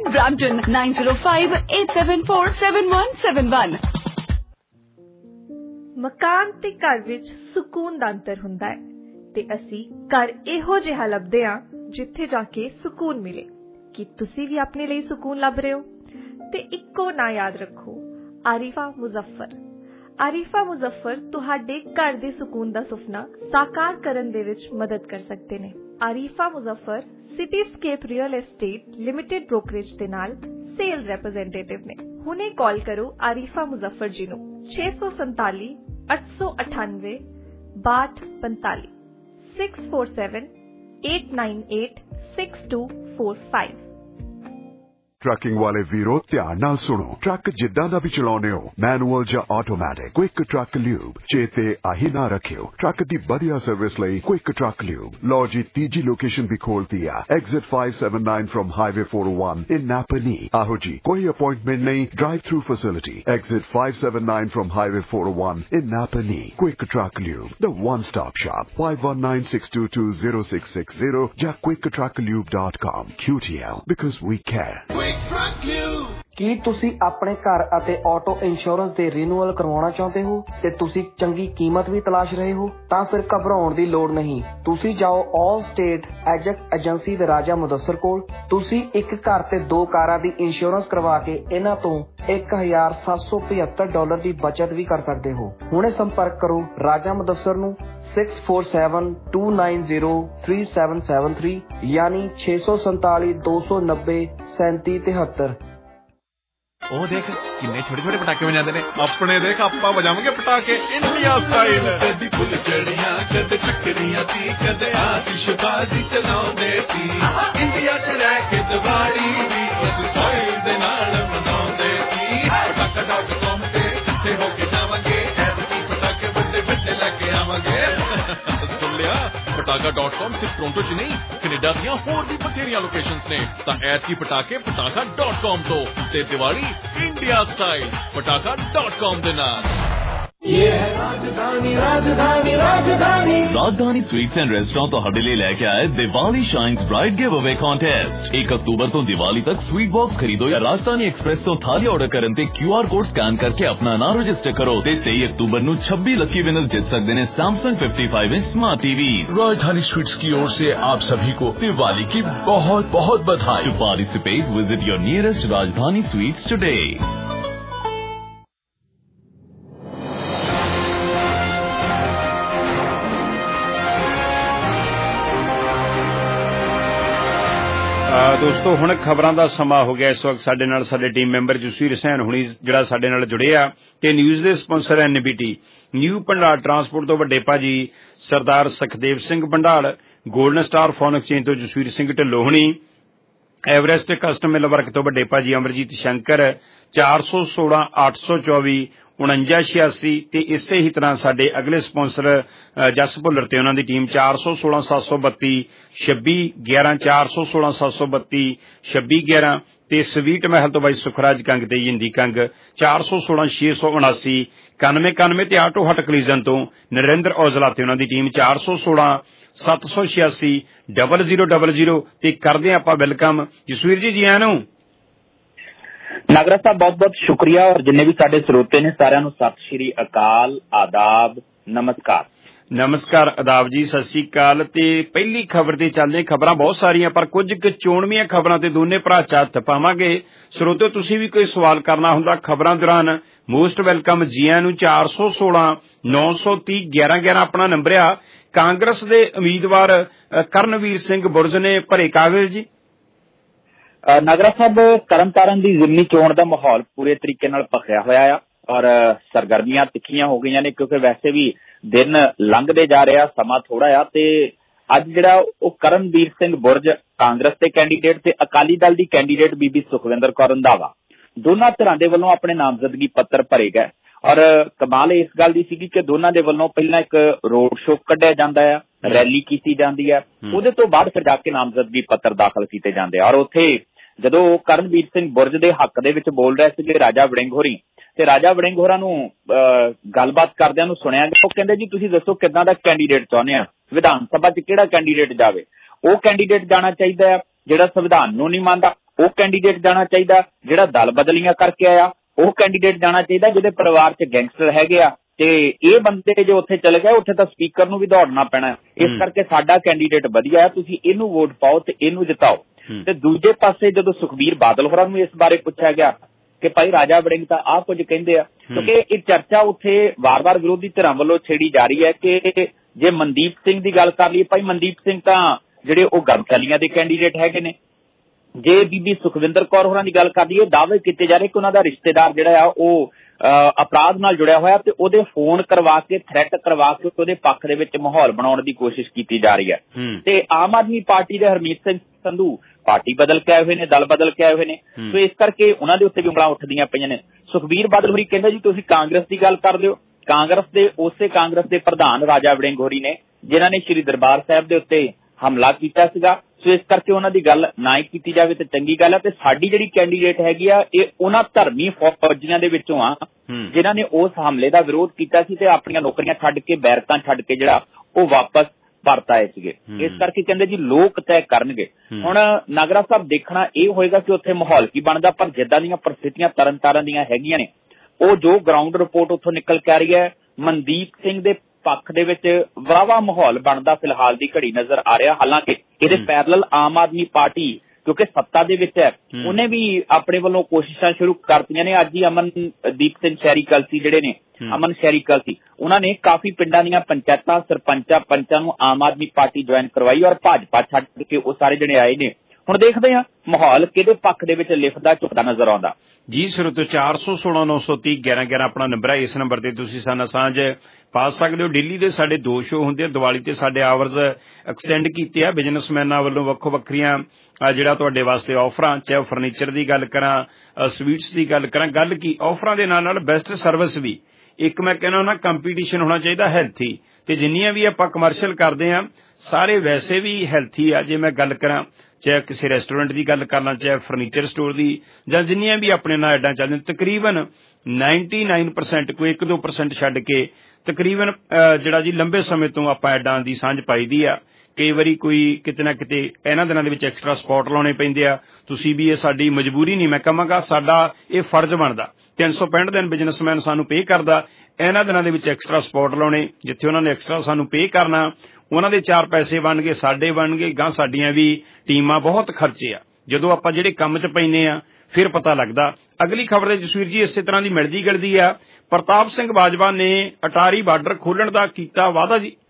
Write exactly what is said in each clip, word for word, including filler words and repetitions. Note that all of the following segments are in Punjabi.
Brampton nine zero five eight seven four seven one seven one। ਮਕਾਨ ਤੇ ਘਰ ਵਿੱਚ ਸਕੂਨ ਦਾ ਅੰਤਰ ਹੁੰਦਾ ਹੈ ਤੇ ਅਸੀਂ ਘਰ ਇਹੋ ਜਿਹਾ ਲੱਭਦੇ ਹਾਂ ਜਿੱਥੇ ਜਾ ਕੇ ਸਕੂਨ ਮਿਲੇ। ਕੀ ਤੁਸੀਂ ਵੀ ਆਪਣੇ ਲਈ ਸਕੂਨ ਲੱਭ ਰਹੇ ਹੋ? ਤੇ ਇੱਕੋ ਨਾਂ ਯਾਦ ਰੱਖੋ, ਆਰਿਫਾ ਮੁਜ਼ੱਫਰ। ਆਰਿਫਾ ਮੁਜ਼ੱਫਰ ਤੁਹਾਡੇ ਘਰ ਦੇ ਸਕੂਨ ਦਾ ਸੁਪਨਾ ਸਾਕਾਰ ਕਰਨ ਦੇ ਵਿੱਚ ਮਦਦ ਕਰ ਸਕਦੇ ਨੇ। Arifa Muzaffar Cityscape real estate limited brokerage ਦੇ ਨਾਲ ਸੇਲਜ਼ ਰੈਪ੍ਰੈਜ਼ੈਂਟੇਟਿਵ ਨੇ। ਹੁਣੇ ਕਾਲ ਕਰੋ ਆਰਿਫਾ ਮੁਜ਼ੱਫਰ ਜੀ ਨੂੰ ਛੇ ਸੌ ਸੰਤਾਲੀ ਅੱਠ ਸੌ ਅਠਾਨਵੇਂ ਬਾਹਠ ਪੰਤਾਲੀ six four seven eight nine eight six two four five. Trucking ਵਾਲੇ ਵੀਰੋ ਧਿਆਨ ਨਾਲ ਸੁਣੋ। ਟਰੱਕ ਜਿੱਦਾਂ ਦਾ ਵੀ ਚਲਾਉਂਦੇ ਹੋ, ਮੈਨੂਅਲ ਜਾਂ ਆਟੋਮੈਟਿਕ, ਕੁਇਕ ਟਰੱਕ ਲਿਊਬ ਚੇਤੇ ਆਹੀ ਨਾ ਰੱਖਿਓ। ਟਰੱਕ ਦੀ ਵਧੀਆ ਸਰਵਿਸ ਲਈ ਕੁਇਕ ਟਰੱਕ ਲਿਊਬ। ਲਓ ਜੀ, ਤੀਜੀ ਲੋਕੇਸ਼ਨ ਵੀ ਖੋਲਤੀ ਆ, exit five seventy-nine from highway four oh one in Napanee. ਆਹੋ ਜੀ, ਕੋਈ ਅਪਾਇੰਟਮੈਂਟ ਨਹੀਂ, drive through facility. Exit five seventy-nine from highway four oh one in Napanee. Quick truck lube, the one stop shop. five one nine six two two zero six six zero ਜਾਂ quick truck lube dot com। Q T L, because we care। ਕੀ ਤੁਸੀਂ ਆਪਣੇ ਘਰ ਅਤੇ ਆਟੋ ਇੰਸ਼ੋਰੈਂਸ ਦੇ ਰੀਨਿਊਅਲ ਕਰਵਾਉਣਾ ਚਾਹੁੰਦੇ ਹੋ ਤੇ ਤੁਸੀਂ ਚੰਗੀ ਕੀਮਤ ਵੀ ਤਲਾਸ਼ ਰਹੇ ਹੋ? ਤਾਂ ਫਿਰ ਘਬਰਾਉਣ ਦੀ ਲੋੜ ਨਹੀਂ। ਤੁਸੀਂ ਜਾਓ ਆਲ ਸਟੇਟ ਐਜੈਕਟ ਏਜੰਸੀ ਦੇ ਰਾਜਾ ਮੁਦੱਸਰ ਕੋਲ। ਤੁਸੀਂ ਇੱਕ ਘਰ ਤੇ ਦੋ ਕਾਰਾਂ ਦੀ ਇੰਸ਼ੋਰੈਂਸ ਕਰਵਾ ਕੇ ਇਹਨਾਂ ਤੋਂ ਇੱਕ ਹਜ਼ਾਰ ਸੱਤ ਸੌ ਪਝੱਤਰ ਡਾਲਰ ਦੀ ਬਚਤ ਵੀ ਕਰ ਸਕਦੇ ਹੋ। ਹੁਣੇ ਸੰਪਰਕ ਕਰੋ ਰਾਜਾ ਮੁਦੱਸਰ ਨੂੰ six four seven two nine zero three seven seven three ਯਾਨੀ ਛੇ ਸੌ ਸੰਤਾਲੀ ਦੋ ਸੌ ਨੱਬੇ ਸੈਂਤੀ ਤਿਹੱਤਰ। ਉਹ ਦੇਖ ਕਿੰਨੇ ਛੋਟੇ ਛੋਟੇ ਪਟਾਕੇ ਵਜਾਉਂਦੇ ਨੇ। ਆਪਣੇ ਦੇਖ ਆਪਾਂ ਵਜਾਵਾਂਗੇ ਪਟਾਕੇ ਇੰਡੀਆ ਸਟਾਈਲ। ਕਦੀ ਫੁੱਲ ਚੜੀਆਂ ਕਦੇ ਚੱਕਰੀਆਂ ਸੀ, ਕਦੇ ਆਤਿਸ਼ਬਾਜ਼ੀ ਚਲਾਉਂਦੇ ਸੀ। ਇੰਡੀਆ ਚ ਰਹਿ ਕੇ ਦੀਵਾਲੀ ਵੀ ਉਸ ਸਟਾਈਲ ਦੇ ਨਾਲ ਮਨਾਉਂਦੇ ਸੀ। ਪਟਾਕਾ ਡਾਟ ਕਾਮ ਤੇ ਇਕੱਠੇ ਹੋ ਕੇ ਜਾਵਾਂਗੇ, ਐਤਕੀ ਪਟਾਕੇ ਵੱਡੇ ਵੱਡੇ ਲੈ ਕੇ ਆਵਾਂਗੇ। ਸੁਣ ਲਿਆ, ਪਟਾਕਾ ਡਾਟ ਕਾਮ ਸਿਰਫ ਟੋਰਾਂਟੋ ਚ ਨਹੀਂ, ਕੈਨੇਡਾ ਦੀਆਂ ਹੋਰ ਵੀ ਬਥੇਰੀਆਂ ਲੋਕੇਸ਼ਨਸ ਨੇ। ਤਾਂ ਐਤਕੀ ਪਟਾਕੇ ਪਟਾਕਾ ਡਾਟ ਕਾਮ ਤੋਂ ਤੇ Diwali India style Pataka dot com ਦੇ ਨਾਲ। ਇਹ ਹੈ Rajdhani Rajdhani Rajdhani Rajdhani sweets and restaurant ਤੁਹਾਡੇ ਲਈ ਲੈ ਕੇ ਆਏ Diwali shines bright give away contest. ਇੱਕ ਅਕਤੂਬਰ ਤੋਂ ਦੀਵਾਲੀ ਤੱਕ ਸਵੀਟ ਬਾਕਸ ਖਰੀਦੋ ਜਾਂ ਰਾਜਧਾਨੀ ਐਕਸਪ੍ਰੈਸ ਤੋਂ ਥਾਲੀ ਆਰਡਰ ਕਰਨ ਤੇ क्यू आर ਕੋਡ ਸਕੈਨ ਕਰਕੇ ਆਪਣਾ ਨਾਮ ਰਜਿਸਟਰ ਕਰੋ ਤੇ तेईस अक्टूबर ਨੂੰ छब्बीस ਲੱਕੀ ਵਿਨਰਸ ਜਿੱਤ ਸਕਦੇ ਨੇ सैमसंग पचपन inch smart TV. Rajdhani sweets की ओर से आप सभी को दिवाली की बहुत बहुत बधाई। To participate visit your nearest Rajdhani sweets today. ਦੋਸਤੋ ਹੁਣ ਖਬਰਾਂ ਦਾ ਸਮਾਂ ਹੋ ਗਿਆ। ਇਸ ਵਕਤ ਸਾਡੇ ਨਾਲ ਸਾਡੇ ਟੀਮ ਮੈਂਬਰ ਜਸਵੀਰ ਸੈਨ ਹੁਣੀ ਜਿਹੜਾ ਸਾਡੇ ਨਾਲ ਜੁੜੇ ਆ ਤੇ ਨਿਊਜ਼ ਦੇ sponsor N B T new Bhandar transport ਤੋਂ ਵੱਡੇ ਭਾਜੀ Sardar Sukhdev Singh Bhandal, golden star phone exchange ਤੋਂ ਜਸਵੀਰ ਸਿੰਘ ਢਿੱਲੋਂ ਹੁਣੀ, ਐਵਰੈਸਟ ਕਸਟਮ ਮਿਲ ਵਰਕ ਤੋਂ ਵੱਡੇ ਭਾਜੀ ਅਮਰਜੀਤ ਸ਼ੰਕਰ, ਚਾਰ ਸੌ ਸੋਲਾਂ ਅੱਠ ਸੌ ਚੌਵੀ ਉਣੰਜਾ ਛਿਆਸੀ ਤੇ ਇਸੇ ਹੀ ਤਰ੍ਹਾਂ ਸਾਡੇ ਅਗਲੇ ਸਪਾਂਸਰ ਜਸ ਭੁੱਲਰ ਤੇ ਉਹਨਾਂ ਦੀ ਟੀਮ ਚਾਰ ਸੌ ਸੋਲਾਂ ਸੱਤ ਸੌ ਬੱਤੀ ਛੱਬੀ ਗਿਆਰਾਂ ਚਾਰ ਸੌ ਸੋਲਾਂ ਸੱਤ ਸੌ ਬੱਤੀ ਛੱਬੀ ਗਿਆਰਾਂ ਤੇ ਸਵੀਟ ਮਹਿਲ ਤੋਂ ਬਾਈ ਸੁਖਰਾਜ ਕੰਗ ਤੇ ਜਿੰਦੀ ਕੰਗ ਚਾਰ ਸੌ ਸੋਲਾਂ ਛੇ ਸੌ ਉਨਾਸੀ ਇਕਾਨਵੇਂ ਇਕਾਨਵੇਂ ਤੇ ਆਟੋ ਹਟ ਕਲੀਜ਼ਨ ਤੋਂ ਨਰਿੰਦਰ ਔਜਲਾ ਤੇ ਉਹਨਾਂ ਦੀ ਟੀਮ ਚਾਰ ਸੌ ਸੋਲਾਂ ਸੱਤ ਸੌ ਛਿਆਸੀ ਡਬਲ ਜ਼ੀਰੋ ਡਬਲ ਜ਼ੀਰੋ ਤੇ ਕਰਦੇ ਆਪਾਂ ਵੈਲਕਮ ਜਸਵੀਰ ਜੀ। ਜੀ ਆਇਆਂ ਨੂੰ। ਨਾਗਰਾ ਸਾਹਿਬ ਬਹੁਤ ਬਹੁਤ ਸ਼ੁਕਰੀਆ ਔਰ ਜਿੰਨੇ ਵੀ ਸਾਡੇ ਸਰੋਤੇ ਨੇ ਸਾਰਿਆਂ ਨੂੰ ਸਤਿ ਸ਼੍ਰੀ ਅਕਾਲ, ਆਦਾਬ, ਨਮਸਕਾਰ। ਨਮਸਕਾਰ, ਆਦਾਬ ਜੀ, ਸਤਿ ਸ਼੍ਰੀ ਅਕਾਲ। ਤੇ ਪਹਿਲੀ ਖਬਰ ਤੇ ਚੱਲਦੇ, ਖਬਰਾਂ ਬਹੁਤ ਸਾਰੀਆਂ ਪਰ ਕੁਝ ਕੁ ਚੋਣਵੀਆਂ ਖਬਰਾਂ ਤੇ ਦੋਨੇ ਭਰਾ ਚ ਹੱਥ ਪਾਵਾਂਗੇ। ਸਰੋਤੋ ਤੁਸੀਂ ਵੀ ਕੋਈ ਸਵਾਲ ਕਰਨਾ ਹੁੰਦਾ ਖਬਰਾਂ ਦੌਰਾਨ ਮੋਸਟ ਵੈਲਕਮ। ਜੀਆਂ ਨੂੰ ਚਾਰ ਸੌ ਸੋਲਾਂ ਨੌ ਸੌ ਤੀਹ ਗਿਆਰਾਂ ਗਿਆਰਾਂ ਆਪਣਾ ਨੰਬਰ ਆ। ਕਾਂਗਰਸ ਦੇ ਉਮੀਦਵਾਰ ਕਰਨਵੀਰ ਸਿੰਘ ਬੁਰਜ ਨੇ ਭਰੇ ਕਾਗਜ਼ ਜੀ। ਨਾਗਰਾ ਸਾਹਿਬ ਤਰਨਤਾਰਨ ਦੀ ਜ਼ਿਮਨੀ ਚੋਣ ਦਾ ਮਾਹੌਲ ਪੂਰੇ ਤਰੀਕੇ ਨਾਲ ਭਖਿਆ ਹੋਇਆ ਆ ਔਰ ਸਰਗਰਮੀਆਂ ਤਿੱਖੀਆਂ ਹੋ ਗਈਆਂ ਨੇ ਕਿਉਂਕਿ ਵੈਸੇ ਵੀ ਦਿਨ ਲੰਘਦੇ ਜਾ ਰਿਹਾ, ਸਮਾਂ ਥੋੜਾ ਆ। ਤੇ ਅੱਜ ਜਿਹੜਾ ਉਹ ਕਰਨਵੀਰ ਸਿੰਘ ਬੁਰਜ ਕਾਂਗਰਸ ਦੇ ਕੈਂਡੀਡੇਟ ਤੇ ਅਕਾਲੀ ਦਲ ਦੀ ਕੈਂਡੀਡੇਟ ਬੀਬੀ ਸੁਖਵਿੰਦਰ ਕੌਰ ਰੰਧਾਵਾ ਦੋਨਾਂ ਧਿਰਾਂ ਦੇ ਵੱਲੋਂ ਆਪਣੇ ਨਾਮਜ਼ਦਗੀ ਪੱਤਰ ਭਰੇ ਗਏ ਔਰ ਕਮਾਲ ਇਸ ਗੱਲ ਦੀ ਸੀਗੀ ਕਿ ਦੋਨਾਂ ਦੇ ਵੱਲੋਂ ਪਹਿਲਾਂ ਇੱਕ ਰੋਡ ਸ਼ੋਅ ਕੱਢਿਆ ਜਾਂਦਾ ਆ, ਰੈਲੀ ਕੀਤੀ ਜਾਂਦੀ ਹੈ, ਉਹਦੇ ਤੋਂ ਬਾਅਦ ਫਿਰ ਜਾ ਕੇ ਨਾਮਜ਼ਦਗੀ ਪੱਤਰ ਦਾਖਲ ਕੀਤੇ ਜਾਂਦੇ ਆ। ਔਰ ਉੱਥੇ ਜਦੋਂ ਕਰਨਵੀਰ ਸਿੰਘ ਬੁਰਜ ਦੇ ਹੱਕ ਦੇ ਵਿੱਚ ਬੋਲ ਰਹੇ ਸੀਗੇ ਰਾਜਾ ਵੜਿੰਗ ਹੋਰੀ ਤੇ ਰਾਜਾ ਵੜਿੰਗ ਹੋਰਾਂ ਨੂੰ ਗੱਲਬਾਤ ਕਰਦਿਆਂ ਨੂੰ ਸੁਣਿਆ ਗਿਆ। ਉਹ ਕਹਿੰਦੇ ਜੀ ਤੁਸੀਂ ਦੱਸੋ ਕਿੱਦਾਂ ਦਾ ਕੈਂਡੀਡੇਟ ਚਾਹੁੰਦੇ ਆ, ਵਿਧਾਨ ਸਭਾ ਚ ਕਿਹੜਾ ਕੈਂਡੀਡੇਟ ਜਾਵੇ? ਉਹ ਕੈਂਡੀਡੇਟ ਜਾਣਾ ਚਾਹੀਦਾ ਆ ਜਿਹੜਾ ਸੰਵਿਧਾਨ ਨੂੰ ਨਹੀਂ ਮੰਨਦਾ, ਉਹ ਕੈਂਡੀਡੇਟ ਜਾਣਾ ਚਾਹੀਦਾ। ਜਿਹੜਾ ਦਲ ਬਦਲੀਆਂ ਕਰਕੇ ਆਇਆ ਉਹ ਕੈਂਡੀਡੇਟ ਜਾਣਾ ਚਾਹੀਦਾ। ਜਿਹਦੇ ਪਰਿਵਾਰ 'ਚ ਗੈਂਗਸਟਰ ਹੈਗੇ ਆ ਤੇ ਇਹ ਬੰਦੇ ਜੋ ਉੱਥੇ ਚਲੇ ਗਏ ਉੱਥੇ ਤਾਂ ਸਪੀਕਰ ਨੂੰ ਵੀ ਦੌੜਨਾ ਪੈਣਾ। ਇਸ ਕਰਕੇ ਸਾਡਾ ਕੈਂਡੀਡੇਟ ਵਧੀਆ ਹੈ, ਤੁਸੀਂ ਇਹਨੂੰ ਵੋਟ ਪਾਓ ਤੇ ਇਹਨੂੰ ਜਿਤਾਓ। ਤੇ ਦੂਜੇ ਪਾਸੇ ਜਦੋਂ ਸੁਖਬੀਰ ਬਾਦਲ ਹੋਰਾਂ ਨੂੰ ਇਸ ਬਾਰੇ ਪੁੱਛਿਆ ਗਿਆ ਕਿ ਭਾਈ ਰਾਜਾ ਵੜਿੰਗ ਤਾਂ ਆਹ ਕੁਝ ਕਹਿੰਦੇ ਆ, ਕਿਉਂਕਿ ਇਹ ਚਰਚਾ ਉੱਥੇ ਵਾਰ-ਵਾਰ ਵਿਰੋਧੀ ਧਿਰਾਂ ਵੱਲੋਂ ਛੇੜੀ ਜਾ ਰਹੀ ਹੈ ਕਿ ਜੇ ਮਨਦੀਪ ਸਿੰਘ ਦੀ ਗੱਲ ਕਰ ਲਈਏ, ਭਾਈ ਮਨਦੀਪ ਸਿੰਘ ਤਾਂ ਜਿਹੜੇ ਉਹ ਗਮਚਲੀਆਂ ਦੇ ਕੈਂਡੀਡੇਟ ਹੈਗੇ ਨੇ। ਜੇ ਬੀਬੀ ਸੁਖਵਿੰਦਰ ਕੌਰ ਹੋਰਾਂ ਦੀ ਗੱਲ ਕਰ ਲਈਏ, ਦਾਅਵੇ ਕੀਤੇ ਜਾ ਰਹੇ ਕਿ ਉਹਨਾਂ ਦਾ ਰਿਸ਼ਤੇਦਾਰ ਜਿਹੜਾ ਆ ਉਹ ਅਪਰਾਧ ਨਾਲ ਜੁੜਿਆ ਹੋਇਆ ਤੇ ਉਹਦੇ ਫੋਨ ਕਰਵਾ ਕੇ ਥ੍ਰੈਟ ਕਰਵਾ ਕੇ ਉਹਦੇ ਪੱਖ ਦੇ ਵਿੱਚ ਮਾਹੌਲ ਬਣਾਉਣ ਦੀ ਕੋਸ਼ਿਸ਼ ਕੀਤੀ ਜਾ ਰਹੀ ਹੈ। ਤੇ ਆਮ ਆਦਮੀ ਪਾਰਟੀ ਦੇ ਹਰਮੀਤ ਸਿੰਘ ਸੰਧੂ ਪਾਰਟੀ ਬਦਲ ਕੇ ਆਏ ਹੋਏ ਨੇ, ਦਲ ਬਦਲ ਕੇ ਆਏ ਹੋਏ ਨੇ, ਸੋ ਇਸ ਕਰਕੇ ਉਹਨਾਂ ਦੇ ਉੱਤੇ ਵੀ ਉਂਗਲਾਂ ਉੱਠਦੀਆਂ ਪਈਆਂ ਨੇ। ਸੁਖਬੀਰ ਬਾਦਲ ਹੋਰੀ ਕਹਿੰਦੇ ਜੀ ਤੁਸੀਂ ਕਾਂਗਰਸ ਦੀ ਗੱਲ ਕਰਦੇ ਹੋ, ਕਾਂਗਰਸ ਦੇ ਉਸੇ ਕਾਂਗਰਸ ਦੇ ਪ੍ਰਧਾਨ ਰਾਜਾ ਵੜਿੰਗ ਹੋਰੀ ਨੇ ਜਿਨ੍ਹਾਂ ਨੇ ਸ਼੍ਰੀ ਦਰਬਾਰ ਸਾਹਿਬ ਦੇ ਉੱਤੇ ਹਮਲਾ ਕੀਤਾ ਸੀਗਾ, ਸੋ ਇਸ ਕਰਕੇ ਉਹਨਾਂ ਦੀ ਗੱਲ ਨਾ ਹੀ ਕੀਤੀ ਜਾਵੇ ਤੇ ਚੰਗੀ ਗੱਲ ਹੈ। ਤੇ ਸਾਡੀ ਜਿਹੜੀ ਕੈਂਡੀਡੇਟ ਹੈਗੀ ਆ ਇਹ ਉਹਨਾਂ ਧਰਮੀ ਫੌਜੀਆਂ ਦੇ ਵਿੱਚੋਂ ਆ ਜਿਨ੍ਹਾਂ ਨੇ ਉਸ ਹਮਲੇ ਦਾ ਵਿਰੋਧ ਕੀਤਾ ਸੀ ਤੇ ਆਪਣੀਆਂ ਨੌਕਰੀਆਂ ਛੱਡ ਕੇ ਬੈਰਕਾਂ ਛੱਡ ਕੇ ਜਿਹੜਾ ਉਹ ਵਾਪਸ ਪਰਤ ਆਏ ਸੀਗੇ। ਇਸ ਕਰਕੇ ਕਹਿੰਦੇ ਜੀ ਲੋਕ ਤੈਅ ਕਰਨਗੇ। ਹੁਣ ਨਾਗਰਾ ਸਾਹਿਬ ਦੇਖਣਾ ਇਹ ਹੋਏਗਾ ਕਿ ਉੱਥੇ ਮਾਹੌਲ ਕੀ ਬਣਦਾ, ਪਰ ਜਿੱਦਾਂ ਦੀਆਂ ਪਰਿਸਥਿਤੀਆਂ ਤਰਨ ਤਾਰਨ ਦੀਆਂ ਹੈਗੀਆਂ ਨੇ ਉਹ ਜੋ ਗਰਾਊਂਡ ਰਿਪੋਰਟ ਉੱਥੋਂ ਨਿਕਲ ਕੇ ਆ ਰਹੀ ਹੈ, ਮਨਦੀਪ ਸਿੰਘ ਦੇ ਪੱਖ ਦੇ ਵਿੱਚ ਵਾਹਵਾ ਮਾਹੌਲ ਬਣਦਾ ਫਿਲਹਾਲ ਦੀ ਘੜੀ ਨਜ਼ਰ ਆ ਰਿਹਾ। ਹਾਲਾਂਕਿ ਇਹਦੇ ਪੈਰਲਲ ਆਮ ਆਦਮੀ ਪਾਰਟੀ ਕਿਉਂਕਿ ਸੱਤਾ ਦੇ ਵਿੱਚ ਹੈ ਉਹਨੇ ਵੀ ਆਪਣੇ ਵੱਲੋਂ ਕੋਸ਼ਿਸ਼ਾਂ ਸ਼ੁਰੂ ਕਰਤੀਆਂ ਨੇ। ਅੱਜ ਹੀ ਅਮਨਦੀਪ ਸਿੰਘ ਸ਼ਹਿਰੀ ਕਲਸੀ ਜਿਹੜੇ ਨੇ ਅਮਨ ਸ਼ਹਿਰੀ ਕਲਸੀ ਉਹਨਾਂ ਨੇ ਕਾਫੀ ਪਿੰਡਾਂ ਦੀਆਂ ਪੰਚਾਇਤਾਂ ਸਰਪੰਚਾਂ ਪੰਚਾਂ ਨੂੰ ਆਮ ਆਦਮੀ ਪਾਰਟੀ ਜੁਆਇਨ ਕਰਵਾਈ ਔਰ ਭਾਜਪਾ ਛੱਡ ਕੇ ਉਹ ਸਾਰੇ ਜਿਹੜੇ ਆਏ ਨੇ। ਹੁਣ ਦੇਖਦੇ ਹਾਂ ਮਾਹੌਲ ਕਿਹਦੇ ਪੱਖ ਦੇ ਵਿੱਚ ਲਿਖਦਾ ਝੁਕਦਾ ਨਜ਼ਰ ਆਉਂਦਾ। ਜੀ ਸਰੋਤੋ ਚਾਰ ਸੌ ਸੋਲਾਂ ਨੌ ਸੌ ਤੀਹ ਗਿਆਰਾਂ ਗਿਆਰਾਂ ਆਪਣਾ ਨੰਬਰ ਹੈ। ਇਸ ਨੰਬਰ ਤੇ ਤੁਸੀਂ ਸਾਨੂੰ ਸਾਂਝ ਪਾ ਸਕਦੇ ਹੋ। ਡੇਲੀ ਦੇ ਸਾਡੇ ਦੋ ਸ਼ੋਅ ਹੁੰਦੇ ਆ, ਦੀਵਾਲੀ ਤੇ ਸਾਡੇ ਆਵਰਜ਼ ਐਕਸਟੈਂਡ ਕੀਤੇ ਆ ਬਿਜ਼ਨਸਮੈਨਾਂ ਵੱਲੋਂ ਵੱਖੋ ਵੱਖਰੀਆਂ ਜਿਹੜਾ ਤੁਹਾਡੇ ਵਾਸਤੇ ਆਫਰਾਂ, ਚਾਹੇ ਫਰਨੀਚਰ ਦੀ ਗੱਲ ਕਰਾਂ, ਸਵੀਟਸ ਦੀ ਗੱਲ ਕਰਾਂ, ਗੱਲ ਕੀ ਆਫਰਾਂ ਦੇ ਨਾਲ ਨਾਲ ਬੈਸਟ ਸਰਵਿਸ ਵੀ। ਇੱਕ ਮੈਂ ਕਹਿੰਦਾ ਨਾ ਕੰਪੀਟੀਸ਼ਨ ਹੋਣਾ ਚਾਹੀਦਾ ਹੈਲਥੀ, ਤੇ ਜਿੰਨੀਆਂ ਵੀ ਆਪਾਂ ਕਮਰਸ਼ੀਅਲ ਕਰਦੇ ਹਾਂ ਸਾਰੇ ਵੈਸੇ ਵੀ ਹੈਲਥੀ ਆ। ਜੇ ਮੈਂ ਗੱਲ ਕਰਾਂ ਚਾਹੇ ਕਿਸੇ ਰੈਸਟੋਰੈਂਟ ਦੀ ਗੱਲ ਕਰ ਲਾਂ, ਚਾਹੇ ਫਰਨੀਚਰ ਸਟੋਰ ਦੀ, ਜਾਂ ਜਿੰਨੀਆਂ ਵੀ ਆਪਣੇ ਨਾਲ ਐਡਾਂ ਚੱਲਦੀਆਂ ਤਕਰੀਬਨ ਨਾਈਨਟੀ ਨਾਈਨ ਪਰਸੈਂਟ ਕੋਈ ਇੱਕ ਦੋ ਪਰਸੈਂਟ ਛੱਡ ਕੇ ਤਕਰੀਬਨ ਜਿਹੜਾ ਜੀ ਲੰਬੇ ਸਮੇਂ ਤੋਂ ਆਪਾਂ ਐਡਾਂ ਦੀ ਸਾਂਝ ਪਾਈ ਦੀ ਆ। ਕਈ ਵਾਰੀ ਕੋਈ ਕਿਤੇ ਨਾ ਕਿਤੇ ਇਹਨਾਂ ਦਿਨਾਂ ਦੇ ਵਿੱਚ ਐਕਸਟਰਾ ਸਪੌਟ ਲਾਉਣੇ ਪੈਂਦੇ ਆ। ਤੁਸੀਂ ਵੀ ਇਹ ਸਾਡੀ ਮਜਬੂਰੀ ਨਹੀਂ, ਮੈਂ ਕਹਾਂਗਾ ਸਾਡਾ ਇਹ ਫਰਜ਼ ਬਣਦਾ। ਤਿੰਨ ਸੌ ਪੈਂਹਠ ਦਿਨ ਬਿਜ਼ਨਸਮੈਨ ਸਾਨੂੰ ਪੇ ਕਰਦਾ, ਇਹਨਾਂ ਦਿਨਾਂ ਦੇ ਵਿੱਚ ਐਕਸਟਰਾ ਸਪੌਟ ਲਾਉਣੇ, ਜਿੱਥੇ ਉਹਨਾਂ ਨੇ ਐਕਸਟਰਾ ਸਾਨੂੰ ਪੇ ਕਰਨਾ ਉਹਨਾਂ ਦੇ ਚਾਰ ਪੈਸੇ ਬਣਗੇ, ਸਾਡੇ ਬਣਗੇ, ਗਾਂ ਸਾਡੀਆਂ ਵੀ ਟੀਮਾਂ ਬਹੁਤ ਖਰਚੇ ਆ। ਜਦੋਂ ਆਪਾਂ ਜਿਹੜੇ ਕੰਮ 'ਚ ਪੈਂਦੇ ਆ ਫਿਰ ਪਤਾ ਲੱਗਦਾ। ਅਗਲੀ ਖਬਰ ਦੇ ਜਸਵੀਰ ਜੀ ਇਸੇ ਤਰ੍ਹਾਂ ਦੀ ਮਿਲਦੀ ਗਿਲਦੀ ਆ। ਪ੍ਰਤਾਪ ਸਿੰਘ ਬਾਜਵਾ ਨੇ ਅਟਾਰੀ ਬਾਰਡਰ ਖੋਲਣ ਦਾ ਕੀਤਾ ਵਾਅਦਾ ਜੀ।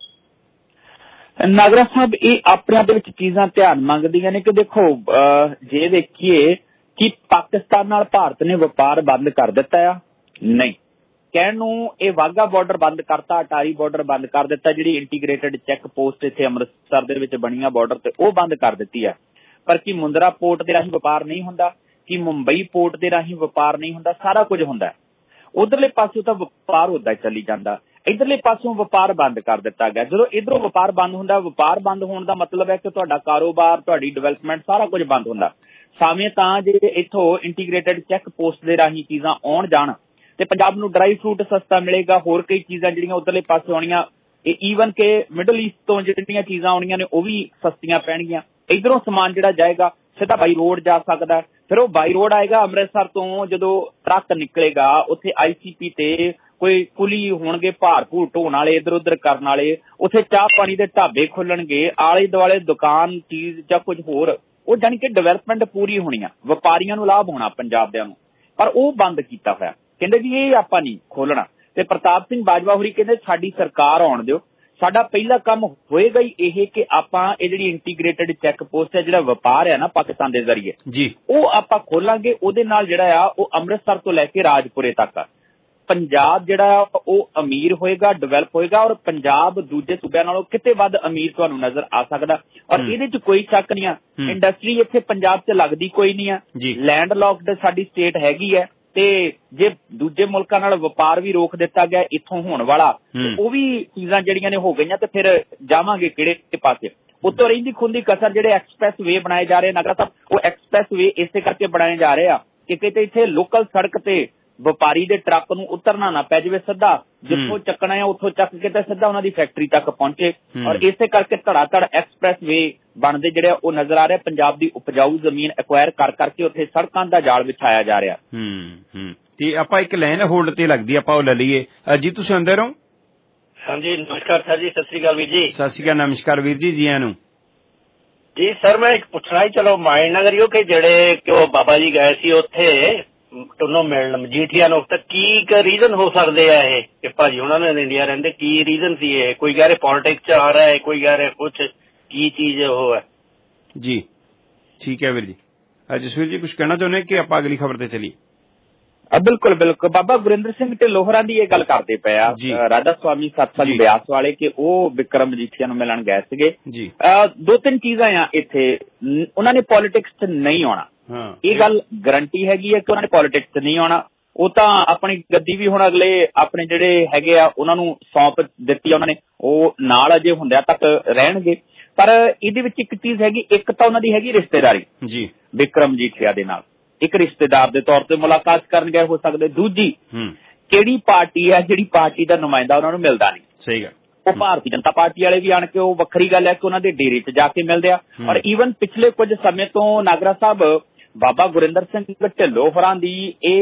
ਨਾਗਰਾ ਸਾਹਿਬ ਇਹ ਆਪਣੇ ਦੇ ਵਿੱਚ ਚੀਜ਼ਾਂ ਧਿਆਨ ਮੰਗਦੀਆਂ ਨੇ ਕਿ ਦੇਖੋ ਜੇ ਦੇਖੀਏ ਕਿ ਪਾਕਿਸਤਾਨ ਨਾਲ ਭਾਰਤ ਨੇ ਵਪਾਰ ਬੰਦ ਕਰ ਦਿੱਤਾ ਆ, ਨਹੀਂ ਕਹਿਣ ਨੂੰ ਇਹ ਵਾਘਾ ਬਾਰਡਰ ਬੰਦ ਕਰਤਾ, ਅਟਾਰੀ ਬਾਰਡਰ ਬੰਦ ਕਰ ਦਿੱਤਾ, ਜਿਹੜੀ ਇੰਟੀਗ੍ਰੇਟਡ ਚੈੱਕ ਪੋਸਟ ਇੱਥੇ ਅੰਮ੍ਰਿਤਸਰ ਦੇ ਵਿੱਚ ਬਣੀਆਂ ਬਾਰਡਰ ਤੇ ਉਹ ਬੰਦ ਕਰ ਦਿੱਤੀ ਆ। ਪਰ ਕੀ ਮੁੰਦਰਾ ਪੋਰਟ ਦੇ ਰਾਹੀਂ ਵਪਾਰ ਨਹੀਂ ਹੁੰਦਾ, ਕਿ ਮੁੰਬਈ ਪੋਰਟ ਦੇ ਰਾਹੀਂ ਵਪਾਰ ਨਹੀਂ ਹੁੰਦਾ, ਸਾਰਾ ਕੁਝ ਹੁੰਦਾ। ਉਧਰਲੇ ਪਾਸੋਂ ਤਾਂ ਵਪਾਰ ਹੁੰਦਾ ਚੱਲੀ ਜਾਂਦਾ, ਇਧਰਲੇ ਪਾਸੋਂ ਵਪਾਰ ਬੰਦ ਕਰ ਦਿੱਤਾ ਗਿਆ। ਜਦੋਂ ਇਧਰੋਂ ਵਪਾਰ ਬੰਦ ਹੁੰਦਾ, ਵਪਾਰ ਬੰਦ ਹੋਣ ਦਾ ਮਤਲਬ ਹੈ ਕਿ ਤੁਹਾਡਾ ਕਾਰੋਬਾਰ, ਤੁਹਾਡੀ ਡਿਵੈਲਪਮੈਂਟ ਸਾਰਾ ਕੁਝ ਬੰਦ ਹੁੰਦਾ। ਸਾਵੇਂ ਤਾਂ ਜੇ ਇੱਥੋਂ ਇੰਟੀਗ੍ਰੇਟਡ ਚੈੱਕ ਪੋਸਟ ਦੇ ਰਾਹੀਂ ਚੀਜ਼ਾਂ ਆਉਣ ਜਾਣ ਤੇ ਪੰਜਾਬ ਨੂੰ ਡਰਾਈ ਫਰੂਟ ਸਸਤਾ ਮਿਲੇਗਾ, ਹੋਰ ਕਈ ਚੀਜ਼ਾਂ ਜਿਹੜੀਆਂ ਉਧਰਲੇ ਪਾਸੇ ਆਉਣੀਆਂ, ਈਵਨ ਕਿ ਮਿਡਲ ਈਸਟ ਤੋਂ ਜਿਹੜੀਆਂ ਚੀਜ਼ਾਂ ਆਉਣੀਆਂ ਨੇ ਉਹ ਵੀ ਸਸਤੀਆਂ ਪੈਣਗੀਆਂ। ਇਧਰੋਂ ਸਮਾਨ ਜਿਹੜਾ ਜਾਏਗਾ ਸਿੱਧਾ ਬਾਈ ਰੋਡ ਜਾ ਸਕਦਾ, ਫਿਰ ਉਹ ਬਾਈ ਰੋਡ ਆਏਗਾ ਅੰਮ੍ਰਿਤਸਰ ਤੋਂ। ਜਦੋਂ ਟਰੱਕ ਨਿਕਲੇਗਾ ਉੱਥੇ ਆਈ ਸੀ ਪੀ ਤੇ ਕੋਈ ਕੁਲੀ ਹੋਣਗੇ ਭਾਰ ਭੂਰ ਢੋਣ ਵਾਲੇ, ਇੱਧਰ ਉੱਧਰ ਕਰਨ ਵਾਲੇ, ਉੱਥੇ ਚਾਹ ਪਾਣੀ ਦੇ ਢਾਬੇ ਖੋਲਣਗੇ, ਆਲੇ ਦੁਆਲੇ ਦੁਕਾਨ ਚੀਜ਼ ਜਾਂ ਕੁਝ ਹੋਰ, ਉਹ ਜਾਣੀ ਕਿ ਡਿਵੈਲਪਮੈਂਟ ਪੂਰੀ ਹੋਣੀ ਆ, ਵਪਾਰੀਆਂ ਨੂੰ ਲਾਭ ਹੋਣਾ ਪੰਜਾਬ ਦਿਆਂ ਨੂੰ। ਪਰ ਉਹ ਬੰਦ ਕੀਤਾ ਹੋਇਆ, ਕਹਿੰਦੇ ਜੀ ਇਹ ਆਪਾਂ ਨਹੀਂ ਖੋਲਣਾ। ਤੇ ਪ੍ਰਤਾਪ ਸਿੰਘ ਬਾਜਵਾ ਹੋਰੀ ਕਹਿੰਦੇ ਸਾਡੀ ਸਰਕਾਰ ਆਉਣ ਦਿਓ, ਸਾਡਾ ਪਹਿਲਾ ਕੰਮ ਹੋਏਗਾ ਹੀ ਇਹ ਕਿ ਆਪਾਂ ਇਹ ਜਿਹੜੀ ਇੰਟੀਗ੍ਰੇਟਡ ਚੈੱਕ ਪੋਸਟ ਹੈ, ਜਿਹੜਾ ਵਪਾਰ ਹੈ ਨਾ ਪਾਕਿਸਤਾਨ ਦੇ ਜ਼ਰੀਏ ਜੀ, ਉਹ ਆਪਾਂ ਖੋਲਾਂਗੇ। ਉਹਦੇ ਨਾਲ ਜਿਹੜਾ ਆ ਉਹ ਅੰਮ੍ਰਿਤਸਰ ਤੋਂ ਲੈ ਕੇ ਰਾਜਪੁਰੇ ਤੱਕ ਆ ਪੰਜਾਬ ਜਿਹੜਾ ਉਹ ਅਮੀਰ ਹੋਏਗਾ, ਡਿਵੈਲਪ ਹੋਏਗਾ, ਔਰ ਪੰਜਾਬ ਦੂਜੇ ਸੂਬਿਆਂ ਨਾਲੋਂ ਕਿਤੇ ਵੱਧ ਅਮੀਰ ਤੁਹਾਨੂੰ ਨਜ਼ਰ ਆ ਸਕਦਾ। ਔਰ ਇਹਦੇ ਚ ਕੋਈ ਸ਼ੱਕ ਨਹੀਂ ਆ, ਇੰਡਸਟਰੀ ਇੱਥੇ ਪੰਜਾਬ ਚ ਲੱਗਦੀ ਕੋਈ ਨਹੀਂ ਆ, ਲੈਂਡ ਲੌਕਡ ਸਾਡੀ ਸਟੇਟ ਹੈਗੀ ਹੈ। ਤੇ ਜੇ ਦੂਜੇ ਮੁਲਕਾਂ ਨਾਲ ਵਪਾਰ ਵੀ ਰੋਕ ਦਿੱਤਾ ਗਿਆ ਇੱਥੋਂ ਹੋਣ ਵਾਲਾ, ਉਹ ਵੀ ਚੀਜ਼ਾਂ ਜਿਹੜੀਆਂ ਨੇ ਹੋ ਗਈਆਂ, ਤੇ ਫਿਰ ਜਾਵਾਂਗੇ ਕਿਹੜੇ ਪਾਸੇ। ਉੱਤੋਂ ਰਹਿੰਦੀ ਖੁੰਦੀ ਕਸਰ ਜਿਹੜੇ ਐਕਸਪ੍ਰੈਸ ਵੇ ਬਣਾਏ ਜਾ ਰਹੇ ਨਗਰ ਸਾਹਿਬ, ਉਹ ਐਕਸਪ੍ਰੈਸ ਵੇ ਇਸੇ ਕਰਕੇ ਬਣਾਏ ਜਾ ਰਹੇ ਆ ਕਿ ਕਿਤੇ ਇੱਥੇ ਲੋਕਲ ਸੜਕ ਤੇ ਵਪਾਰੀ ਦੇ ਟਰੱਕ ਨੂੰ ਉਤਰਨਾ ਨਾ ਪੈ ਜਾਵੇ, ਸਿੱਧਾ ਜਿੱਥੋਂ ਚੱਕਣਾ ਹੈ ਉੱਥੋਂ ਚੱਕ ਕੇ ਤੇ ਸਿੱਧਾ ਉਹਨਾਂ ਦੀ ਫੈਕਟਰੀ ਤੱਕ ਪਹੁੰਚੇ। ਔਰ ਇਸੇ ਕਰਕੇ ਧੜਾ ਧੜ ਐਕਸਪ੍ਰੈਸ ਵੇ ਬਣਦੇ ਜਿਹੜੇ ਉਹ ਨਜ਼ਰ ਆ ਰਿਹਾ। ਪੰਜਾਬ ਦੀ ਉਪਜਾਊ ਜ਼ਮੀਨ ਐਕਵਾਇਰ ਕਰ ਕਰਕੇ ਉੱਥੇ ਸੜਕਾਂ ਦਾ ਜਾਲ ਵਿਛਾਇਆ ਜਾ ਰਿਹਾ। ਹੂੰ ਤੇ ਆਪਾਂ ਇੱਕ ਲਾਈਨ ਹੋਲਡ ਤੇ ਲੱਗਦੀ ਆਪਾਂ ਉਹ ਲੈ ਲਈਏ। ਜੀ ਤੁਸੀਂ ਅੰਦਰ ਹੋ? ਹਾਂਜੀ ਨਮਸਕਾਰ ਸਰ ਜੀ। ਸਤਿ ਸ੍ਰੀ ਅਕਾਲ ਵੀਰ ਜੀ। ਸਤਿ ਸ੍ਰੀ ਅਕਾਲ, ਨਮਸਕਾਰ ਵੀਰ ਜੀ, ਜੀ ਆਇਆਂ ਨੂੰ। ਜੀ ਸਰ ਮੈਂ ਇੱਕ ਪੁੱਛਣਾ ਹੀ, ਚਲੋ ਮਾਇੰਡ ਨਾ ਕਰਿਓ ਕਿ ਜਿਹੜੇ ਕਿ ਉਹ ਬਾਬਾ ਜੀ ਗਏ ਸੀ ਉੱਥੇ ਉਹਨੂੰ ਮਿਲਣ ਮਜੀਠੀਆ ਨੂੰ, ਤਾਂ ਕੀ ਰੀਜ਼ਨ ਹੋ ਸਕਦੇ ਆ ਇਹ ਕਿ ਭਾਜੀ ਉਹਨਾਂ ਨੇ ਇੰਡੀਆ ਰਹਿੰਦੇ, ਕੀ ਰੀਜ਼ਨ ਸੀ ਇਹ? ਕੋਈ ਕਹਿ ਰਹੇ ਪੋਲਿਟਿਕਸ ਚ ਆ ਰਿਹਾ ਹੈ, ਕੋਈ ਕਹਿ ਰਿਹਾ ਕੁਛ, ਕੀ ਚੀਜ਼ ਉਹ ਹੈ? ਜੀ ਠੀਕ ਹੈ ਵੀਰ ਜੀ। ਜਸਵੀਰ ਜੀ ਕੁਛ ਕਹਿਣਾ ਚਾਹੁੰਦੇ ਕਿ ਆਪਾਂ ਅਗਲੀ ਖਬਰ ਤੇ ਚਲੀਏ? ਬਿਲਕੁਲ ਬਿਲਕੁਲ ਬਾਬਾ ਗੁਰਿੰਦਰ ਸਿੰਘ ਤੇ ਲੋਹਰਾਂ ਦੀ ਇਹ ਗੱਲ ਕਰਦੇ ਪਏ ਆ ਰਾਧਾ ਸਵਾਮੀ ਸਤਸੰਗ ਬਿਆਸ ਵਾਲੇ ਕਿ ਉਹ ਵਿਕਰਮ ਮਜੀਠੀਆ ਨੂੰ ਮਿਲਣ ਗਏ ਸੀਗੇ। ਦੋ ਤਿੰਨ ਚੀਜ਼ਾਂ ਆ ਇੱਥੇ, ਉਹਨਾਂ ਨੇ ਪੋਲਿਟਿਕਸ ਚ ਨਹੀਂ ਆਉਣਾ, ਇਹ ਗੱਲ ਗਰੰਟੀ ਹੈਗੀ ਹੈ ਕਿ ਉਹਨਾਂ ਨੇ ਪੋਲਿਟਿਕਸ ਚ ਨਹੀਂ ਆਉਣਾ। ਉਹ ਤਾਂ ਆਪਣੀ ਗੱਦੀ ਵੀ ਹੁਣ ਅਗਲੇ ਆਪਣੇ ਜਿਹੜੇ ਹੈਗੇ ਆ ਉਹਨਾਂ ਨੂੰ ਸੌਂਪ ਦਿੱਤੀ ਆ ਉਹਨਾਂ ਨੇ, ਉਹ ਨਾਲ ਅਜੇ ਹੁੰਦਿਆਂ ਤੱਕ ਰਹਿਣਗੇ। ਪਰ ਇਹਦੇ ਵਿੱਚ ਇੱਕ ਚੀਜ਼ ਹੈਗੀ, ਇੱਕ ਤਾਂ ਉਹਨਾਂ ਦੀ ਹੈਗੀ ਰਿਸ਼ਤੇਦਾਰੀ ਜੀ ਵਿਕਰਮ ਮਜੀਠੀਆ ਦੇ ਨਾਲ, ਇੱਕ ਰਿਸ਼ਤੇਦਾਰ ਦੇ ਤੌਰ ਤੇ ਮੁਲਾਕਾਤ ਕਰਨ ਗਏ ਹੋ ਸਕਦੇ। ਦੂਜੀ ਕਿਹੜੀ ਪਾਰਟੀ ਹੈ ਜਿਹੜੀ ਪਾਰਟੀ ਦਾ ਨੁਮਾਇੰਦਾ ਉਹਨਾਂ ਨੂੰ ਮਿਲਦਾ ਨਹੀਂ, ਸਹੀ ਗੱਲ, ਉਹ ਭਾਰਤੀ ਜਨਤਾ ਪਾਰਟੀ ਵਾਲੇ ਵੀ ਆਣ ਕੇ, ਉਹ ਵੱਖਰੀ ਗੱਲ ਹੈ ਕਿ ਉਹਨਾਂ ਦੇ ਡੇਰੇ ਚ ਜਾ ਕੇ ਮਿਲਦੇ ਆ। ਔਰ ਈਵਨ ਪਿਛਲੇ ਕੁਝ ਸਮੇਂ ਤੋਂ ਨਾਗਰਾ ਸਾਹਿਬ ਬਾਬਾ ਗੁਰਿੰਦਰ ਸਿੰਘ ਢਿੱਲੋਂ ਹੋਰਾਂ ਦੀ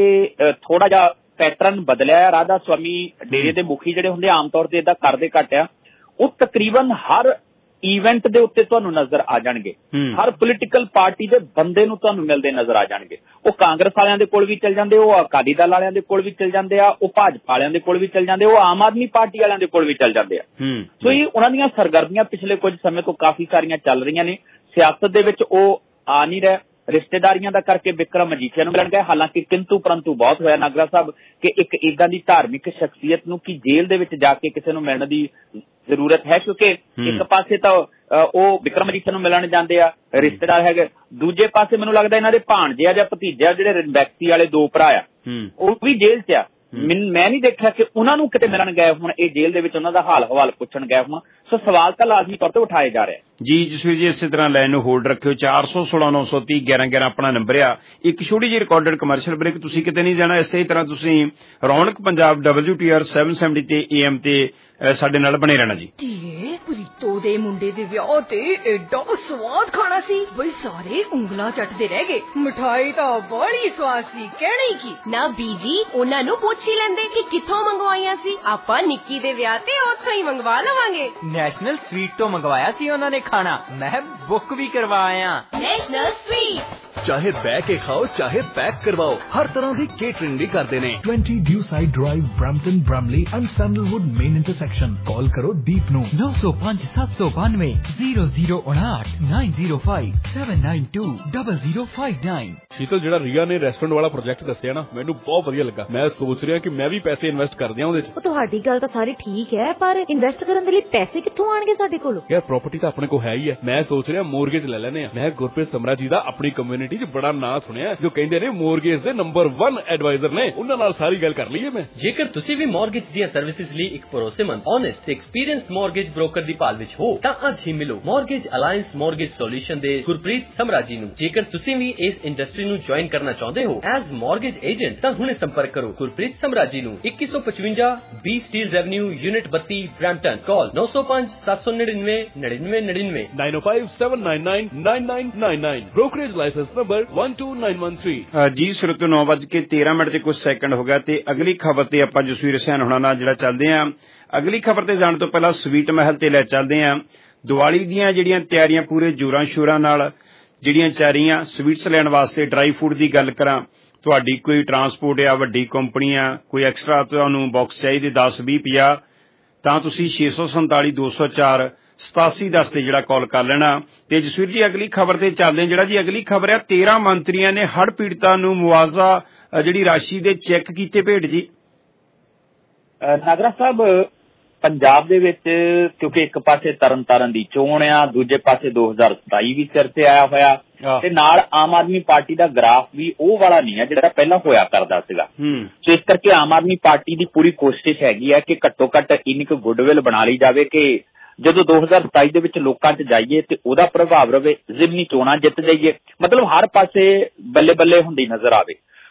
ਇਹ ਥੋੜਾ ਜਿਹਾ ਪੈਟਰਨ ਬਦਲਿਆ। ਰਾਧਾ ਸਵਾਮੀ ਡੇਰੇ ਦੇ ਮੁਖੀ ਜਿਹੜੇ ਹੁੰਦੇ ਆਮ ਤੌਰ ਤੇ ਏਦਾਂ ਕਰਦੇ ਘੱਟ ਆ, ਉਹ ਤਕਰੀਬਨ ਹਰ ਈਵੈਂਟ ਦੇ ਉੱਤੇ ਤੁਹਾਨੂੰ ਨਜ਼ਰ ਆ ਜਾਣਗੇ, ਹਰ ਪੋਲੀਟੀਕਲ ਪਾਰਟੀ ਦੇ ਬੰਦੇ ਨੂੰ ਤੁਹਾਨੂੰ ਮਿਲਦੇ ਨਜ਼ਰ ਆ ਜਾਣਗੇ। ਉਹ ਕਾਂਗਰਸ ਵਾਲਿਆਂ ਦੇ ਕੋਲ ਵੀ ਚਲ ਜਾਂਦੇ, ਉਹ ਅਕਾਲੀ ਦਲ ਵਾਲਿਆਂ ਦੇ ਕੋਲ ਵੀ ਚਲ ਜਾਂਦੇ ਆ, ਉਹ ਭਾਜਪਾ ਵਾਲਿਆਂ ਦੇ ਕੋਲ ਵੀ ਚਲ ਜਾਂਦੇ, ਉਹ ਆਮ ਆਦਮੀ ਪਾਰਟੀ ਵਾਲਿਆਂ ਦੇ ਕੋਲ ਵੀ ਚਲ ਜਾਂਦੇ ਆ। ਸੋ ਇਹ ਉਹਨਾਂ ਦੀਆਂ ਸਰਗਰਮੀਆਂ ਪਿਛਲੇ ਕੁਝ ਸਮੇਂ ਤੋਂ ਕਾਫੀ ਸਾਰੀਆਂ ਚੱਲ ਰਹੀਆਂ ਨੇ। ਸਿਆਸਤ ਦੇ ਵਿੱਚ ਉਹ ਆ ਨਹੀਂ ਰਹੇ, ਰਿਸ਼ਤੇਦਾਰੀਆਂ ਦਾ ਕਰਕੇ ਵਿਕਰਮ ਮਜੀਠੀਆ ਨੂੰ ਮਿਲਣ ਗਏ। ਹਾਲਾਂਕਿ ਕਿੰਤੂ ਪਰੰਤੂ ਬਹੁਤ ਹੋਇਆ ਨਾਗਰਾ ਸਾਹਿਬ ਕਿ ਇੱਕ ਏਦਾਂ ਦੀ ਧਾਰਮਿਕ ਸ਼ਖਸੀਅਤ ਨੂੰ ਕੀ ਜੇਲ੍ਹ ਦੇ ਵਿੱਚ ਜਾ ਕੇ ਕਿਸੇ ਨੂੰ ਮਿਲਣ ਦੀ ਜ਼ਰੂਰਤ ਹੈ, ਕਿਉਂਕਿ ਇੱਕ ਪਾਸੇ ਤਾਂ ਉਹ ਵਿਕਰਮ ਮਜੀਠੀਆ ਨੂੰ ਮਿਲਣ ਜਾਂਦੇ ਆ, ਰਿਸ਼ਤੇਦਾਰ ਹੈਗੇ, ਦੂਜੇ ਪਾਸੇ ਮੈਨੂੰ ਲੱਗਦਾ ਇਹਨਾਂ ਦੇ ਭਾਣਜੇ ਆ ਜਾਂ ਭਤੀਜੇ ਜਿਹੜੇ ਰਣਬੈਕਸੀ ਵਾਲੇ ਦੋ ਭਰਾ ਆ ਉਹ ਵੀ ਜੇਲ੍ਹ 'ਚ ਆ। ਮੈਂ ਨਹੀਂ ਦੇਖਿਆ ਕਿ ਉਹਨਾਂ ਨੂੰ ਕਿਤੇ ਮਿਲਣ ਗਏ ਹੁਣ, ਇਹ ਜੇਲ੍ਹ ਦੇ ਵਿੱਚ ਉਹਨਾਂ ਦਾ ਹਾਲ ਹਵਾਲ ਪੁੱਛਣ ਗਏ ਹੁਣ। ਸੋ ਸਵਾਲ ਤਾਂ ਲਾਜ਼ਮੀ ਤੌਰ ਤੇ ਉਠਾਏ ਜਾ ਰਹੇ ਜੀ। ਜਸਵੀਰ ਜੀ ਇਸੇ ਤਰ੍ਹਾਂ ਲਾਈਨ ਨੂੰ ਹੋਲਡ ਰੱਖਿਓ। ਚਾਰ ਸੌ ਸੋਲਾਂ ਨੌ ਸੌ ਤੀਹ ਗਿਆਰਾਂ ਗਿਆਰਾਂ ਆਪਣਾ ਨੰਬਰ ਆ। ਇੱਕ ਛੋਟੀ ਜਿਹੀ ਰਿਕਾਰਡਡ ਕਮਰਸ਼ੀਅਲ ਬ੍ਰੇਕ, ਤੁਸੀਂ ਕਿਤੇ ਨਹੀਂ ਜਾਣਾ। ਇਸੇ ਤਰ੍ਹਾਂ ਤੁਸੀਂ ਰੌਣਕ ਪੰਜਾਬ ਡਬਲਯੂ ਟੀ ਆਰ ਸੱਤ ਸੌ ਸੱਤਰ ਤੇ ਏ ਐਮ ਤੇ ਸਾਡੇ ਨਾਲ ਬਣੇ ਰਹਿਣਾ ਜੀ। ਧੀਏ ਪ੍ਰੀਤੋ ਦੇ ਮੁੰਡੇ ਦੇ ਵਿਆਹ ਤੇ ਐਡਾ ਸਵਾਦ ਖਾਣਾ ਸੀ, ਬਈ ਸਾਰੇ ਉਂਗਲਾਂ ਚੱਟਦੇ ਰਹਿ ਗਏ। ਮਿਠਾਈ ਤਾਂ ਬੜੀ ਸਵਾਦ ਸੀ, ਕਹਿਣਾ ਹੀ ਕੀ। ਨਾ ਬੀਜੀ ਉਹਨਾਂ ਨੂੰ ਪੁੱਛ ਹੀ ਲੈਂਦੇ ਕਿ ਕਿੱਥੋਂ ਮੰਗਵਾਈਆਂ ਸੀ, ਆਪਾਂ ਨਿੱਕੀ ਦੇ ਵਿਆਹ ਤੇ ਉੱਥੋਂ ਹੀ ਮੰਗਵਾ ਲਵਾਂਗੇ। ਨੈਸ਼ਨਲ ਸਵੀਟ ਤੋਂ ਮੰਗਵਾਇਆ ਸੀ ਉਹਨਾਂ ਨੇ ਖਾਣਾ, ਮੈਂ ਬੁੱਕ ਵੀ ਕਰਵਾਇਆ। ਨੈਸ਼ਨਲ ਸਵੀਟ ਚਾਹੇ ਬਹਿ ਕੇ ਖਾਓ ਚਾਹੇ ਪੈਕ ਕਰਵਾਓ, ਹਰ ਤਰ੍ਹਾਂ ਦੀ ਕੇਟਰਿੰਗ ਵੀ ਕਰਦੇ ਨੇ। twenty Dewside Drive, Brampton, Bramley and Sandalwood main intersection। ਕਾਲ ਕਰੋ ਦੀਪ ਨੂੰ ਨੌ ਸੌ ਪੰਜ ਸੱਤ ਸੌ ਬਾਨਵੇਂ ਜ਼ੀਰੋ ਜ਼ੀਰੋ ਉਨਾਹਠ nine zero five seven nine two zero zero five nine। Sheetal ਜਿਹੜਾ ਰੀਆ ਨੇ ਰੈਸਟੋਰੈਂਟ ਵਾਲਾ ਪ੍ਰੋਜੈਕਟ ਦੱਸਿਆ ਨਾ, ਮੈਨੂੰ ਬਹੁਤ ਵਧੀਆ ਲੱਗਾ। ਮੈਂ ਸੋਚ ਰਿਹਾ ਕਿ ਮੈਂ ਵੀ ਪੈਸੇ ਇਨਵੈਸਟ ਕਰ ਦਿਆਂ ਉਹਦੇ 'ਚ। ਉਹ ਤੁਹਾਡੀ ਗੱਲ ਤਾਂ ਸਾਰੀ ਠੀਕ ਹੈ, ਪਰ ਇਨਵੈਸਟ ਕਰਨ ਦੇ ਲਈ ਪੈਸੇ ਕਿੱਥੋਂ ਆਣਗੇ ਸਾਡੇ ਕੋਲ? ਯਾਰ ਪ੍ਰਾਪਰਟੀ ਤਾਂ ਆਪਣੇ ਕੋਲ ਹੈ ਹੀ ਹੈ। ਮੈਂ ਸੋਚ ਰਿਹਾ ਮੋਰਗੇਜ ਲੈ ਲੈਨੇ ਆ। ਮੈਂ ਗੁਰਪ੍ਰੀਤ ਸਮਰਾ ਜੀ ਦਾ ਆਪਣੀ ਕਮਿਊਨਿਟੀ 'ਚ ਬੜਾ ਨਾਂ ਸੁਣਿਆ, ਜੋ ਕਹਿੰਦੇ ਨੇ ਮੋਰਗੇਜ ਦੇ ਨੰਬਰ ਵਨ ਐਡਵਾਈਜ਼ਰ ਨੇ। ਉਹਨਾਂ ਨਾਲ ਸਾਰੀ ਗੱਲ ਕਰ ਲਈਏ ਮੈਂ। ਜੇਕਰ ਤੁਸੀਂ ਵੀ ਮੋਰਗੇਜ ਦੀਆਂ ਸਰਵਿਸਿਜ਼ ਲਈ ਇੱਕ ਭਰੋਸੇਮੰਦ, ਓਨੈਸਟ ਤੇ ਐਕਸਪੀਰੀਅੰਸਡ ਮੋਰਗੇਜ ਬ੍ਰੋਕਰ ਦੀ ਭਾਲ ਵਿੱਚ ਹੋ ਤਾਂ ਅੱਜ ਹੀ ਮਿਲੋ ਮੋਰਗੇਜ ਅਲਾਇੰਸ ਮੋਰਗੇਜ ਸੋਲੂਸ਼ਨ ਦੇ ਗੁਰਪ੍ਰੀਤ ਸਮਰਾ ਜੀ ਨੂੰ। ਜੇਕਰ ਤੁਸੀਂ ਵੀ ਇਸ ਇੰਡਸਟਰੀ ਨੂੰ ਜੁਆਇਨ ਕਰਨਾ ਚਾਹੁੰਦੇ ਹੋ ਐਜ਼ ਮੋਰਗੇਜ ਏਜੰਟ ਤਾਂ ਹੁਣੇ ਸੰਪਰਕ ਕਰੋ ਗੁਰਪ੍ਰੀਤ ਸਮਰਾ ਜੀ ਨੂੰ। ਇੱਕੀ ਸੌ ਪਚਵੰਜਾ ਬੀ ਸਟੀਲਜ਼ ਐਵਨਿਊ ਯੂਨਿਟ ਬੱਤੀ ਬ੍ਰੈਂਪਟਨ। ਕਾਲ ਨੌ ਸੌ ਪੰਜ ਸੱਤ ਸੌ ਨੜਿਨਵੇਂ ਨੜਿਨਵੇਂ ਨੜਿਨਵੇਂ nine oh five seven nine nine nine nine nine nine। Brokerage license number one two nine one three। ਜੀ ਸੁਰਤ ਨੌ ਵੱਜ ਕੇ ਤੇਰਾਂ ਮਿੰਟ ਤੇ ਕੁਝ ਸੈਕਿੰਡ ਹੋ ਗਿਆ ਤੇ ਅਗਲੀ ਖਬਰ ਤੇ ਆਪਾਂ ਜਸਵੀਰ ਹੁਸੈਨ ਹੋਣਾ ਨਾਲ ਜਿਹੜਾ ਚੱਲਦੇ ਆਂ। ਅਗਲੀ ਖਬਰ ਤੇ ਜਾਣ ਤੋਂ ਪਹਿਲਾਂ ਸਵੀਟ ਮਹਿਲ ਤੇ ਲੈ ਚੱਲਦੇ ਆਂ। ਦੀਵਾਲੀ ਦੀਆਂ ਜਿਹੜੀਆਂ ਤਿਆਰੀਆਂ ਪੂਰੇ ਜੋਰਾਂ ਸ਼ੋਰਾਂ ਨਾਲ ਜਿਹੜੀਆਂ ਚੱਲ ਰਹੀਆਂ, ਸਵੀਟਸ ਲੈਣ ਵਾਸਤੇ ਡਰਾਈ ਫੂਡ ਦੀ ਗੱਲ ਕਰਾਂ, ਤੁਹਾਡੀ ਕੋਈ ਟਰਾਂਸਪੋਰਟ ਆ, ਵੱਡੀ ਕੰਪਨੀ ਆ, ਕੋਈ ਐਕਸਟਰਾ ਤੁਹਾਨੂੰ ਬਾਕਸ ਚਾਹੀਦੇ ਦਸ ਵੀਹ ਪੰਜਾਹ, ਤਾਂ ਤੁਸੀਂ ਛੇ ਸੌ ਸੰਤਾਲੀ ਦੋ ਸੌ ਚਾਰ ਸਤਾਸੀ ਦਸ ਤੇ ਜਿਹੜਾ ਕਾਲ ਕਰ ਲੈਣਾ। ਤੇ ਜਸਵੀਰ ਜੀ ਅਗਲੀ ਖਬਰ ਤੇ ਚੱਲਦੇ ਜਿਹੜਾ ਜੀ ਅਗਲੀ ਖਬਰ ਆ, ਤੇਰਾਂ ਮੰਤਰੀਆਂ ਨੇ ਹੜ੍ਹ ਪੀੜਤਾਂ ਨੂੰ ਮੁਆਵਜ਼ਾ ਜਿਹੜੀ ਰਾਸ਼ੀ ਦੇ ਚੈੱਕ ਕੀਤੇ ਭੇਟ ਜੀ। ਨਾਗਰਾ ਸਾਹਿਬ ਪੰਜਾਬ ਦੇ ਵਿੱਚ ਕਿਉਂਕਿ ਇੱਕ ਪਾਸੇ ਤਰਨ ਤਾਰਨ ਦੀ ਚੋਣ ਆ, ਦੂਜੇ ਪਾਸੇ ਦੋ ਹਜ਼ਾਰ ਸਤਾਈ ਵੀ ਸਿਰ ਤੇ ਆਇਆ ਹੋਇਆ ਤੇ ਨਾਲ ਆਮ ਆਦਮੀ ਪਾਰਟੀ ਦਾ ਗ੍ਰਾਫ ਵੀ ਉਹ ਵਾਲਾ ਨਹੀਂ ਹੈ ਜਿਹੜਾ ਪਹਿਲਾਂ ਹੋਇਆ ਕਰਦਾ ਸੀਗਾ। ਸੋ ਇਸ ਕਰਕੇ ਆਮ ਆਦਮੀ ਪਾਰਟੀ ਦੀ ਪੂਰੀ ਕੋਸ਼ਿਸ਼ ਹੈਗੀ ਹੈ ਕਿ ਘੱਟੋ ਘੱਟ ਇੰਨੀ ਕੁ ਗੁੱਡਵਿਲ ਬਣਾ ਲਈ ਜਾਵੇ ਕਿ ਜਦੋਂ ਦੋ ਹਜ਼ਾਰ ਸਤਾਈ ਦੇ ਵਿੱਚ ਲੋਕਾਂ 'ਚ ਜਾਈਏ ਤੇ ਉਹਦਾ ਪ੍ਰਭਾਵ ਰਵੇ, ਜ਼ਿਮਨੀ ਚੋਣਾਂ ਜਿੱਤ ਜਾਈਏ, ਮਤਲਬ ਹਰ ਪਾਸੇ ਬੱਲੇ ਬੱਲੇ ਹੁੰਦੀ ਨਜ਼ਰ ਆਵੇ।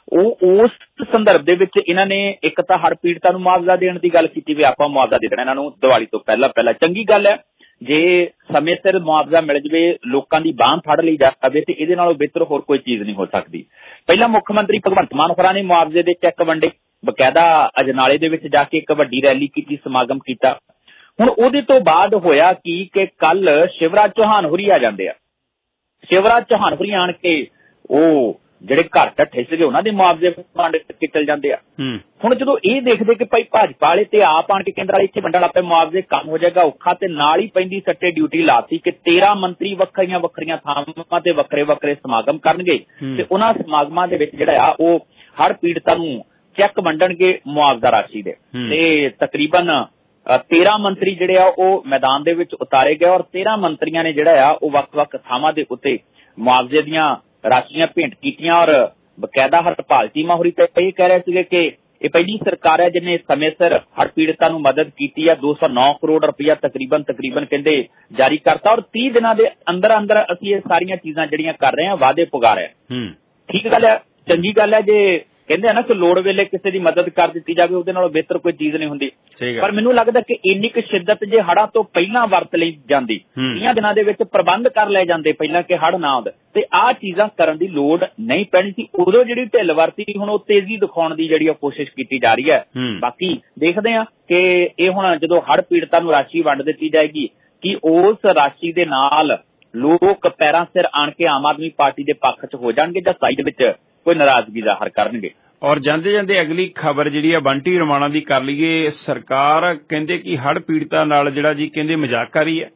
ਉਹ ਉਸ ਸੰਦਰਭ ਦੇ ਵਿੱਚ ਇਹਨਾਂ ਨੇ ਇੱਕ ਤਾਂ ਹੜ੍ਹ ਪੀੜਤਾਂ ਨੂੰ ਮੁਆਵਜ਼ਾ ਦੇਣ ਦੀ ਗੱਲ ਕੀਤੀ ਵੀ ਆਪਾਂ ਮੁਆਵਜ਼ਾ ਦੇ ਦੇਣਾ ਇਹਨਾਂ ਨੂੰ ਦੀਵਾਲੀ ਤੋਂ ਪਹਿਲਾਂ ਪਹਿਲਾਂ। ਚੰਗੀ ਗੱਲ ਹੈ ਜੇ ਸਮੇਂ ਸਿਰ ਮੁਆਵਜ਼ਾ ਮਿਲ ਜਾਵੇ, ਲੋਕਾਂ ਦੀ ਬਾਂਹ ਫੜ ਲਈ ਜਾਵੇ ਤੇ ਇਹਦੇ ਨਾਲੋਂ ਬਿਹਤਰ ਹੋਰ ਕੋਈ ਚੀਜ਼ ਨਹੀਂ ਹੋ ਸਕਦੀ। ਪਹਿਲਾਂ ਮੁੱਖ ਮੰਤਰੀ ਭਗਵੰਤ ਮਾਨ ਹੋਰਾਂ ਨੇ ਮੁਆਵਜ਼ੇ ਦੇ ਚੈੱਕ ਵੰਡੇ, ਬਕਾਇਦਾ ਅਜਨਾਲੇ ਦੇ ਵਿੱਚ ਜਾ ਕੇ ਇੱਕ ਵੱਡੀ ਰੈਲੀ ਕੀਤੀ, ਸਮਾਗਮ ਕੀਤਾ। ਹੁਣ ਉਹਦੇ ਤੋਂ ਬਾਅਦ ਹੋਇਆ ਕੀ ਕਿ ਕੱਲ ਸ਼ਿਵਰਾਜ ਚੌਹਾਨ ਹੋਰੀ ਆ ਜਾਂਦੇ ਆ। ਸ਼ਿਵਰਾਜ ਚੌਹਾਨ ਹੋਰੀ ਆਣ ਕੇ ਉਹ ਜਿਹੜੇ ਘਰ ਢੱਠੇ ਸੀਗੇ ਉਹਨਾਂ ਦੇ ਮੁਆਵਜ਼ੇ ਵੰਡ ਕੇ ਚਲ ਜਾਂਦੇ ਆ। ਹੁਣ ਜਦੋਂ ਇਹ ਦੇਖਦੇ ਕਿ ਭਾਈ ਭਾਜਪਾ ਵਾਲੇ ਤੇ ਆਪ ਆਣ ਕੇ ਕੇਂਦਰ ਵਾਲੇ ਇੱਥੇ ਵੰਡਣ ਆਪੇ ਮੁਆਵਜ਼ੇ ਕੰਮ ਹੋ ਜਾਏਗਾ ਔਖਾ, ਤੇ ਨਾਲ ਹੀ ਪੈਂਦੀ ਸੱਟੇ ਡਿਊਟੀ ਲਾਤੀ ਕਿ ਤੇਰਾਂ ਮੰਤਰੀ ਵੱਖਰੀਆਂ ਵੱਖਰੀਆਂ ਥਾਵਾਂ ਤੇ ਵੱਖਰੇ ਵੱਖਰੇ ਸਮਾਗਮ ਕਰਨਗੇ ਤੇ ਉਹਨਾਂ ਸਮਾਗਮਾਂ ਦੇ ਵਿੱਚ ਜਿਹੜਾ ਆ ਉਹ ਹੜ੍ਹ ਪੀੜਤਾਂ ਨੂੰ ਚੈੱਕ ਵੰਡਣਗੇ ਮੁਆਵਜ਼ਾ ਰਾਸ਼ੀ ਦੇ। ਤੇ ਤਕਰੀਬਨ ਤੇਰਾਂ ਮੰਤਰੀ ਜਿਹੜੇ ਆ ਉਹ ਮੈਦਾਨ ਦੇ ਵਿੱਚ ਉਤਾਰੇ ਗਏ ਔਰ ਤੇਰਾਂ ਮੰਤਰੀਆਂ ਨੇ ਜਿਹੜਾ ਆ ਉਹ ਵੱਖ-ਵੱਖ ਥਾਵਾਂ ਦੇ ਉੱਤੇ ਮੁਆਵਜ਼ੇ ਦੀਆਂ ਰਾਸ਼ੀਆਂ ਭੇਂਟ ਕੀਤੀਆਂ ਔਰ ਬਕਾਇਦਾ ਹਰਪਾਲ ਚੀਮਾ ਹੋਰੀ ਤੇ ਇਹ ਕਹਿ ਰਹੇ ਸੀਗੇ ਕਿ ਇਹ ਪਹਿਲੀ ਸਰਕਾਰ ਹੈ ਜਿਹਨੇ ਸਮੇਂ ਸਿਰ ਹੜ੍ਹ ਪੀੜਤਾਂ ਨੂੰ ਮਦਦ ਕੀਤੀ ਆ। ਦੋ ਸੌ ਨੌ ਕਰੋੜ ਰੁਪਇਆ ਤਕਰੀਬਨ ਤਕਰੀਬਨ ਕਹਿੰਦੇ ਜਾਰੀ ਕਰਤਾ ਔਰ ਤੀਹ ਦਿਨਾਂ ਦੇ ਅੰਦਰ ਅੰਦਰ ਅਸੀਂ ਇਹ ਸਾਰੀਆਂ ਚੀਜ਼ਾਂ ਜਿਹੜੀਆਂ ਕਰ ਰਹੇ ਹਾਂ ਵਾਅਦੇ ਪੁਗਾ ਰਹੇ ਹਾਂ। ਠੀਕ ਗੱਲ ਹੈ, ਚੰਗੀ ਗੱਲ ਹੈ। ਜੇ ਕਹਿੰਦੇ ਆ ਨਾ ਕਿ ਲੋੜ ਵੇਲੇ ਕਿਸੇ ਦੀ ਮਦਦ ਕਰ ਦਿੱਤੀ ਜਾਵੇ ਉਹਦੇ ਨਾਲੋਂ ਬਿਹਤਰ ਕੋਈ ਚੀਜ਼ ਨਹੀਂ ਹੁੰਦੀ। ਪਰ ਮੈਨੂੰ ਲੱਗਦਾ ਕਿ ਇੰਨੀ ਕੁ ਸ਼ਿੱਦਤ ਜੇ ਹੜ੍ਹਾਂ ਤੋਂ ਪਹਿਲਾਂ ਵਰਤ ਲਈ ਜਾਂਦੀ, ਤੀਹਾਂ ਦਿਨਾਂ ਦੇ ਵਿੱਚ ਪ੍ਰਬੰਧ ਕਰ ਲਏ ਜਾਂਦੇ ਪਹਿਲਾਂ ਕਿ ਹੜ੍ਹ ਨਾ ਆਉਂਦਾ, ਤੇ ਆਹ ਚੀਜ਼ਾਂ ਕਰਨ ਦੀ ਲੋੜ ਨਹੀਂ ਪੈਣੀ ਸੀ। ਉਦੋਂ ਜਿਹੜੀ ਢਿੱਲ ਵਰਤੀ ਹੁਣ ਉਹ ਤੇਜ਼ੀ ਦਿਖਾਉਣ ਦੀ ਜਿਹੜੀ ਕੋਸ਼ਿਸ਼ ਕੀਤੀ ਜਾ ਰਹੀ ਹੈ। ਬਾਕੀ ਦੇਖਦੇ ਹਾਂ ਕਿ ਇਹ ਹੁਣ ਜਦੋਂ ਹੜ੍ਹ ਪੀੜਤਾਂ ਨੂੰ ਰਾਸ਼ੀ ਵੰਡ ਦਿੱਤੀ ਜਾਏਗੀ ਕਿ ਉਸ ਰਾਸ਼ੀ ਦੇ ਨਾਲ ਲੋਕ ਪੈਰਾਂ ਸਿਰ ਆਣ ਕੇ ਆਮ ਆਦਮੀ ਪਾਰਟੀ ਦੇ ਪੱਖ 'ਚ ਹੋ ਜਾਣਗੇ ਜਾਂ ਸਾਈਡ ਵਿੱਚ ਕੋਈ ਨਾਰਾਜ਼ਗੀ ਜ਼ਾਹਰ ਕਰਨਗੇ। ਔਰ ਜਾਂਦੇ ਜਾਂਦੇ ਅਗਲੀ ਖਬਰ ਜਿਹੜੀ ਆ ਬੰਟੀ ਰਮਾਣਾ ਦੀ ਕਰ ਲਈਏ। ਸਰਕਾਰ ਕਹਿੰਦੇ ਕਿ ਹੜ੍ਹ ਪੀੜਤਾਂ ਨਾਲ ਜਿਹੜਾ ਜੀ ਕਹਿੰਦੇ ਮਜ਼ਾਕ ਕਰ ਰਹੀ ਹੈ।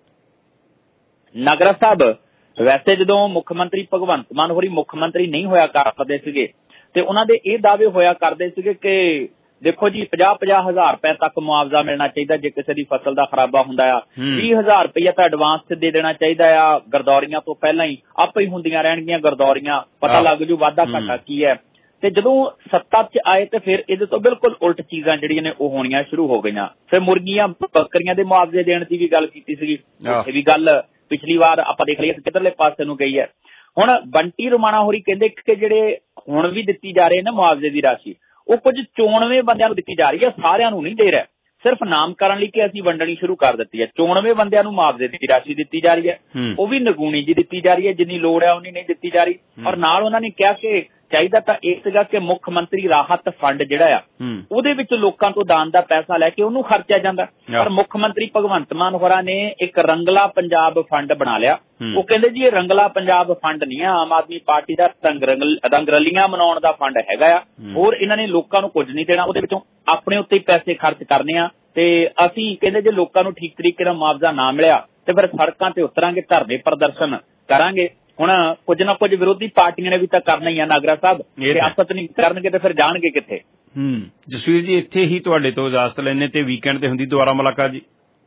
ਨਾਗਰਾ ਸਾਹਿਬ ਵੈਸੇ ਜਦੋਂ ਮੁੱਖ ਮੰਤਰੀ ਭਗਵੰਤ ਮਾਨ ਹੋਰੀ ਮੁੱਖ ਮੰਤਰੀ ਨਹੀਂ ਹੋਇਆ ਕਰਦੇ ਸੀਗੇ ਤੇ ਉਹਨਾਂ ਦੇ ਇਹ ਦਾਅਵੇ ਹੋਇਆ ਕਰਦੇ ਸੀਗੇ ਕਿ ਦੇਖੋ ਜੀ ਪੰਜਾਹ ਪੰਜਾਹ ਹਜ਼ਾਰ ਰੁਪਏ ਤੱਕ ਮੁਆਵਜ਼ਾ ਮਿਲਣਾ ਚਾਹੀਦਾ ਜੇ ਕਿਸੇ ਦੀ ਫਸਲ ਦਾ ਖਰਾਬਾ ਹੁੰਦਾ ਆ। ਵੀਹ ਹਜ਼ਾਰ ਰੁਪਇਆ ਤਾਂ ਐਡਵਾਂਸ ਦੇ ਦੇਣਾ ਚਾਹੀਦਾ ਆ, ਗਰਦੌਰੀਆਂ ਤੋਂ ਪਹਿਲਾਂ ਹੀ ਆਪੇ ਹੀ ਹੁੰਦੀਆਂ ਰਹਿਣਗੀਆਂ ਗਰਦੌਰੀਆਂ, ਪਤਾ ਲੱਗ ਜੂ ਵਾਧਾ ਘਾਟਾ ਕੀ ਹੈ। ਤੇ ਜਦੋਂ ਸੱਤਾ 'ਚ ਆਏ ਤੇ ਫਿਰ ਇਹਦੇ ਤੋਂ ਬਿਲਕੁਲ ਉਲਟ ਚੀਜ਼ਾਂ ਜਿਹੜੀਆਂ ਨੇ ਉਹ ਹੋਣੀਆਂ ਸ਼ੁਰੂ ਹੋ ਗਈਆਂ। ਫਿਰ ਮੁਰਗੀਆਂ ਬੱਕਰੀਆਂ ਦੇ ਮੁਆਵਜ਼ੇ ਦੇਣ ਦੀ ਵੀ ਗੱਲ ਕੀਤੀ ਸੀਗੀ, ਇਹ ਵੀ ਗੱਲ ਪਿਛਲੀ ਵਾਰ ਆਪਾਂ ਦੇਖ ਲਈਏ ਕਿੱਧਰਲੇ ਪਾਸੇ ਨੂੰ ਗਈ ਹੈ। ਹੁਣ ਬੰਟੀ ਰਮਾਣਾ ਹੋਰੀ ਕਹਿੰਦੇ ਕਿ ਜਿਹੜੇ ਹੁਣ ਵੀ ਦਿੱਤੀ ਜਾ ਰਹੇ ਨੇ ਮੁਆਵਜ਼ੇ ਦੀ ਰਾਸ਼ੀ ਉਹ ਕੁਝ ਚੋਣਵੇਂ ਬੰਦਿਆਂ ਨੂੰ ਦਿੱਤੀ ਜਾ ਰਹੀ ਹੈ, ਸਾਰਿਆਂ ਨੂੰ ਨਹੀਂ ਦੇ ਰਿਹਾ। ਸਿਰਫ ਨਾਮ ਕਰਨ ਲਈ ਕਿ ਅਸੀਂ ਵੰਡਣੀ ਸ਼ੁਰੂ ਕਰ ਦਿੱਤੀ ਹੈ। ਚੋਣਵੇਂ ਬੰਦਿਆਂ ਨੂੰ ਮੁਆਵਜ਼ੇ ਦੀ ਰਾਸ਼ੀ ਦਿੱਤੀ ਜਾ ਰਹੀ ਹੈ, ਉਹ ਵੀ ਨਗੂਣੀ ਜੀ ਦਿੱਤੀ ਜਾ ਰਹੀ ਹੈ, ਜਿੰਨੀ ਲੋੜ ਹੈ ਉਨੀ ਨਹੀਂ ਦਿੱਤੀ ਜਾ ਰਹੀ। ਔਰ ਨਾਲ ਉਹਨਾਂ ਨੇ ਕਿਹਾ ਕਿ ਚਾਹੀਦਾ ਤਾਂ ਇਹ ਸੀਗਾ ਕਿ ਮੁੱਖ ਮੰਤਰੀ ਰਾਹਤ ਫੰਡ ਜਿਹੜਾ ਆ ਉਹਦੇ ਵਿੱਚ ਲੋਕਾਂ ਤੋਂ ਦਾਨ ਦਾ ਪੈਸਾ ਲੈ ਕੇ ਉਹਨੂੰ ਖਰਚਿਆ ਜਾਂਦਾ। ਪਰ ਮੁੱਖ ਮੰਤਰੀ ਭਗਵੰਤ ਮਾਨ ਹੋਰਾਂ ਨੇ ਇੱਕ ਰੰਗਲਾ ਪੰਜਾਬ ਫੰਡ ਬਣਾ ਲਿਆ। ਉਹ ਕਹਿੰਦੇ ਜੀ ਇਹ ਰੰਗਲਾ ਪੰਜਾਬ ਫੰਡ ਨਹੀਂ ਆ, ਆਮ ਆਦਮੀ ਪਾਰਟੀ ਦਾ ਰੰਗ ਰਲੀਆਂ ਮਨਾਉਣ ਦਾ ਫੰਡ ਹੈਗਾ ਆ। ਹੋਰ ਇਹਨਾਂ ਨੇ ਲੋਕਾਂ ਨੂੰ ਕੁਝ ਨਹੀਂ ਦੇਣਾ, ਉਹਦੇ ਵਿੱਚੋਂ ਆਪਣੇ ਉੱਤੇ ਹੀ ਪੈਸੇ ਖਰਚ ਕਰਨੇ ਆ। ਤੇ ਅਸੀਂ ਕਹਿੰਦੇ ਜੇ ਲੋਕਾਂ ਨੂੰ ਠੀਕ ਤਰੀਕੇ ਨਾਲ ਮੁਆਵਜ਼ਾ ਨਾ ਮਿਲਿਆ ਤੇ ਫਿਰ ਸੜਕਾਂ ਤੇ ਉਤਰਾਂਗੇ, ਧਰਨੇ ਪ੍ਰਦਰਸ਼ਨ ਕਰਾਂਗੇ। ਹੁਣ ਕੁਝ ਨਾ ਕੁਝ ਵਿਰੋਧੀ ਪਾਰਟੀਆਂ ਨੇ ਵੀ ਤਾਂ ਕਰਨਾ ਹੀ ਆ ਨਾਗਰਾ ਸਾਹਿਬ, ਸਿਆਸਤ ਨਹੀਂ ਕਰਨਗੇ ਤੇ ਫਿਰ ਜਾਣਗੇ ਕਿੱਥੇ। ਹੂੰ ਜਸਵੀਰ ਜੀ ਇੱਥੇ ਹੀ ਤੁਹਾਡੇ ਤੋਂ ਇਜਾਜ਼ਤ ਲੈਣੇ ਤੇ ਵੀਕਐਂਡ ਤੇ ਹੁੰਦੀ ਦੁਬਾਰਾ ਮੁਲਾਕਾਤ ਜੀ।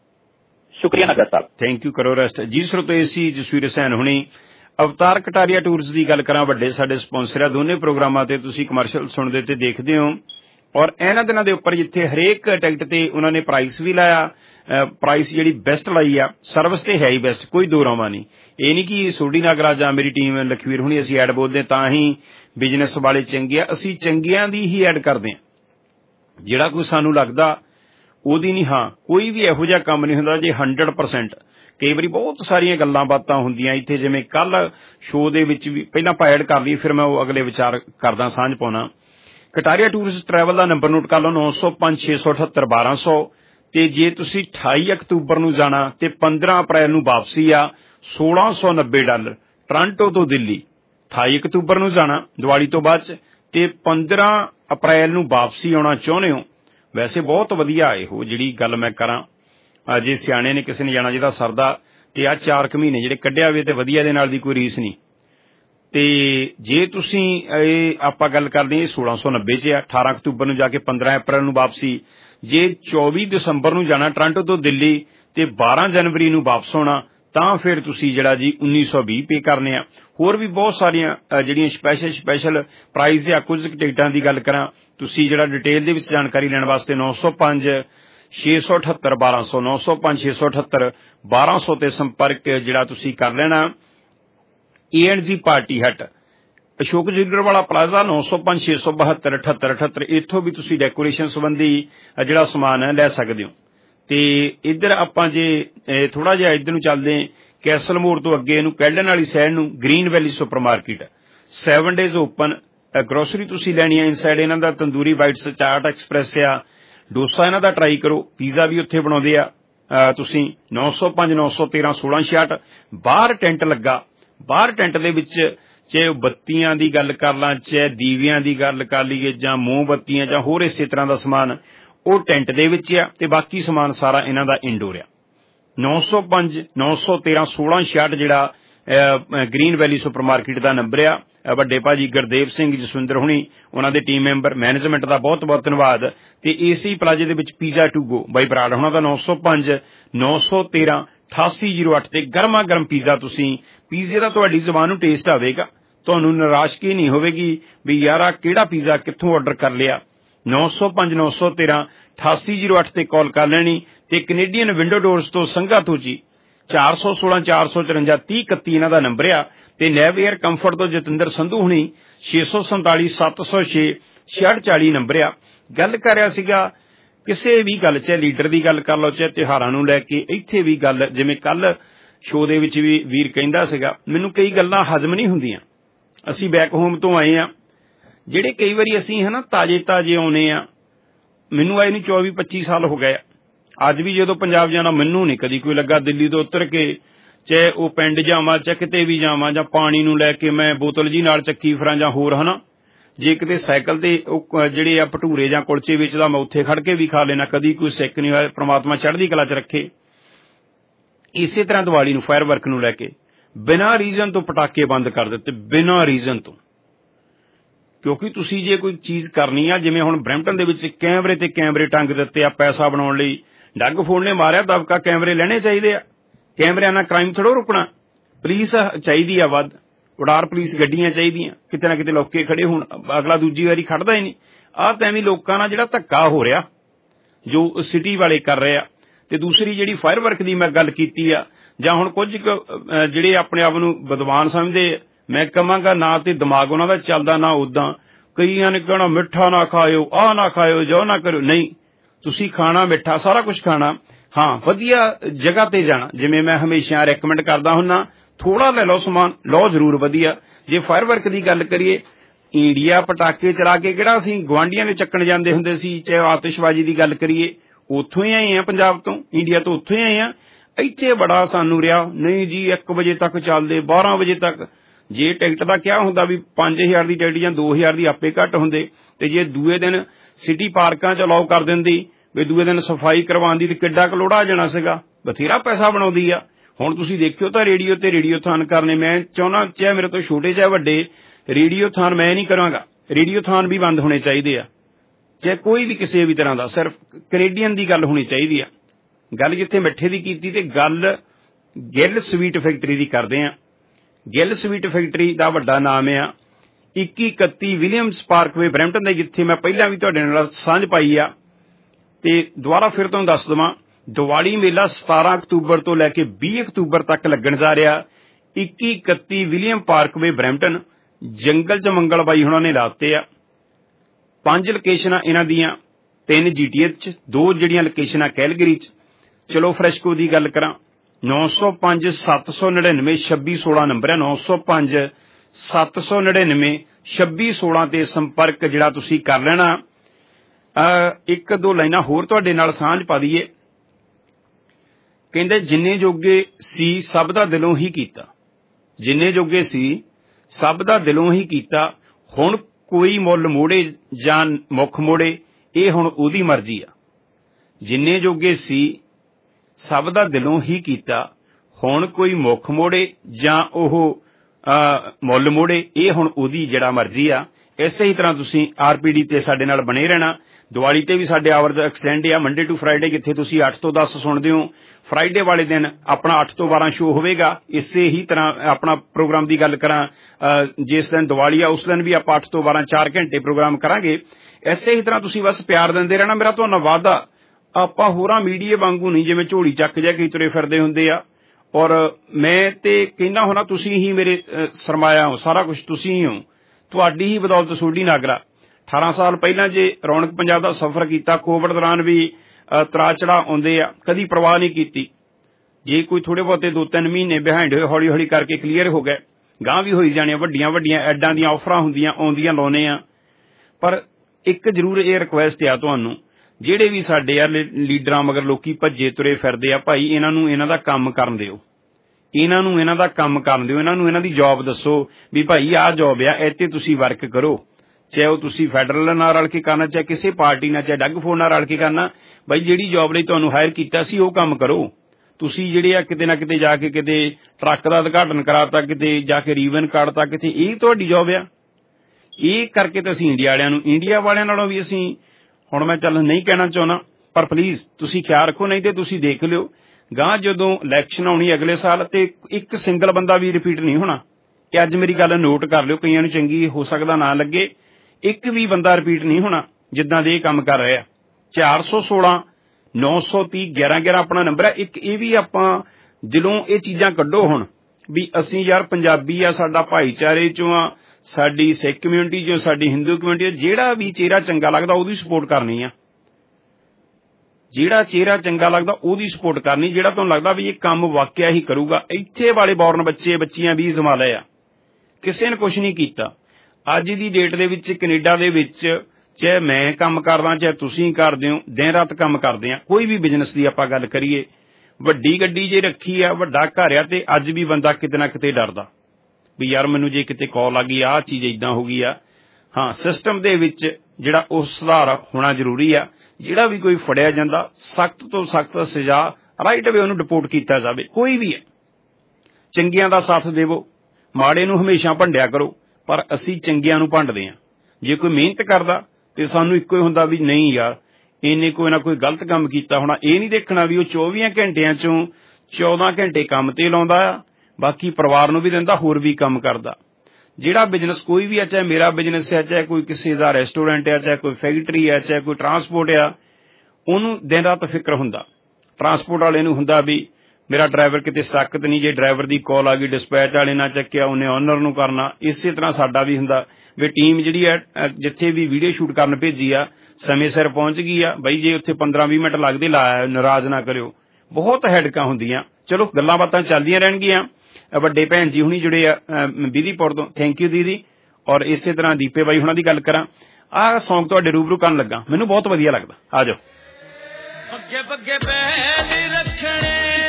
ਸ਼ੁਕਰੀਆ ਨਾਗਰਾ ਸਾਹਿਬ, ਥੈਂਕ ਯੂ, ਕਰੋ ਰੈਸਟ ਜੀ। ਸਰੋਤੇ ਸੀ ਜਸਵੀਰ ਹੁਸੈਨ ਹੁਣੀ। ਅਵਤਾਰ ਕਟਾਰੀਆ ਟੂਰਸ ਦੀ ਗੱਲ ਕਰਾਂ, ਵੱਡੇ ਸਾਡੇ ਸਪਾਂਸਰ ਆ। ਦੋਨੇ ਪ੍ਰੋਗਰਾਮਾਂ ਤੇ ਤੁਸੀਂ ਕਮਰਸ਼ੀਅਲ ਸੁਣਦੇ ਤੇ ਦੇਖਦੇ ਹੋ ਔਰ ਇਹਨਾਂ ਦਿਨਾਂ ਦੇ ਉੱਪਰ ਜਿੱਥੇ ਹਰੇਕ ਟਿਕਟ ਤੇ ਉਹਨਾਂ ਨੇ ਪ੍ਰਾਈਸ ਵੀ ਲਾਇਆ, ਪ੍ਰਾਈਸ ਜਿਹੜੀ ਬੈਸਟ ਲਾਈ ਆ, ਸਰਵਿਸ ਤੇ ਹੈ ਹੀ ਬੈਸਟ, ਕੋਈ ਦੋ ਰਾਵਾਂ ਨਹੀਂ। ਇਹ ਨਹੀਂ ਕਿ ਸੋਢੀ ਨਾਗਰਾਜ ਜਾਂ ਮੇਰੀ ਟੀਮ ਲਖਵੀਰ ਹੁਣੀ ਅਸੀਂ ਐਡ ਬੋਲਦੇ ਤਾਂ ਹੀ ਬਿਜ਼ਨਸ ਵਾਲੇ ਚੰਗੇ ਆ, ਅਸੀਂ ਚੰਗਿਆਂ ਦੀ ਹੀ ਐਡ ਕਰਦੇ ਹਾਂ। ਜਿਹੜਾ ਕੋਈ ਸਾਨੂੰ ਲੱਗਦਾ ਉਹਦੀ ਨਹੀਂ। ਹਾਂ ਕੋਈ ਵੀ ਇਹੋ ਜਿਹਾ ਕੰਮ ਨਹੀਂ ਹੁੰਦਾ ਜੇ ਹੰਡਰਡ ਪਰਸੈਂਟ। ਕਈ ਵਾਰੀ ਬਹੁਤ ਸਾਰੀਆਂ ਗੱਲਾਂ ਬਾਤਾਂ ਹੁੰਦੀਆਂ ਇੱਥੇ, ਜਿਵੇਂ ਕੱਲ ਸ਼ੋਅ ਦੇ ਵਿੱਚ ਵੀ ਪਹਿਲਾਂ ਆਪਾਂ ਐਡ ਕਰ ਲਈ, ਫਿਰ ਮੈਂ ਉਹ ਅਗਲੇ ਵਿਚਾਰ ਕਰਦਾ, ਸਾਂਝ ਪਾਉਣਾ। ਕਟਾਰੀਆ ਟੂਰਿਸਟ ਟਰੈਵਲ ਦਾ ਨੰਬਰ ਨੋਟ ਕਰ ਲਓ, ਨੌ ਸੌ ਪੰਜ ਛੇ ਸੌ ਅਠੱਤਰ ਬਾਰਾਂ ਸੌ। ਤੇ ਜੇ ਤੁਸੀਂ ਅਠਾਈ ਅਕਤੂਬਰ ਨੂੰ ਜਾਣਾ ਤੇ ਪੰਦਰਾਂ ਅਪ੍ਰੈਲ ਨੂੰ ਵਾਪਸੀ ਆ, ਸੋਲਾਂ ਸੌ ਨੱਬੇ ਡਾਲਰ ਟੋਰਾਂਟੋ ਤੋਂ ਦਿੱਲੀ। ਅਠਾਈ ਅਕਤੂਬਰ ਨੂੰ ਜਾਣਾ ਦੀਵਾਲੀ ਤੋਂ ਬਾਅਦ ਚ ਤੇ ਪੰਦਰਾਂ ਅਪ੍ਰੈਲ ਨੂੰ ਵਾਪਸੀ ਆਉਣਾ ਚਾਹੁੰਦੇ ਹੋ, ਵੈਸੇ ਬਹੁਤ ਵਧੀਆ ਇਹੋ ਜਿਹੜੀ ਗੱਲ ਮੈਂ ਕਰਾਂ। ਜੇ ਸਿਆਣੇ ਨੇ ਕਿਸੇ ਨੇ ਜਾਣਾ ਜਿਹਦਾ ਸਰਦਾ ਤੇ ਆਹ ਚਾਰ ਕੁ ਮਹੀਨੇ ਜਿਹੜੇ ਕੱਢਿਆ ਹੋਵੇ ਤੇ ਵਧੀਆ ਦੇ ਨਾਲ ਦੀ ਕੋਈ ਰੀਸ ਨਹੀਂ। ਤੇ ਜੇ ਤੁਸੀਂ ਇਹ ਆਪਾਂ ਗੱਲ ਕਰਦੇ ਹਾਂ ਸੋਲਾਂ ਸੌ ਨੱਬੇ ਚ ਆ, ਅਠਾਰਾਂ ਅਕਤੂਬਰ ਨੂੰ ਜਾ ਕੇ ਪੰਦਰਾਂ ਅਪ੍ਰੈਲ ਨੂੰ ਵਾਪਸੀ। ਜੇ ਚੌਵੀ ਦਸੰਬਰ ਨੂੰ ਜਾਣਾ ਟੋਰਾਂਟੋ ਤੋਂ ਦਿੱਲੀ ਤੇ ਬਾਰਾਂ ਜਨਵਰੀ ਨੂੰ ਵਾਪਸ ਆਉਣਾ ਤਾਂ ਫਿਰ ਤੁਸੀਂ ਜਿਹੜਾ ਜੀ ਉੱਨੀ ਸੌ ਵੀਹ ਪੇ ਕਰਨੇ ਆ। ਹੋਰ ਵੀ ਬਹੁਤ ਸਾਰੀਆਂ ਜਿਹੜੀਆਂ ਸਪੈਸ਼ਲ ਸਪੈਸ਼ਲ ਪ੍ਰਾਈਸ ਆ, ਕੁਝ ਟਿਕਟਾਂ ਦੀ ਗੱਲ ਕਰਾਂ, ਤੁਸੀਂ ਜਿਹੜਾ ਡਿਟੇਲ ਦੇ ਵਿੱਚ ਜਾਣਕਾਰੀ ਲੈਣ ਵਾਸਤੇ ਨੌ ਸੌ ਪੰਜ ਛੇ ਸੌ ਅਠੱਤਰ ਬਾਰਾਂ ਸੌ ਨੌ ਸੌ ਪੰਜ ਛੇ ਸੌ ਅਠੱਤਰ ਬਾਰਾਂ ਸੌ ਤੇ ਸੰਪਰਕ ਜਿਹੜਾ ਤੁਸੀਂ ਕਰ ਲੈਣਾ। ਏ ਐਂਡ ਜੀ ਪਾਰਟੀ ਹਟ ਅਸ਼ੋਕ ਜੁਗਲਰ ਪਲਾਜ਼ਾ ਨੌ ਸੌ ਪੰਜ ਛੇ ਸੌ ਬਹੱਤਰ ਅਠੱਤਰ ਅਠੱਤਰ ਇੱਥੋਂ ਵੀ ਤੁਸੀਂ ਡੈਕੋਰੇਸ਼ਨ ਸੰਬੰਧੀ ਜਿਹੜਾ ਸਮਾਨ ਲੈ ਸਕਦੇ ਹੋ। ਤੇ ਇੱਧਰ ਆਪਾਂ ਜੇ ਥੋੜਾ ਜਿਹਾ ਇੱਧਰ ਨੂੰ ਚੱਲਦੇ ਕੈਸਲ ਮੋੜ ਤੋਂ ਅੱਗੇ ਇਹਨੂੰ ਕੈਲਡਨ ਵਾਲੀ ਸਾਈਡ ਨੂੰ green valley supermarket seven days open grocery ਤੁਸੀਂ ਲੈਣੀ ਹੈ। ਇਨਸਾਈਡ ਇਹਨਾਂ ਦਾ ਤੰਦੂਰੀ ਬਾਈਟਸ ਚਾਟ ਐਕਸਪ੍ਰੈਸ ਆ, ਡੋਸਾ ਇਹਨਾਂ ਦਾ ਟਰਾਈ ਕਰੋ, ਪੀਜ਼ਾ ਵੀ ਉੱਥੇ ਬਣਾਉਂਦੇ ਆ। ਤੁਸੀਂ ਨੌ ਸੌ ਪੰਜ ਨੌ ਸੌ ਤੇਰਾਂ ਸੋਲਾਂ ਛਿਆਹਠ ਬਾਹਰ ਟੈਂਟ ਲੱਗਾ। ਬਾਹਰ ਟੈਂਟ ਦੇ ਵਿੱਚ ਚਾਹੇ ਬੱਤੀਆਂ ਦੀ ਗੱਲ ਕਰ ਲਾਂ, ਚਾਹੇ ਦੀਵਿਆਂ ਦੀ ਗੱਲ ਕਰ ਲਈਏ, ਜਾਂ ਮੋਮਬੱਤੀਆਂ ਜਾਂ ਹੋਰ ਇਸੇ ਤਰ੍ਹਾਂ ਦਾ ਸਮਾਨ ਉਹ ਟੈਂਟ ਦੇ ਵਿੱਚ ਆ, ਤੇ ਬਾਕੀ ਸਮਾਨ ਸਾਰਾ ਇਹਨਾਂ ਦਾ ਇੰਡੋਰ ਆ। ਨੌ ਸੌ ਪੰਜ ਨੌ ਸੌ ਤੇਰਾਂ ਸੋਲਾਂ ਛਿਆਹਠ ਜਿਹੜਾ ਗ੍ਰੀਨ ਵੈਲੀ ਸੁਪਰ ਮਾਰਕੀਟ ਦਾ ਨੰਬਰ ਆ। ਵੱਡੇ ਭਾਜੀ ਗੁਰਦੇਵ ਸਿੰਘ ਜਸਵਿੰਦਰ ਹੁਣੀ, ਉਹਨਾਂ ਦੇ ਟੀਮ ਮੈਂਬਰ, ਮੈਨੇਜਮੈਂਟ ਦਾ ਬਹੁਤ ਬਹੁਤ ਧੰਨਵਾਦ। ਤੇ ਏਸੀ ਪਲਾਜ਼ੇ ਦੇ ਵਿੱਚ pizza to go by Brar ਹੋਣਾ ਦਾ ਨੌ ਸੌ ਪੰਜ ਨੌ ਸੌ ਤੇਰਾਂ ਅਠਾਸੀ ਜ਼ੀਰੋ ਅੱਠ ਤੇ ਗਰਮਾ ਗਰਮ ਪੀਜ਼ਾ ਤੁਸੀਂ ਪੀਜ਼ੇ ਦਾ ਤੁਹਾਡੀ ਜ਼ੁਬਾਨ ਨੂੰ ਟੇਸਟ ਆਵੇਗਾ, ਤੁਹਾਨੂੰ ਨਿਰਾਸ਼ਕੀ ਨਹੀਂ ਹੋਵੇਗੀ ਵੀ ਯਾਰ ਆ ਕਿਹੜਾ ਪੀਜ਼ਾ ਕਿੱਥੋਂ ਆਰਡਰ ਕਰ ਲਿਆ। ਨੌ ਸੌ ਪੰਜ ਨੌ ਸੌ ਤੇਰਾਂ ਅਠਾਸੀ ਜ਼ੀਰੋ ਅੱਠ ਤੇ ਕਾਲ ਕਰ ਲੈਣੀ। ਤੇ ਕੈਨੇਡੀਅਨ ਵਿੰਡੋ ਡੋਰਸ ਤੋਂ ਸੰਘਾ ਤੋਂ ਜੀ ਚਾਰ ਸੌ ਸੋਲਾਂ ਚਾਰ ਸੌ ਚੁਰੰਜਾ ਤੀਹ ਇਕੱਤੀ ਇਹਨਾਂ ਦਾ ਨੰਬਰ ਆ। ਤੇ ਨੈਵ ਏਅਰ ਕੰਫਰਟ ਤੋਂ ਜਤਿੰਦਰ ਸੰਧੂ ਹੁਣੀ ਛੇ ਸੌ ਸੰਤਾਲੀ ਸੱਤ ਸੌ ਛੇ ਛਿਆਹਠ ਚਾਲੀ ਨੰਬਰ ਆ। ਗੱਲ ਕਰ ਰਿਹਾ ਸੀਗਾ ਕਿਸੇ ਵੀ ਗੱਲ, ਚਾਹੇ ਲੀਡਰ ਦੀ ਗੱਲ ਕਰ ਲਓ, ਚਾਹੇ ਤਿਉਹਾਰਾਂ ਨੂੰ ਲੈ ਕੇ, ਇੱਥੇ ਵੀ ਗੱਲ ਜਿਵੇਂ ਕੱਲ ਸ਼ੋਅ ਦੇ ਵਿੱਚ ਵੀ ਵੀਰ ਕਹਿੰਦਾ ਸੀਗਾ, ਮੈਨੂੰ ਕਈ ਗੱਲਾਂ ਹਜ਼ਮ ਨਹੀਂ ਹੁੰਦੀਆਂ। ਅਸੀਂ ਬੈਕ ਹੋਮ ਤੋਂ ਆਏ ਆ, ਜਿਹੜੇ ਕਈ ਵਾਰੀ ਅਸੀਂ ਹਨਾ ਤਾਜ਼ੇ ਤਾਜ਼ੇ ਆਉਨੇ ਆ। ਮੈਨੂੰ ਆਏ ਨੂੰ ਚੌਵੀ ਪੱਚੀ ਸਾਲ ਹੋ ਗਏ। ਅੱਜ ਵੀ ਜਦੋਂ ਪੰਜਾਬ ਜਾਣਾ ਮੈਨੂੰ ਨਹੀਂ ਕਦੀ ਕੋਈ ਲੱਗਾ ਦਿੱਲੀ ਤੋਂ ਉਤਰ ਕੇ ਚਾਹੇ ਉਹ ਪਿੰਡ ਜਾਵਾਂ ਚਾਹੇ ਕਿਤੇ ਵੀ ਜਾਵਾਂ, ਜਾਂ ਪਾਣੀ ਨੂੰ ਲੈ ਕੇ ਮੈਂ ਬੋਤਲ ਜੀ ਨਾਲ ਚੱਕੀ ਫਿਰਾਂ ਜਾਂ ਹੋਰ ਹਨਾ, ਜੇ ਕਿਤੇ ਸਾਈਕਲ ਤੇ ਉਹ ਜਿਹੜੇ ਆ ਭਟੂਰੇ ਜਾਂ ਕੁਲਚੇ ਵੇਚਦਾ ਮੈਂ ਉੱਥੇ ਖੜ ਕੇ ਵੀ ਖਾ ਲੈਣਾ, ਕਦੀ ਕੋਈ ਸਿੱਖ ਨਹੀਂ ਹੋਇਆ। ਪ੍ਰਮਾਤਮਾ ਚੜ੍ਹਦੀ ਕਲਾ ਚ ਰੱਖੇ। ਇਸੇ ਤਰ੍ਹਾਂ ਦੀਵਾਲੀ ਨੂੰ ਫਾਇਰ ਵਰਕ ਨੂੰ ਲੈ ਕੇ ਬਿਨਾਂ ਰੀਜ਼ਨ ਤੋਂ ਪਟਾਕੇ ਬੰਦ ਕਰ ਦਿੱਤੇ, ਬਿਨਾਂ ਰੀਜ਼ਨ ਤੋਂ। ਕਿਉਂਕਿ ਤੁਸੀਂ ਜੇ ਕੋਈ ਚੀਜ਼ ਕਰਨੀ ਆ, ਜਿਵੇਂ ਹੁਣ ਬਰੈਂਪਟਨ ਦੇ ਵਿੱਚ ਕੈਮਰੇ ਤੇ ਕੈਮਰੇ ਟੰਗ ਦਿੱਤੇ ਆ ਪੈਸਾ ਬਣਾਉਣ ਲਈ, ਡੱਗ ਫੋੜ ਨੇ ਮਾਰਿਆ ਦਬਕਾ, ਕੈਮਰੇ ਲੈਣੇ ਚਾਹੀਦੇ ਆ। ਕੈਮਰਿਆਂ ਨਾਲ ਕ੍ਰਾਈਮ ਥੋੜ੍ਹਾ ਰੁਕਣਾ। ਪੁਲਿਸ ਚਾਹੀਦੀ ਆ ਵੱਧ, ਉਡਾਰ ਪੁਲਿਸ ਗੱਡੀਆਂ ਚਾਹੀਦੀਆਂ, ਕਿਤੇ ਨਾ ਕਿਤੇ ਲੋਕੇ ਖੜੇ ਹੋਣ, ਅਗਲਾ ਦੂਜੀ ਵਾਰੀ ਖੜਦਾ ਹੀ ਨਹੀਂ। ਆਹ ਤਾਂ ਐਵੇਂ ਲੋਕਾਂ ਨਾਲ ਜਿਹੜਾ ਧੱਕਾ ਹੋ ਰਿਹਾ ਜੋ ਸਿਟੀ ਵਾਲੇ ਕਰ ਰਹੇ ਆ। ਤੇ ਦੂਸਰੀ ਜਿਹੜੀ ਫਾਇਰ ਵਰਕ ਦੀ ਮੈਂ ਗੱਲ ਕੀਤੀ ਆ, ਜਾਂ ਹੁਣ ਕੁਝ ਜਿਹੜੇ ਆਪਣੇ ਆਪ ਨੂੰ ਵਿਦਵਾਨ ਸਮਝਦੇ, ਮੈਂ ਕਹਾਂਗਾ ਨਾ ਤੇ ਦਿਮਾਗ ਉਹਨਾਂ ਦਾ ਚੱਲਦਾ ਨਾ ਉਦਾਂ। ਕਈਆਂ ਨੇ ਕਹਿਣਾ ਮਿੱਠਾ ਨਾ ਖਾਇਓ, ਆਹ ਨਾ ਖਾਇਓ, ਜੋ ਨਾ ਕਰਿਓ। ਨਹੀਂ, ਤੁਸੀਂ ਖਾਣਾ ਮਿੱਠਾ ਸਾਰਾ ਕੁਝ ਖਾਣਾ, ਹਾਂ ਵਧੀਆ ਜਗ੍ਹਾ ਤੇ ਜਾਣਾ। ਜਿਵੇਂ ਮੈਂ ਹਮੇਸ਼ਾ ਰეკਮੈਂਡ ਕਰਦਾ ਹੁੰਨਾ, ਥੋੜਾ ਲੈ ਲਓ ਸਮਾਨ, ਲਓ ਜ਼ਰੂਰ ਵਧੀਆ। ਜੇ ਫਾਇਰ ਵਰਕ ਦੀ ਗੱਲ ਕਰੀਏ, ਇੰਡੀਆ ਪਟਾਕੇ ਚਲਾ ਕੇ ਕਿਹੜਾ ਅਸੀਂ ਗੁਆਂਢੀਆਂ ਦੇ ਚੱਕਣ ਜਾਂਦੇ ਹੁੰਦੇ ਸੀ। ਚਾਹੇ ਆਤਿਸ਼ਬਾਜ਼ੀ ਦੀ ਗੱਲ ਕਰੀਏ, ਉੱਥੋਂ ਹੀ ਆਏ ਆ, ਪੰਜਾਬ ਤੋਂ, ਇੰਡੀਆ ਤੋਂ ਉੱਥੋਂ ਹੀ ਆਏ ਆ। ਇੱਥੇ ਬੜਾ ਸਾਨੂੰ ਰਿਹਾ ਨਹੀਂ ਜੀ ਇੱਕ ਵਜੇ ਤੱਕ ਚੱਲਦੇ, ਬਾਰਾਂ ਵਜੇ ਤੱਕ। ਜੇ ਟਿਕਟ ਦਾ ਕਿਹਾ ਹੁੰਦਾ ਵੀ ਪੰਜ ਹਜ਼ਾਰ ਦੀ ਟਿਕਟ ਜਾਂ ਦੋ ਹਜ਼ਾਰ ਦੀ ਆਪੇ ਘੱਟ ਹੁੰਦੇ, ਤੇ ਜੇ ਦੂਏ ਦਿਨ ਸਿਟੀ ਪਾਰਕਾਂ ਚ ਅਲਾਓ ਕਰ ਦਿੰਦੀ ਵੀ ਦੂਏ ਦਿਨ ਸਫਾਈ ਕਰਵਾਉਣ ਦੀ, ਤੇ ਕਿੱਡਾ ਕੁ ਲੋੜਾ ਆ ਜਾਣਾ ਸੀਗਾ। ਬਥੇਰਾ ਪੈਸਾ ਬਣਾਉਂਦੀ ਆ। ਹੁਣ ਤੁਸੀਂ ਦੇਖਿਓ ਤਾਂ ਰੇਡੀਓ ਤੇ ਰੇਡੀਓ ਥਾਨ ਕਰਨੇ, ਮੈਂ ਚਾਹੁੰਦਾ ਚਾਹੇ ਮੇਰੇ ਤੋਂ ਛੋਟੇ ਚਾਹੇ ਵੱਡੇ, ਰੇਡੀਓ ਥਾਨ ਮੈਂ ਨਹੀਂ ਕਰਾਂਗਾ। ਰੇਡੀਓ ਥਾਨ ਵੀ ਬੰਦ ਹੋਣੇ ਚਾਹੀਦੇ ਆ, ਚਾਹੇ ਕੋਈ ਵੀ ਕਿਸੇ ਵੀ ਤਰ੍ਹਾਂ ਦਾ। ਸਿਰਫ ਕੈਨੇਡੀਅਨ ਦੀ ਗੱਲ ਹੋਣੀ ਚਾਹੀਦੀ ਆ। ਗੱਲ ਜਿੱਥੇ ਮਿੱਠੇ ਦੀ ਕੀਤੀ, ਤੇ ਗੱਲ ਗਿੱਲ ਸਵੀਟ ਫੈਕਟਰੀ ਦੀ ਕਰਦੇ ਆ। ਗਿੱਲ ਸਵੀਟ ਫੈਕਟਰੀ ਦਾ ਵੱਡਾ ਨਾਮ ਆ ਇੱਕੀ ਇਕੱਤੀ ਵਿਲੀਅਮਸ ਪਾਰਕਵੇ ਬਰੈਂਪਟਨ ਦੇ, ਜਿੱਥੇ ਮੈਂ ਪਹਿਲਾਂ ਵੀ ਤੁਹਾਡੇ ਨਾਲ ਸਾਂਝ ਪਾਈ ਆ। ਤੇ ਦੁਬਾਰਾ ਫਿਰ ਤੁਹਾਨੂੰ ਦੱਸ ਦੇਵਾਂ, ਦੀਵਾਲੀ ਮੇਲਾ ਸਤਾਰਾਂ ਅਕਤੂਬਰ ਤੋਂ ਲੈ ਕੇ ਵੀਹ ਅਕਤੂਬਰ ਤੱਕ ਲੱਗਣ ਜਾ ਰਿਹਾ। ਇੱਕੀ ਇਕੱਤੀ ਵਿਲੀਅਮ ਪਾਰਕਵੇ ਬਰੈਂਪਟਨ, ਜੰਗਲ ਚ ਮੰਗਲ ਬਾਈ ਹੁਣਾਂ ਨੇ ਲਾਤੇ ਆ। ਪੰਜ ਲੋਕੇਸ਼ਨਾਂ ਇਹਨਾਂ ਦੀਆਂ, ਤਿੰਨ ਜੀਟੀਏ ਚ, ਦੋ ਜਿਹੜੀਆਂ ਲੋਕੇਸ਼ਨਾਂ ਕੈਲਗਰੀ ਚ। ਚਲੋ ਫਰੈਸ਼ਕੋ ਦੀ ਗੱਲ ਕਰਾਂ, ਨੌ ਸੌ ਪੰਜ ਸੱਤ ਸੌ ਨੜਿਨਵੇਂ ਛੱਬੀ ਸੋਲਾਂ ਨੰਬਰ ਹੈ। ਨੌ ਸੌ ਪੰਜ ਸੱਤ ਸੌ ਨੜਿਨਵੇਂ ਛੱਬੀ ਸੋਲਾਂ ਤੇ ਸੰਪਰਕ ਜਿਹੜਾ ਤੁਸੀਂ ਕਰ ਲੈਣਾ। ਇੱਕ ਦੋ ਲਾਈਨਾਂ ਹੋਰ ਤੁਹਾਡੇ ਨਾਲ ਸਾਂਝ ਪਾ ਦਈਏ। ਕਹਿੰਦੇ ਜਿੰਨੇ ਜੋਗੇ ਸੀ ਸਭ ਦਾ ਦਿਲੋਂ ਹੀ ਕੀਤਾ, ਜਿੰਨੇ ਜੋਗੇ ਸੀ ਸਭ ਦਾ ਦਿਲੋਂ ਹੀ ਕੀਤਾ। ਹੁਣ ਕੋਈ ਮੁੱਲ ਮੋੜੇ ਜਾਂ ਮੁੱਖ ਮੋੜੇ, ਇਹ ਹੁਣ ਉਹਦੀ ਮਰਜ਼ੀ ਆ। ਜਿੰਨੇ ਜੋਗੇ ਸੀ ਸਭ ਦਾ ਦਿਲੋਂ ਹੀ ਕੀਤਾ, ਹੁਣ ਕੋਈ ਮੁੱਖ ਮੋੜੇ ਜਾਂ ਉਹ ਮੁੱਲ ਮੋੜੇ, ਇਹ ਹੁਣ ਉਹਦੀ ਜਿਹੜਾ ਮਰਜ਼ੀ ਆ। ਇਸੇ ਹੀ ਤਰ੍ਹਾਂ ਤੁਸੀਂ ਆਰਪੀਡੀ ਤੇ ਸਾਡੇ ਨਾਲ ਬਣੇ ਰਹਿਣਾ। ਦੀਵਾਲੀ ਤੇ ਵੀ ਸਾਡੇ ਆਵਰਜ਼ ਐਕਸਟੈਂਡ ਆ, ਮੰਡੇ ਟੂ ਫਰਾਈਡੇ, ਜਿੱਥੇ ਤੁਸੀਂ ਅੱਠ ਤੋਂ ਦਸ ਸੁਣਦੇ ਹੋ। ਫਰਾਈਡੇ ਵਾਲੇ ਦਿਨ ਆਪਣਾ ਅੱਠ ਤੋਂ ਬਾਰਾਂ ਸ਼ੋਅ ਹੋਵੇਗਾ। ਇਸੇ ਹੀ ਤਰ੍ਹਾਂ ਆਪਣਾ ਪ੍ਰੋਗਰਾਮ ਦੀ ਗੱਲ ਕਰਾਂ, ਜਿਸ ਦਿਨ ਦੀਵਾਲੀ ਆ ਉਸ ਦਿਨ ਵੀ ਆਪਾਂ ਅੱਠ ਤੋਂ ਬਾਰਾਂ ਚਾਰ ਘੰਟੇ ਪ੍ਰੋਗਰਾਮ ਕਰਾਂਗੇ। ਇਸੇ ਹੀ ਤਰ੍ਹਾਂ ਤੁਸੀਂ ਬਸ ਪਿਆਰ ਦਿੰਦੇ ਰਹਿਣਾ। ਮੇਰਾ ਤੁਹਾਨੂੰ ਵਾਅਦਾ, ਆਪਾਂ ਹੋਰਾਂ ਮੀਡੀਆ ਵਾਂਗੂ ਨਹੀਂ ਜਿਵੇਂ ਝੋਲੀ ਚੱਕ ਜਾ ਕੇ ਤੁਰੇ ਫਿਰਦੇ ਹੁੰਦੇ ਆ। ਔਰ ਮੈਂ ਤੇ ਕਹਿੰਦਾ ਹੋਣਾ, ਤੁਸੀਂ ਹੀ ਮੇਰੇ ਸਰਮਾਇਆ ਹੋ, ਸਾਰਾ ਕੁਝ ਤੁਸੀਂ ਹੀ ਹੋ। ਤੁਹਾਡੀ ਹੀ ਬਦੌਲਤ ਸੋਢੀ ਨਾਗਰਾ। ਅਠਾਰਾਂ ਸਾਲ ਪਹਿਲਾਂ ਜੇ ਰੌਣਕ ਪੰਜਾਬ ਦਾ ਸਫ਼ਰ ਕੀਤਾ, ਕੋਵਿਡ ਦੌਰਾਨ ਵੀ ਤਰਾ ਚੜਾ ਆਉਂਦੇ ਆ, ਕਦੀ ਪਰਵਾਹ ਨਹੀਂ ਕੀਤੀ। ਜੇ ਕੋਈ ਥੋੜੇ ਬਹੁਤੇ ਦੋ ਤਿੰਨ ਮਹੀਨੇ ਬਿਹਾਈਂਡ ਹੋਏ, ਹੌਲੀ ਹੌਲੀ ਕਰਕੇ ਕਲੀਅਰ ਹੋ ਗਏ, ਗਾਂ ਵੀ ਹੋਈ ਜਾਣੇ। ਵੱਡੀਆਂ ਵੱਡੀਆਂ ਐਡਾਂ ਦੀਆਂ ਆਫਰਾਂ ਹੁੰਦੀਆਂ, ਆਉਂਦੀਆਂ ਲਾਉਨੇ ਆ। ਪਰ ਇੱਕ ਜ਼ਰੂਰ ਇਹ ਰਿਕੁਐਸਟ ਆ ਤੁਹਾਨੂੰ, ਜਿਹੜੇ ਵੀ ਸਾਡੇ ਆ ਲੀਡਰਾਂ ਮਗਰ ਲੋਕੀ ਭੱਜੇ ਤੁਰੇ ਫਿਰਦੇ ਆ, ਭਾਈ ਇਹਨਾਂ ਨੂੰ ਇਹਨਾਂ ਦਾ ਕੰਮ ਕਰਨ ਦਿਓ, ਇਹਨਾਂ ਨੂੰ ਇਹਨਾਂ ਦਾ ਕੰਮ ਕਰਨ ਦਿਓ, ਇਹਨਾਂ ਨੂੰ ਇਹਨਾਂ ਦੀ ਜੌਬ ਦੱਸੋ ਵੀ ਭਾਈ ਆਹ ਜੌਬ ਆ, ਇੱਥੇ ਤੁਸੀਂ ਵਰਕ ਕਰੋ। ਚਾਹੇ ਉਹ ਤੁਸੀਂ ਫੈਡਰਲ ਨਾਲ ਰਲ ਕੇ ਕਰਨਾ, ਚਾਹੇ ਕਿਸੇ ਪਾਰਟੀ ਨਾਲ, ਚਾਹੇ ਡੱਗ ਫੋਨ ਨਾਲ ਰਲ ਕੇ ਕਰਨਾ, ਬਾਈ ਜਿਹੜੀ ਜੌਬ ਲਈ ਤੁਹਾਨੂੰ ਹਾਇਰ ਕੀਤਾ ਸੀ ਉਹ ਕੰਮ ਕਰੋ। ਤੁਸੀਂ ਜਿਹੜੇ ਆ ਕਿਤੇ ਨਾ ਕਿਤੇ ਜਾ ਕੇ ਕਿਤੇ ਟਰੱਕ ਦਾ ਉਦਘਾਟਨ ਕਰਾਤਾ, ਕਿਤੇ ਜਾ ਕੇ ਰੀਵਨ ਕੱਢਤਾ, ਕਿਤੇ ਇਹ ਤੁਹਾਡੀ ਜੌਬ ਆ। ਇਹ ਕਰਕੇ ਤਾਂ ਅਸੀਂ ਇੰਡੀਆ ਵਾਲਿਆਂ ਨੂੰ, ਇੰਡੀਆ ਵਾਲਿਆਂ ਨਾਲੋਂ ਵੀ ਅਸੀਂ, ਹੁਣ ਮੈਂ ਚੱਲ ਨਹੀਂ ਕਹਿਣਾ ਚਾਹੁੰਦਾ, ਪਰ ਪਲੀਜ਼ ਤੁਸੀਂ ਖਿਆਲ ਰੱਖੋ, ਨਹੀਂ ਤੇ ਤੁਸੀਂ ਦੇਖ ਲਿਓ ਗਾਂ ਜਦੋਂ ਇਲੈਕਸ਼ਨ ਆਉਣੀ ਅਗਲੇ ਸਾਲ ਤੇ ਇੱਕ ਸਿੰਗਲ ਬੰਦਾ ਵੀ ਰਿਪੀਟ ਨਹੀਂ ਹੋਣਾ। ਇਹ ਅੱਜ ਮੇਰੀ ਗੱਲ ਨੋਟ ਕਰ ਲਿਓ, ਕਈਆਂ ਨੂੰ ਚੰਗੀ ਹੋ ਸਕਦਾ ਨਾ ਲੱਗੇ, ਇੱਕ ਵੀ ਬੰਦਾ ਰਿਪੀਟ ਨਹੀਂ ਹੋਣਾ ਜਿੱਦਾਂ ਦੇ ਇਹ ਕੰਮ ਕਰ ਰਹੇ ਆ। ਚਾਰ ਸੌ ਸੋਲਾਂ ਨੌ ਸੌ ਤੀਹ ਗਿਆਰਾਂ ਗਿਆਰਾਂ ਆਪਣਾ ਨੰਬਰ ਹੈ। ਇੱਕ ਇਹ ਵੀ ਆਪਾਂ ਦਿਲੋਂ ਇਹ ਚੀਜ਼ਾਂ ਕੱਢੋ ਹੁਣ ਵੀ ਅਸੀਂ ਯਾਰ ਪੰਜਾਬੀ ਆ, ਸਾਡਾ ਭਾਈਚਾਰੇ ਚੋਂ ਆ, ਸਾਡੀ ਸਿੱਖ ਕਮਿਊਨਿਟੀ ਚੋਂ, ਸਾਡੀ ਹਿੰਦੂ ਕਮਿਊਨਿਟੀ, ਜਿਹੜਾ ਵੀ ਚਿਹਰਾ ਚੰਗਾ ਲੱਗਦਾ ਉਹਦੀ ਸਪੋਰਟ ਕਰਨੀ ਆ। ਜਿਹੜਾ ਚਿਹਰਾ ਚੰਗਾ ਲੱਗਦਾ ਉਹਦੀ ਸਪੋਰਟ ਕਰਨੀ, ਜਿਹੜਾ ਤੁਹਾਨੂੰ ਲੱਗਦਾ ਵੀ ਇਹ ਕੰਮ ਵਾਕਿਆ ਹੀ ਕਰੂਗਾ। ਇੱਥੇ ਵਾਲੇ ਬੌਰਨ ਬੱਚੇ ਬੱਚੀਆਂ ਵੀ ਸੰਭਾਲੇ ਆ, ਕਿਸੇ ਨੇ ਕੁਛ ਨਹੀਂ ਕੀਤਾ। ਅੱਜ ਦੀ ਡੇਟ ਦੇ ਵਿੱਚ ਕੈਨੇਡਾ ਦੇ ਵਿੱਚ ਚਾਹੇ ਮੈਂ ਕੰਮ ਕਰਦਾ, ਚਾਹੇ ਤੁਸੀਂ ਕਰਦੇ ਹੋ, ਦਿਨ ਰਾਤ ਕੰਮ ਕਰਦੇ ਆ। ਕੋਈ ਵੀ ਬਿਜ਼ਨਸ ਦੀ ਆਪਾਂ ਗੱਲ ਕਰੀਏ, ਵੱਡੀ ਗੱਡੀ ਜੇ ਰੱਖੀ ਆ, ਵੱਡਾ ਘਰ ਆ, ਤੇ ਅੱਜ ਵੀ ਬੰਦਾ ਕਿਤੇ ਨਾ ਕਿਤੇ ਡਰਦਾ ਵੀ ਯਾਰ ਮੈਨੂੰ ਜੇ ਕਿਤੇ ਕਾਲ ਆ ਗਈ, ਆਹ ਚੀਜ਼ ਏਦਾਂ ਹੋ ਗਈ ਆ। ਹਾਂ, ਸਿਸਟਮ ਦੇ ਵਿੱਚ ਜਿਹੜਾ ਉਹ ਸੁਧਾਰ ਹੋਣਾ ਜ਼ਰੂਰੀ ਆ। ਜਿਹੜਾ ਵੀ ਕੋਈ ਫੜਿਆ ਜਾਂਦਾ, ਸਖਤ ਤੋਂ ਸਖਤ ਸਜ਼ਾ, ਰਾਈਟ ਅਵੇ ਉਹਨੂੰ ਡਿਪੋਰਟ ਕੀਤਾ ਜਾਵੇ। ਕੋਈ ਵੀ ਹੈ, ਚੰਗਿਆਂ ਦਾ ਸਾਥ ਦੇਵੋ, ਮਾੜੇ ਨੂੰ ਹਮੇਸ਼ਾ ਭੰਡਿਆ ਕਰੋ, ਪਰ ਅਸੀਂ ਚੰਗਿਆਂ ਨੂੰ ਭੰਡਦੇ ਹਾਂ। ਜੇ ਕੋਈ ਮਿਹਨਤ ਕਰਦਾ ਤੇ ਸਾਨੂੰ ਇੱਕੋ ਹੀ ਹੁੰਦਾ ਵੀ ਨਹੀਂ ਯਾਰ ਇਹਨੇ ਕੋਈ ਨਾ ਕੋਈ ਗਲਤ ਕੰਮ ਕੀਤਾ ਹੋਣਾ। ਇਹ ਨਹੀਂ ਦੇਖਣਾ ਵੀ ਉਹ ਚੌਵੀਆਂ ਘੰਟਿਆਂ ਚੋਂ ਚੌਦਾਂ ਘੰਟੇ ਕੰਮ ਤੇ ਲਾਉਂਦਾ ਆ, ਬਾਕੀ ਪਰਿਵਾਰ ਨੂੰ ਵੀ ਦਿੰਦਾ, ਹੋਰ ਵੀ ਕੰਮ ਕਰਦਾ। ਜਿਹੜਾ ਬਿਜ਼ਨਸ ਕੋਈ ਵੀ ਆ, ਚਾਹੇ ਮੇਰਾ ਬਿਜ਼ਨਸ ਹੈ, ਚਾਹੇ ਕੋਈ ਕਿਸੇ ਦਾ ਰੈਸਟੋਰੈਂਟ ਆ, ਚਾਹੇ ਕੋਈ ਫੈਕਟਰੀ ਆ, ਚਾਹੇ ਕੋਈ ਟਰਾਂਸਪੋਰਟ ਆ, ਉਹਨੂੰ ਦਿਨ ਰਾਤ ਫਿਕਰ ਹੁੰਦਾ। ਟਰਾਂਸਪੋਰਟ ਵਾਲੇ ਨੂੰ ਹੁੰਦਾ ਵੀ ਮੇਰਾ ਡਰਾਈਵਰ ਕਿਤੇ ਸਖਤ ਨਹੀਂ, ਜੇ ਡਰਾਈਵਰ ਦੀ ਕਾਲ ਆ ਗਈ ਡਿਸਪੈਚ ਵਾਲੇ ਨਾਲ ਚੱਕਿਆ, ਉਹਨੇ ਓਨਰ ਨੂੰ ਕਰਨਾ। ਇਸੇ ਤਰ੍ਹਾਂ ਸਾਡਾ ਵੀ ਹੁੰਦਾ ਵੀ ਟੀਮ ਜਿਹੜੀ ਹੈ ਜਿੱਥੇ ਵੀ ਵੀਡੀਓ ਸ਼ੂਟ ਕਰਨ ਭੇਜੀ ਆ, ਸਮੇਂ ਸਿਰ ਪਹੁੰਚ ਗਈ ਆ। ਬਈ ਜੇ ਉੱਥੇ ਪੰਦਰਾਂ ਵੀਹ ਮਿੰਟ ਲੱਗਦੇ ਲਾਇਆ, ਨਾਰਾਜ਼ ਨਾ ਕਰਿਓ। ਬਹੁਤ ਹੈਡਕਾਂ ਹੁੰਦੀਆਂ, ਚਲੋ ਗੱਲਾਂ ਬਾਤਾਂ ਚੱਲਦੀਆਂ ਰਹਿਣਗੀਆਂ। ਵੱਡੇ ਭੈਣ ਜੀ ਹੁਣੀ ਜੁੜੇ ਆ ਬਿਧੀਪੁਰ ਤੋਂ, ਥੈਂਕ ਯੂ ਦੀਦੀ। ਔਰ ਇਸੇ ਤਰ੍ਹਾਂ ਦੀਪੇ ਬਾਈ ਹੁਣਾਂ ਦੀ ਗੱਲ ਕਰਾਂ, ਆਹ ਸੌਂਗ ਤੁਹਾਡੇ ਰੂਬਰੂ ਕਰਨ ਲੱਗਾ, ਮੈਨੂੰ ਬਹੁਤ ਵਧੀਆ ਲੱਗਦਾ। ਆ ਜਾਓ। ਅੱਗੇ ਬੱਗੇ ਬੈਲ ਰੱਖਣੇ,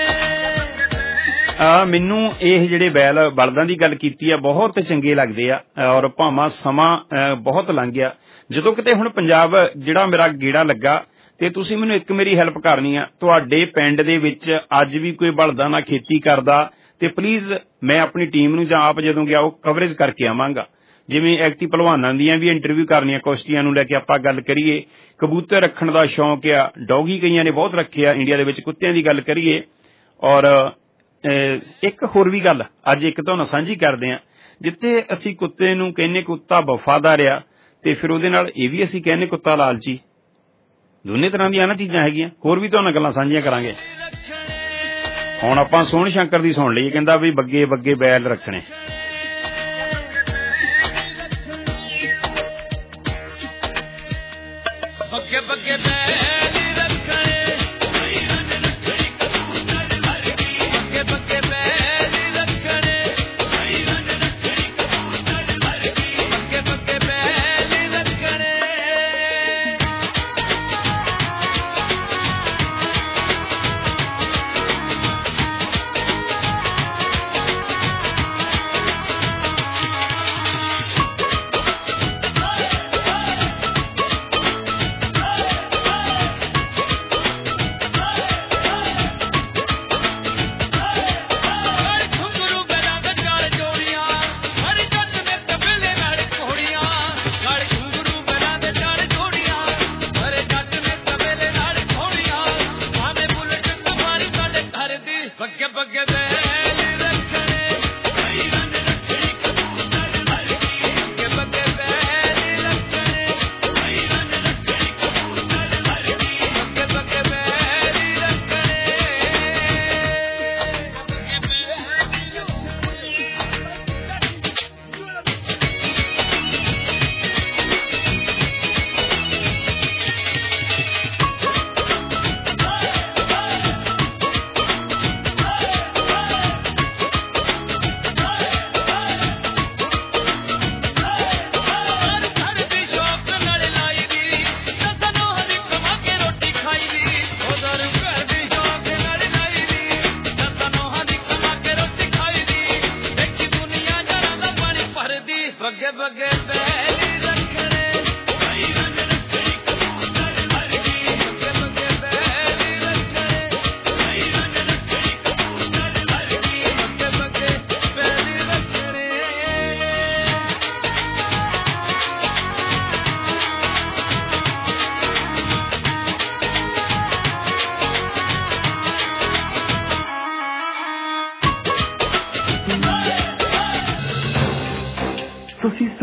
ਆ ਮੈਨੂੰ ਇਹ ਜਿਹੜੇ ਬੈਲ ਬਲਦਾਂ ਦੀ ਗੱਲ ਕੀਤੀ ਆ ਬਹੁਤ ਚੰਗੇ ਲੱਗਦੇ ਆ। ਔਰ ਭਾਵਾਂ ਸਮਾਂ ਬਹੁਤ ਲੰਘ ਗਿਆ, ਜਦੋਂ ਕਿਤੇ ਹੁਣ ਪੰਜਾਬ ਜਿਹੜਾ ਮੇਰਾ ਗੇੜਾ ਲੱਗਾ, ਤੇ ਤੁਸੀਂ ਮੈਨੂੰ ਇੱਕ ਮੇਰੀ ਹੈਲਪ ਕਰਨੀ ਆ। ਤੁਹਾਡੇ ਪਿੰਡ ਦੇ ਵਿੱਚ ਅੱਜ ਵੀ ਕੋਈ ਬਲਦਾਂ ਨਾਲ ਖੇਤੀ ਕਰਦਾ, ਤੇ ਪਲੀਜ਼ ਮੈਂ ਆਪਣੀ ਟੀਮ ਨੂੰ ਜਾਂ ਆਪ ਜਦੋਂ ਗਿਆ ਉਹ ਕਵਰੇਜ ਕਰਕੇ ਆਵਾਂਗਾ। ਜਿਵੇਂ ਐਕਟੀ ਭਲਵਾਨਾਂ ਦੀਆਂ ਵੀ ਇੰਟਰਵਿਊ ਕਰਨੀਆਂ, ਕੁਸ਼ਤੀਆਂ ਨੂੰ ਲੈ ਕੇ ਆਪਾਂ ਗੱਲ ਕਰੀਏ, ਕਬੂਤਰ ਰੱਖਣ ਦਾ ਸ਼ੌਂਕ ਆ, ਡੌਗੀ ਕਈਆਂ ਨੇ ਬਹੁਤ ਰੱਖੇ ਆ ਇੰਡੀਆ ਦੇ ਵਿੱਚ, ਕੁੱਤਿਆਂ ਦੀ ਗੱਲ ਕਰੀਏ। ਔਰ ਇੱਕ ਹੋਰ ਵੀ ਗੱਲ ਅੱਜ ਇੱਕ ਤੁਹਾਨੂੰ ਸਾਂਝੀ ਕਰਦੇ ਆ, ਜਿੱਥੇ ਅਸੀਂ ਕੁੱਤੇ ਨੂੰ ਕਹਿੰਦੇ ਕੁੱਤਾ ਵਫਾਦਾਰ ਆ, ਤੇ ਫਿਰ ਉਹਦੇ ਨਾਲ ਇਹ ਵੀ ਅਸੀਂ ਕਹਿੰਦੇ ਕੁੱਤਾ ਲਾਲਚੀ। ਦੋਨੇ ਤਰ੍ਹਾਂ ਦੀਆਂ ਨਾ ਚੀਜ਼ਾਂ ਹੈਗੀਆਂ। ਹੋਰ ਵੀ ਤੁਹਾਨੂੰ ਗੱਲਾਂ ਸਾਂਝੀਆਂ ਕਰਾਂਗੇ। ਹੁਣ ਆਪਾਂ ਸੋਹਣ ਸ਼ੰਕਰ ਦੀ ਸੁਣ ਲਈਏ, ਕਹਿੰਦਾ ਵੀ ਬੱਗੇ ਬੱਗੇ ਬੈਲ ਰੱਖਣੇ। ਬੱਗੇ ਬੱਗੇ ਬੈਲ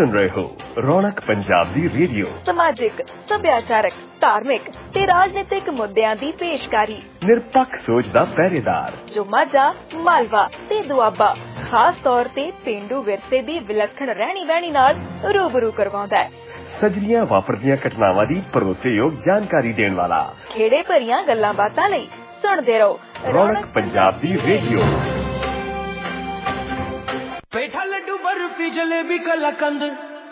सुन रहे हो रौनक पंजाब दी रेडियो। समाजिक, सभ्याचारक, धार्मिक ते राजनीतिक मुद्दियां दी पेशकारी। निरपक्ष सोच दा पहरेदार जो माझा, मालवा ते दुआबा खास तौर ते पेंडू विरसे दी विलक्षण रहनी बहनी नाल रूबरू करवाउंदा है। सजरियां वापरदियां घटनावां दी भरोसेयोग जानकारी देण वाला खेड़े भरियां गल्लां बातां लई सुणदे रहो रौनक पंजाब दी रेडियो। पेठा लड्डू बर्फी जलेबी कलाकंद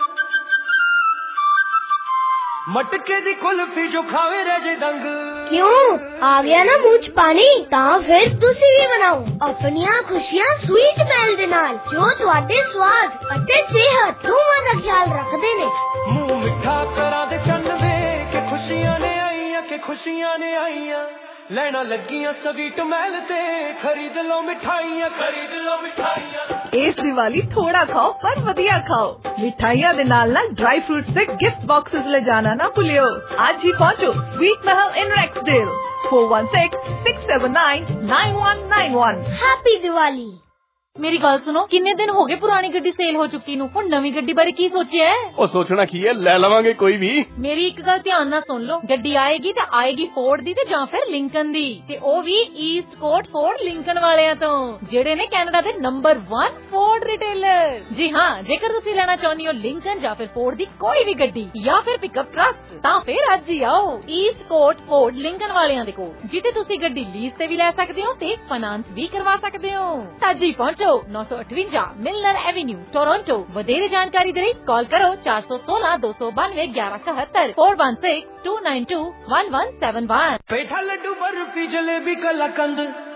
मटके दी कुल्फी जो खावे रह जे दंग। क्यों आ गया ना मुंह च पानी तां फिर तुसी भी बनाओ अपनियां खुशियां स्वीट मैल दे नाल जो तुहाडे स्वाद अते सेहत दोवां दा ख्याल रखदे ने। मुंह मिठा करा दे चन्न वे के खुशियां ने आईयां के खुशियां ने आईयां लेना लगियां स्वीट मैल ते खरीद लो मिठाइयां खरीद लो मिठाइयां। इस दिवाली थोड़ा खाओ पर वधिया खाओ। मिठाइयां दे नाल ना ड्राई फ्रूट्स से गिफ्ट बॉक्सेस ले जाना ना भूलियो। आज ही पहुंचो sweet Mahal in Rexdale four one six six seven nine nine one nine one. Happy Diwali. मेरी गल सुनो, किन्ने दिन हो गए पुरानी गड्डी सेल हो चुकी नू, हुण नवी गड्डी बारे की सोचिया है? ओ सोचना की है, ले लवांगे कोई भी। मेरी एक गल ध्यान नाल सुन लो, गड्डी आएगी ते आएगी फोर्ड दी ते जां फिर लिंकन दी ते ओ भी ईस्ट कोट फोर्ड लिंकन वालियां तो जेड़े ने कैनेडा दे नंबर वन फोर्ड रिटेलर। जी हां, जेकर तुसी लेना चाहनी हो लिंकन जां फिर फोर्ड दी कोई भी गड्डी या फिर पिकअप ट्रक तां फिर अज ही आओ ईस्ट कोट फोर्ड लिंकन वालियां दे कोल, जिथे तुसी गड्डी लीज ते भी ले सकदे हो ते फाइनेंस भी करवा सकदे हो। अज ही पहुंचो नौ सौ अठवंजा मिलनर एवेन्यू टोरंटो। वधेरे जानकारी दे कॉल करो चार सौ सोलह दो सौ बानवे ग्यारह इकहत्तर four one six two nine two one one seven one. Petha laddu barfi jalebi kalakand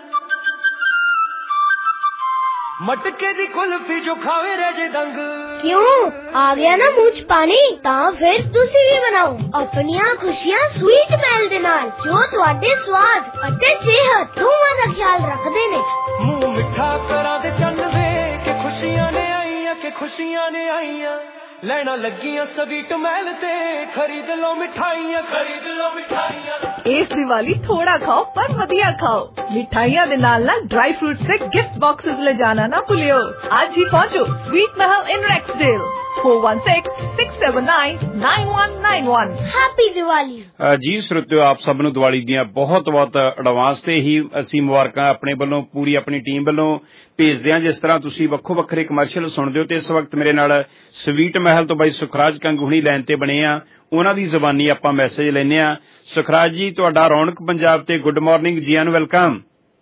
मटके दी कुल्फी जो खावे रह जे दंग। क्यों आ गया ना मुंह च पानी तां फिर तुसी भी बनाओ अपनियां खुशियां स्वीट मैल दे नाल जो तुहाडे स्वाद अते सेहत दोवां दा ख्याल रखदे ने। मुंह मिठा करा दे चन्न वे के खुशियां ने आईयां के खुशियां ने आईयां लेना लगियां स्वीट मैल ते खरीद लो मिठाइयां खरीद लो मिठाइयां। इस दिवाली थोड़ा खाओ पर वधिया खाओ। मिठाइयां दे नाल ना ड्राई फ्रूट्स से गिफ्ट बॉक्सेस ले जाना ना भूलियो। आज ही पहुंचो sweet Mahal in Rexdale four one six six seven nine nine one nine one. Happy Diwali. जी श्रोतियो, आप सब ਨੂੰ ਦੀਵਾਲੀ ਦੀਆਂ ਬਹੁਤ ਬਹੁਤ ਐਡਵਾਂਸ ਤੇ ਹੀ ਅਸੀਂ ਮੁਬਾਰਕਾਂ ਆਪਣੇ ਵੱਲੋਂ ਪੂਰੀ ਆਪਣੀ ਟੀਮ ਵੱਲੋਂ ਭੇਜਦੇ ਹਾਂ। ਜਿਸ ਤਰ੍ਹਾਂ ਤੁਸੀਂ ਵੱਖੋ ਵੱਖਰੇ ਕਮਰਸ਼ੀਅਲ ਸੁਣਦੇ ਹੋ ਤੇ ਇਸ ਵਕਤ ਮੇਰੇ ਨਾਲ ਸਵੀਟ ਮਹਿਲ ਤੋਂ ਬਾਈ ਸੁਖਰਾਜ ਕੰਗ ਹੁਣੀ ਲਾਈਨ ਤੇ ਬਣੇ ਆ, ਉਹਨਾਂ ਦੀ ਜ਼ਬਾਨੀ ਆਪਾਂ ਮੈਸੇਜ ਲੈਨੇ ਆ। ਸੁਖਰਾਜ ਜੀ, ਤੁਹਾਡਾ ਰੌਣਕ ਪੰਜਾਬ ਤੇ ਗੁੱਡ ਮਾਰਨਿੰਗ, ਜੀ ਆਨ ਵੈਲਕਮ।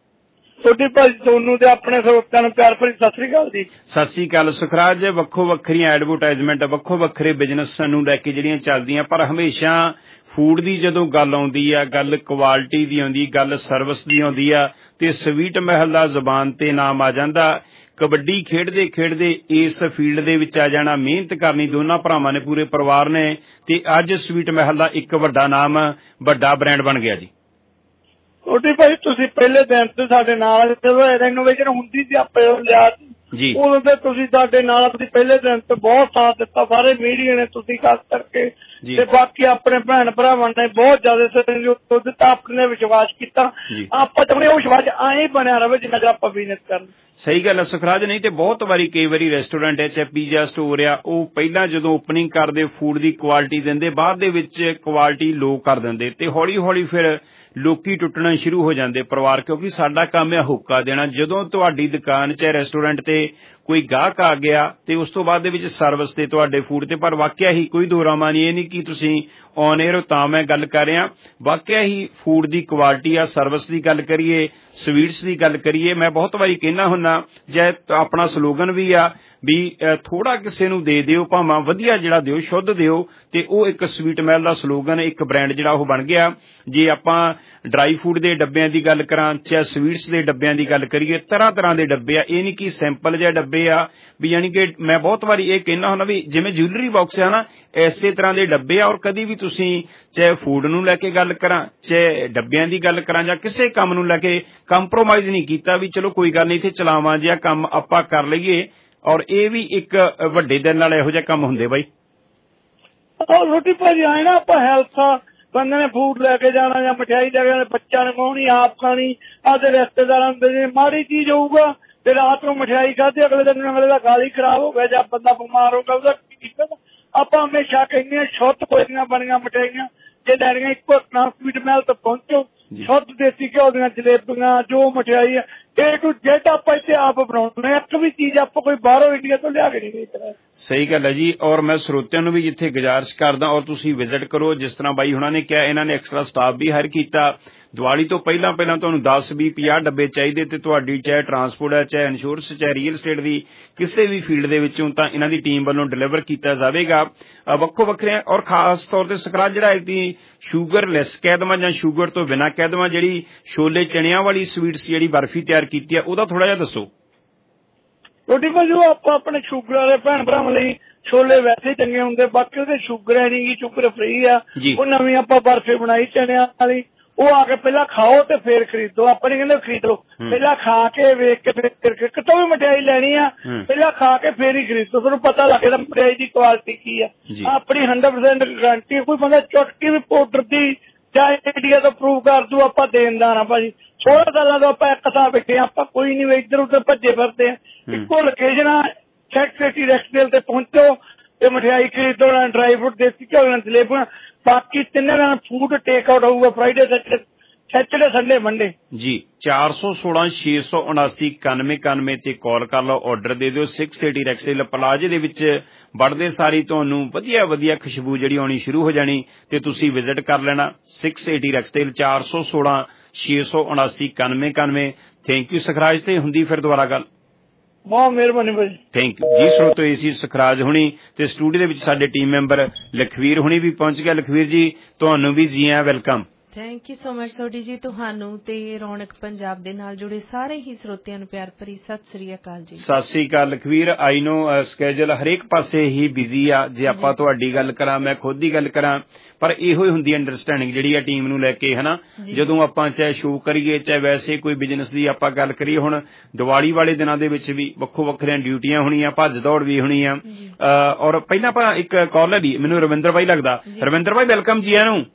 ਤੁਹਾਡੇ ਭਾਜੀ ਤੁਹਾਨੂੰ ਤੇ ਆਪਣੇ ਸਰੋਤਿਆਂ ਨੂੰ ਪਿਆਰ ਭਰੀ ਸਤਿ ਸ੍ਰੀ ਅਕਾਲ ਜੀ। ਸਤਿ ਸ੍ਰੀ ਅਕਾਲ ਸੁਖਰਾਜ। ਵੱਖੋ ਵੱਖਰੀਆਂ ਐਡਵਰਟਾਈਜ਼ਮੈਂਟ ਵੱਖੋ ਵੱਖਰੇ ਬਿਜ਼ਨਸ ਨੂੰ ਲੈ ਕੇ ਜਿਹੜੀਆਂ ਚੱਲਦੀਆਂ, ਪਰ ਹਮੇਸ਼ਾ ਫੂਡ ਦੀ ਜਦੋਂ ਗੱਲ ਆਉਂਦੀ ਆ, ਗੱਲ ਕੁਆਲਿਟੀ ਦੀ ਆਉਂਦੀ, ਗੱਲ ਸਰਵਿਸ ਦੀ ਆਉਂਦੀ ਆ ਤੇ ਸਵੀਟ ਮਹਿਲ ਦਾ ਜ਼ਬਾਨ ਤੇ ਨਾਮ ਆ ਜਾਂਦਾ। ਕਬੱਡੀ ਖੇਡਦੇ ਖੇਡਦੇ ਇਸ ਫੀਲਡ ਦੇ ਵਿੱਚ ਆ ਜਾਣਾ, ਮਿਹਨਤ ਕਰਨੀ ਦੋਨਾਂ ਭਰਾਵਾਂ ਨੇ, ਪੂਰੇ ਪਰਿਵਾਰ ਨੇ, ਤੇ ਅੱਜ ਸਵੀਟ ਮਹਿਲ ਦਾ ਇੱਕ ਵੱਡਾ ਨਾਮ, ਵੱਡਾ ਬ੍ਰਾਂਡ ਬਣ ਗਿਆ ਜੀ। ਛੋਟੀ ਭਾਈ ਤੁਸੀਂ ਪਹਿਲੇ ਦਿਨ ਤੇ ਸਾਡੇ ਨਾਲ ਜਦੋਂ ਰੈਨੋਵੇਸ਼ਨ ਹੁੰਦੀ ਸੀ ਆਪੇ ਲਿਆ ਜੀ, ਉਦੋਂ ਤੇ ਤੁਸੀਂ ਸਾਡੇ ਨਾਲ ਤੁਸੀਂ ਪਹਿਲੇ ਦਿਨ ਤੇ ਬਹੁਤ ਸਾਥ ਦਿੱਤਾ, ਸਾਰੇ ਮੀਡੀਆ ਨੇ ਤੁਸੀਂ ਖਾਸ ਕਰਕੇ ਤੇ ਬਾਕੀ ਆਪਣੇ ਭੈਣ ਭਰਾਵਾਂ ਨੇ ਬਹੁਤ ਜ਼ਿਆਦਾ ਸਹਿਯੋਗ ਦਿੱਤਾ, ਆਪਣੇ ਵਿਸ਼ਵਾਸ ਕੀਤਾ। ਆਪਾਂ ਤੇ ਉਹ ਵਿਸ਼ਵਾਸ ਆਏ ਬਣਿਆ ਰਹੇ ਜਿੰਨਾ ਚਿਰ ਆਪਾਂ ਬਿਜ਼ਨਸ ਕਰਨ। ਸਹੀ ਗੱਲ ਹੈ ਸੁਖਰਾਜ। ਨਹੀਂ ਤੇ ਬਹੁਤ ਵਾਰੀ ਕਈ ਵਾਰੀ ਰੈਸਟੋਰੈਂਟ ਹੈ ਚਾਹੇ ਪੀਜ਼ਾ ਸਟੋਰ ਆ, ਉਹ ਪਹਿਲਾਂ ਜਦੋਂ ਓਪਨਿੰਗ ਕਰਦੇ ਫੂਡ ਦੀ ਕੁਆਲਿਟੀ ਦਿੰਦੇ, ਬਾਅਦ ਦੇ ਵਿੱਚ ਕੁਆਲਿਟੀ ਲੋ ਕਰ ਦਿੰਦੇ ਤੇ ਹੌਲੀ ਹੌਲੀ ਫਿਰ ਲੋਕੀ ਟੁੱਟਣਾ ਸ਼ੁਰੂ ਹੋ ਜਾਂਦੇ ਪਰਿਵਾਰ, ਕਿਉਂਕਿ ਸਾਡਾ ਕੰਮ ਹੈ ਹੁੱਕਾ ਦੇਣਾ। ਜਦੋਂ ਤੁਹਾਡੀ ਦੁਕਾਨ ਚਾਹੇ ਰੈਸਟੋਰੈਂਟ ਤੇ ਕੋਈ ਗਾਹਕ ਆ ਗਿਆ ਤੇ ਉਸ ਤੋਂ ਬਾਅਦ ਦੇ ਵਿੱਚ ਸਰਵਿਸ ਤੇ ਤੁਹਾਡੇ ਫੂਡ ਤੇ, ਪਰ ਵਾਕਿਆ ਹੀ ਕੋਈ ਦੋਰਾਮਾ ਨਹੀਂ, ਇਹ ਨਹੀਂ ਕਿ ਤੁਸੀਂ ਔਨ 에ਅਰ ਤਾਂ ਮੈਂ ਗੱਲ ਕਰ ਰਿਹਾ, ਵਾਕਿਆ ਹੀ ਫੂਡ ਦੀ ਕੁਆਲਿਟੀ ਆ, ਸਰਵਿਸ ਦੀ ਗੱਲ ਕਰੀਏ, ਸਵੀਟਸ ਦੀ ਗੱਲ ਕਰੀਏ। ਮੈਂ ਬਹੁਤ ਵਾਰੀ ਕਹਿਣਾ ਹੁੰਦਾ, ਜੇ ਆਪਣਾ ਸਲੋਗਨ ਵੀ ਆ ਵੀ ਥੋੜਾ ਕਿਸੇ ਨੂੰ ਦੇ ਦਿਓ, ਭਾਵੇਂ ਵਧੀਆ ਜਿਹੜਾ ਦਿਓ, ਸ਼ੁੱਧ ਦਿਓ, ਤੇ ਉਹ ਇੱਕ ਸਵੀਟ ਮਹਿਲ ਦਾ ਸਲੋਗਨ, ਇੱਕ ਬ੍ਰਾਂਡ ਜਿਹੜਾ ਉਹ ਬਣ ਗਿਆ। ਜੇ ਆਪਾਂ ਡਰਾਈ ਫੂਡ ਦੇ ਡੱਬਿਆਂ ਦੀ ਗੱਲ ਕਰਾਂ, ਚਾਹੇ ਸਵੀਟਸ ਦੇ ਡੱਬਿਆਂ ਦੀ ਗੱਲ ਕਰੀਏ, ਤਰ੍ਹਾਂ ਤਰ੍ਹਾਂ ਦੇ ਡੱਬੇ ਆ, ਇਹ ਨਹੀਂ ਕਿ ਸਿੰਪਲ ਜਿਹੇ ਡੱਬੇ ਆ ਵੀ, ਯਾਨੀ ਕਿ ਮੈਂ ਬਹੁਤ ਵਾਰੀ ਇਹ ਕਹਿਣਾ ਹੁੰਦਾ ਵੀ ਜਿਵੇਂ ਜੁਐਲਰੀ ਬਾਕਸ ਆ ਨਾ, ਇਸੇ ਤਰ੍ਹਾਂ ਦੇ ਡੱਬੇ ਆ। ਔਰ ਕਦੀ ਵੀ ਤੁਸੀਂ ਚਾਹੇ ਫੂਡ ਨੂੰ ਲੈ ਕੇ ਗੱਲ ਕਰਾਂ, ਚਾਹੇ ਡੱਬਿਆਂ ਦੀ ਗੱਲ ਕਰਾਂ, ਜਾਂ ਕਿਸੇ ਕੰਮ ਨੂੰ ਲੈ ਕੇ ਕੰਪਰੋਮਾਈਜ਼ ਨਹੀਂ ਕੀਤਾ ਵੀ ਚਲੋ ਕੋਈ ਗੱਲ ਨਹੀਂ ਇੱਥੇ ਚਲਾਵਾਂ ਜਿਹਾ ਕੰਮ ਆਪਾਂ ਕਰ ਲਈਏ। ਔਰ ਇਹ ਵੀ ਇੱਕ ਵੱਡੇ ਦਿਨ ਨਾਲ ਇਹੋ ਜਿਹਾ ਕੰਮ ਹੁੰਦੇ ਬਾਈ। ਰੋਟੀ ਭਾਜੀ ਆਏ ਨਾ ਆਪਾਂ ਹੈਲਥ ਬੰਦੇ ਨੇ ਫੂਡ ਲੈ ਕੇ ਜਾਣਾ ਜਾਂ ਮਠਿਆਈ ਲੈ ਕੇ ਜਾਣਾ, ਬੱਚਿਆਂ ਨੇ ਖਾਣੀ, ਆਪ ਖਾਣੀ, ਆਪਦੇ ਰਿਸ਼ਤੇਦਾਰਾਂ ਦੇ, ਮਾੜੀ ਚੀਜ਼ ਹੋਊਗਾ ਤੇ ਰਾਤ ਨੂੰ ਮਠਿਆਈ ਖਾਧੀ, ਅਗਲੇ ਦਿਨ ਅਗਲੇ ਦਾ ਗਾਲੀ ਖਰਾਬ ਹੋ ਗਿਆ ਜਾਂ ਬੰਦਾ ਬਿਮਾਰ ਹੋ ਗਿਆ, ਉਹਦਾ ਕੀ ਠੀਕ ਹੈ। ਆਪਾਂ ਹਮੇਸ਼ਾ ਕਹਿੰਦੇ ਹਾਂ ਸ਼ੁੱਧ ਕੋਇਲੀਆਂ ਬਣੀਆਂ ਮਠਿਆਈਆਂ ਜੇ ਲੈਣੀਆਂ ਇੱਕੋ ਨਾ ਸਵੀਟ ਮਹਿਲ ਤੋਂ ਪਹੁੰਚੋ। ਸ਼ੁੱਧ ਦੇਸੀ ਘਿਓ ਦੀਆਂ ਜਲੇਬੀਆਂ ਜੋ ਮਠਿਆਈ ਹੈ ਏ ਟੂ ਜ਼ੈਡ ਆਪਾਂ ਇੱਥੇ ਆਪ ਬਣਾਉਂਦੇ, ਇੱਕ ਵੀ ਚੀਜ਼ ਆਪਾਂ ਕੋਈ ਬਾਹਰੋਂ ਇੰਡੀਆ ਤੋਂ ਲਿਆ ਕੇ ਨਹੀਂ ਵੇਚਣਾ। ਸਹੀ ਗੱਲ ਹੈ ਜੀ। ਔਰ ਮੈਂ ਸਰੋਤਿਆਂ ਨੂੰ ਵੀ ਜਿੱਥੇ ਗੁਜ਼ਾਰਿਸ਼ ਕਰਦਾ ਔਰ ਤੁਸੀਂ ਵਿਜ਼ਿਟ ਕਰੋ, ਜਿਸ ਤਰ੍ਹਾਂ ਬਾਈ ਹੁਣਾਂ ਨੇ ਕਿਹਾ ਇਹਨਾਂ ਨੇ ਐਕਸਟਰਾ ਸਟਾਫ ਵੀ ਹਾਇਰ ਕੀਤਾ। ਦੀਵਾਲੀ ਤੋਂ ਪਹਿਲਾਂ ਪਹਿਲਾਂ ਤੁਹਾਨੂੰ ਦਸ ਵੀਹ ਪੰਜਾਹ ਡੱਬੇ ਚਾਹੀਦੇ ਤੇ ਤੁਹਾਡੀ ਚਾਹੇ ਟਰਾਂਸਪੋਰਟ ਹੈ, ਚਾਹੇ ਇੰਸ਼ੋਰੈਂਸ, ਚਾਹੇ ਰੀਅਲ estate ਦੀ ਕਿਸੇ ਵੀ ਫੀਲਡ ਦੇ ਵਿੱਚੋਂ ਤਾਂ ਇਹਨਾਂ ਦੀ ਟੀਮ ਵੱਲੋਂ ਡਿਲੀਵਰ ਕੀਤਾ ਜਾਵੇਗਾ। ਵੱਖੋ ਵੱਖਰੇ ਔਰ ਖਾਸ ਤੌਰ ਤੇ ਸਕਰਾਜ ਜਿਹੜਾ ਇਹਦੀ ਸ਼ੂਗਰਲੈਸ ਕਹਿ ਦੇਵਾਂ ਜਾਂ ਸ਼ੂਗਰ ਤੋਂ ਬਿਨਾਂ ਕਹਿ ਦੇਵਾਂ ਜਿਹੜੀ ਛੋਲੇ ਚਣਿਆਂ ਵਾਲੀ ਸਵੀਟਸ ਜਿਹੜੀ ਬਰਫੀ ਤਿਆਰ ਕੀਤੀ ਹੈ ਉਹਦਾ ਥੋੜਾ ਜਿਹਾ ਦੱਸੋ। ਰੋਟੀ ਭਾਜੀ ਆਪਾਂ ਆਪਣੇ ਸ਼ੂਗਰ ਵਾਲੇ ਭੈਣ ਭਰਾਵਾਂ ਲਈ ਛੋਲੇ ਵੈਸੇ ਚੰਗੇ ਹੁੰਦੇ, ਬਾਕੀ ਉਹਦੇ ਸ਼ੂਗਰ ਹੈ ਨਹੀਂ ਗੀ, ਸ਼ੂਗਰ ਫ੍ਰੀ ਆ। ਉਹ ਨਵੀਂ ਆਪਾਂ ਬਰਫੀ ਬਣਾਈ ਚਣਿਆਂ ਵਾਲੀ, ਉਹ ਆ ਕੇ ਪਹਿਲਾਂ ਖਾਓ ਤੇ ਫੇਰ ਖਰੀਦੋ। ਆਪਾਂ ਨੀ ਕਹਿੰਦੇ ਖਰੀਦ ਲਓ, ਪਹਿਲਾਂ ਖਾ ਕੇ ਵੇਖ ਕੇ ਫਿਰ ਕਿਤੋਂ ਵੀ ਮਠਿਆਈ ਲੈਣੀ ਆ ਪਹਿਲਾਂ ਖਾ ਕੇ ਫੇਰ ਹੀ ਖਰੀਦੋ, ਤੁਹਾਨੂੰ ਪਤਾ ਲੱਗਦਾ ਮਠਿਆਈ ਦੀ ਕੁਆਲਿਟੀ ਕੀ ਆ। ਆਪਣੀ ਹੰਡਰਡ ਪਰਸੈਂਟ ਗਰੰਟੀ। ਕੋਈ ਬੰਦਾ ਚੁਟਕੀ ਵੀ ਪਾਊਡਰ ਦੀ ਜਾਂ ਇੰਡੀਆ ਤੋਂ ਪ੍ਰੂਵ ਕਰ ਦੂ ਆਪਾਂ ਦੇਣਦਾਰ ਆ ਭਾਜੀ। ਸੋਲਾਂ ਸਾਲਾਂ ਤੋਂ ਆਪਾਂ ਇੱਕ ਥਾਂ ਬੈਠੇ ਆਪਾਂ ਕੋਈ ਨੀ ਇੱਧਰ ਉੱਧਰ ਭੱਜੇ ਫਿਰਦੇ ਆ। ਇੱਕੋ ਲੋਕੇਸ਼ਨ ਆ ਸੈਕਸ ਸਿਟੀ ਰੈਕਸਡੇਲ ਤੇ ਪਹੁੰਚੋ ਤੇ ਮਠਿਆਈ ਖਰੀਦੋ, ਨਾਲ ਡਰਾਈ ਫਰੂਟ ਦੇਸੀ ਘਿਓ ਨਾਲ ਜਲੇਬੀਆਂ। ਬਾਕੀ ਤਿੰਨੇ ਦਿਨ ਫੂਡ ਟੇਕ ਆਊਟ ਹੋਊਗਾ ਫਰਾਈਡੇ ਸੈਟਰਡੇ ਸੰਡੇ ਮੰਡੇ ਜੀ। ਚਾਰ ਸੌ ਸੋਲਾਂ ਛੇ ਸੌ ਉਨਾਸੀ ਇਕਾਨਵੇਂ ਇਕਾਨਵੇਂ ਤੇ ਕਾਲ ਕਰ ਲਓ, ਆਰਡਰ ਦੇ ਦਿਓ। ਸਿਕਸ ਸਿਟੀ ਰੈਕਸਡੇਲ ਪਲਾਜ਼ੇ ਦੇ ਵਿੱਚ ਵੜਦੇ ਸਾਰੀ ਤੁਹਾਨੂੰ ਵਧੀਆ ਵਧੀਆ ਖੁਸ਼ਬੂ ਜਿਹੜੀ ਆਉਣੀ ਸ਼ੁਰੂ ਹੋ ਜਾਣੀ ਤੇ ਤੁਸੀਂ ਵਿਜ਼ਿਟ ਕਰ ਲੈਣਾ ਸਿਕਸ ਸਿਟੀ ਰੈਕਸਡੇਲ ਚਾਰ ਸੌ ਸੋਲਾਂ ਛੇ ਸੌ ਉਨਾਸੀ ਇਕਾਨਵੇਂ ਇਕਾਨਵੇਂ। Thank you Sukhraj. ਤੇ ਹੁੰਦੀ ਫਿਰ ਦੁਬਾਰਾ ਗੱਲ। ਬਹੁਤ ਮਿਹਰਬਾਨੀ ਭਾਜੀ। ਥੈਂਕ ਯੂ ਜੀ। ਸਰੋਤੋ ਏਸੀ ਸਖਰਾਜ ਹੁਣੀ ਤੇ ਸਟੂਡੀਓ ਦੇ ਵਿੱਚ ਸਾਡੇ ਟੀਮ ਮੈਂਬਰ ਲਖਵੀਰ ਹੁਣੀ ਵੀ ਪਹੁੰਚ ਗਿਆ। ਲਖਵੀਰ ਜੀ ਤੁਹਾਨੂੰ ਵੀ ਜੀ ਆਇਆਂ, welcome. Thank you so much Sodhi ji, ਤੁਹਾਨੂੰ ਤੇ ਰੌਣਕ ਪੰਜਾਬ ਦੇ ਨਾਲ ਜੁੜੇ ਸਾਰੇ ਹੀ ਸਰੋਤਿਆਂ ਨੂੰ ਪਿਆਰ ਭਰੀ ਸਤਿ ਸ੍ਰੀ ਅਕਾਲ ਜੀ। ਸਤਿ ਸ੍ਰੀ ਅਕਾਲ ਲਖਵੀਰ। ਆਈ ਨੋ ਸਕੇਜੂਲ ਹਰੇਕ ਪਾਸੇ ਹੀ ਬਿਜ਼ੀ ਆ। ਜੇ ਆਪਾਂ ਤੁਹਾਡੀ ਗੱਲ ਕਰਾਂ, ਮੈਂ ਖੁਦ ਦੀ ਗੱਲ ਕਰਾਂ, ਪਰ ਇਹੋ ਹੀ ਹੁੰਦੀ ਅੰਡਰਸਟੈਂਡਿੰਗ ਜਿਹੜੀ ਆ ਟੀਮ ਨੂੰ ਲੈ ਕੇ, ਹਨਾ। ਜਦੋਂ ਆਪਾਂ ਚਾਹੇ ਸ਼ੋਅ ਕਰੀਏ ਚਾਹੇ ਵੈਸੇ ਕੋਈ ਬਿਜ਼ਨਸ ਦੀ ਆਪਾਂ ਗੱਲ ਕਰੀਏ, ਹੁਣ ਦੀਵਾਲੀ ਵਾਲੇ ਦਿਨਾਂ ਦੇ ਵਿੱਚ ਵੀ ਵੱਖੋ ਵੱਖਰੀਆਂ ਡਿਊਟੀਆਂ ਹੋਣੀਆਂ, ਭੱਜ ਦੌੜ ਵੀ ਹੋਣੀ ਆ। ਔਰ ਪਹਿਲਾਂ ਆਪਾਂ ਇੱਕ ਕਾਲਰ ਦੀ ਮੈਨੂੰ ਰਵਿੰਦਰ ਭਾਈ ਲੱਗਦਾ। ਰਵਿੰਦਰ ਭਾਈ ਵੈਲਕਮ ਜੀ ਇਹਨੂੰ।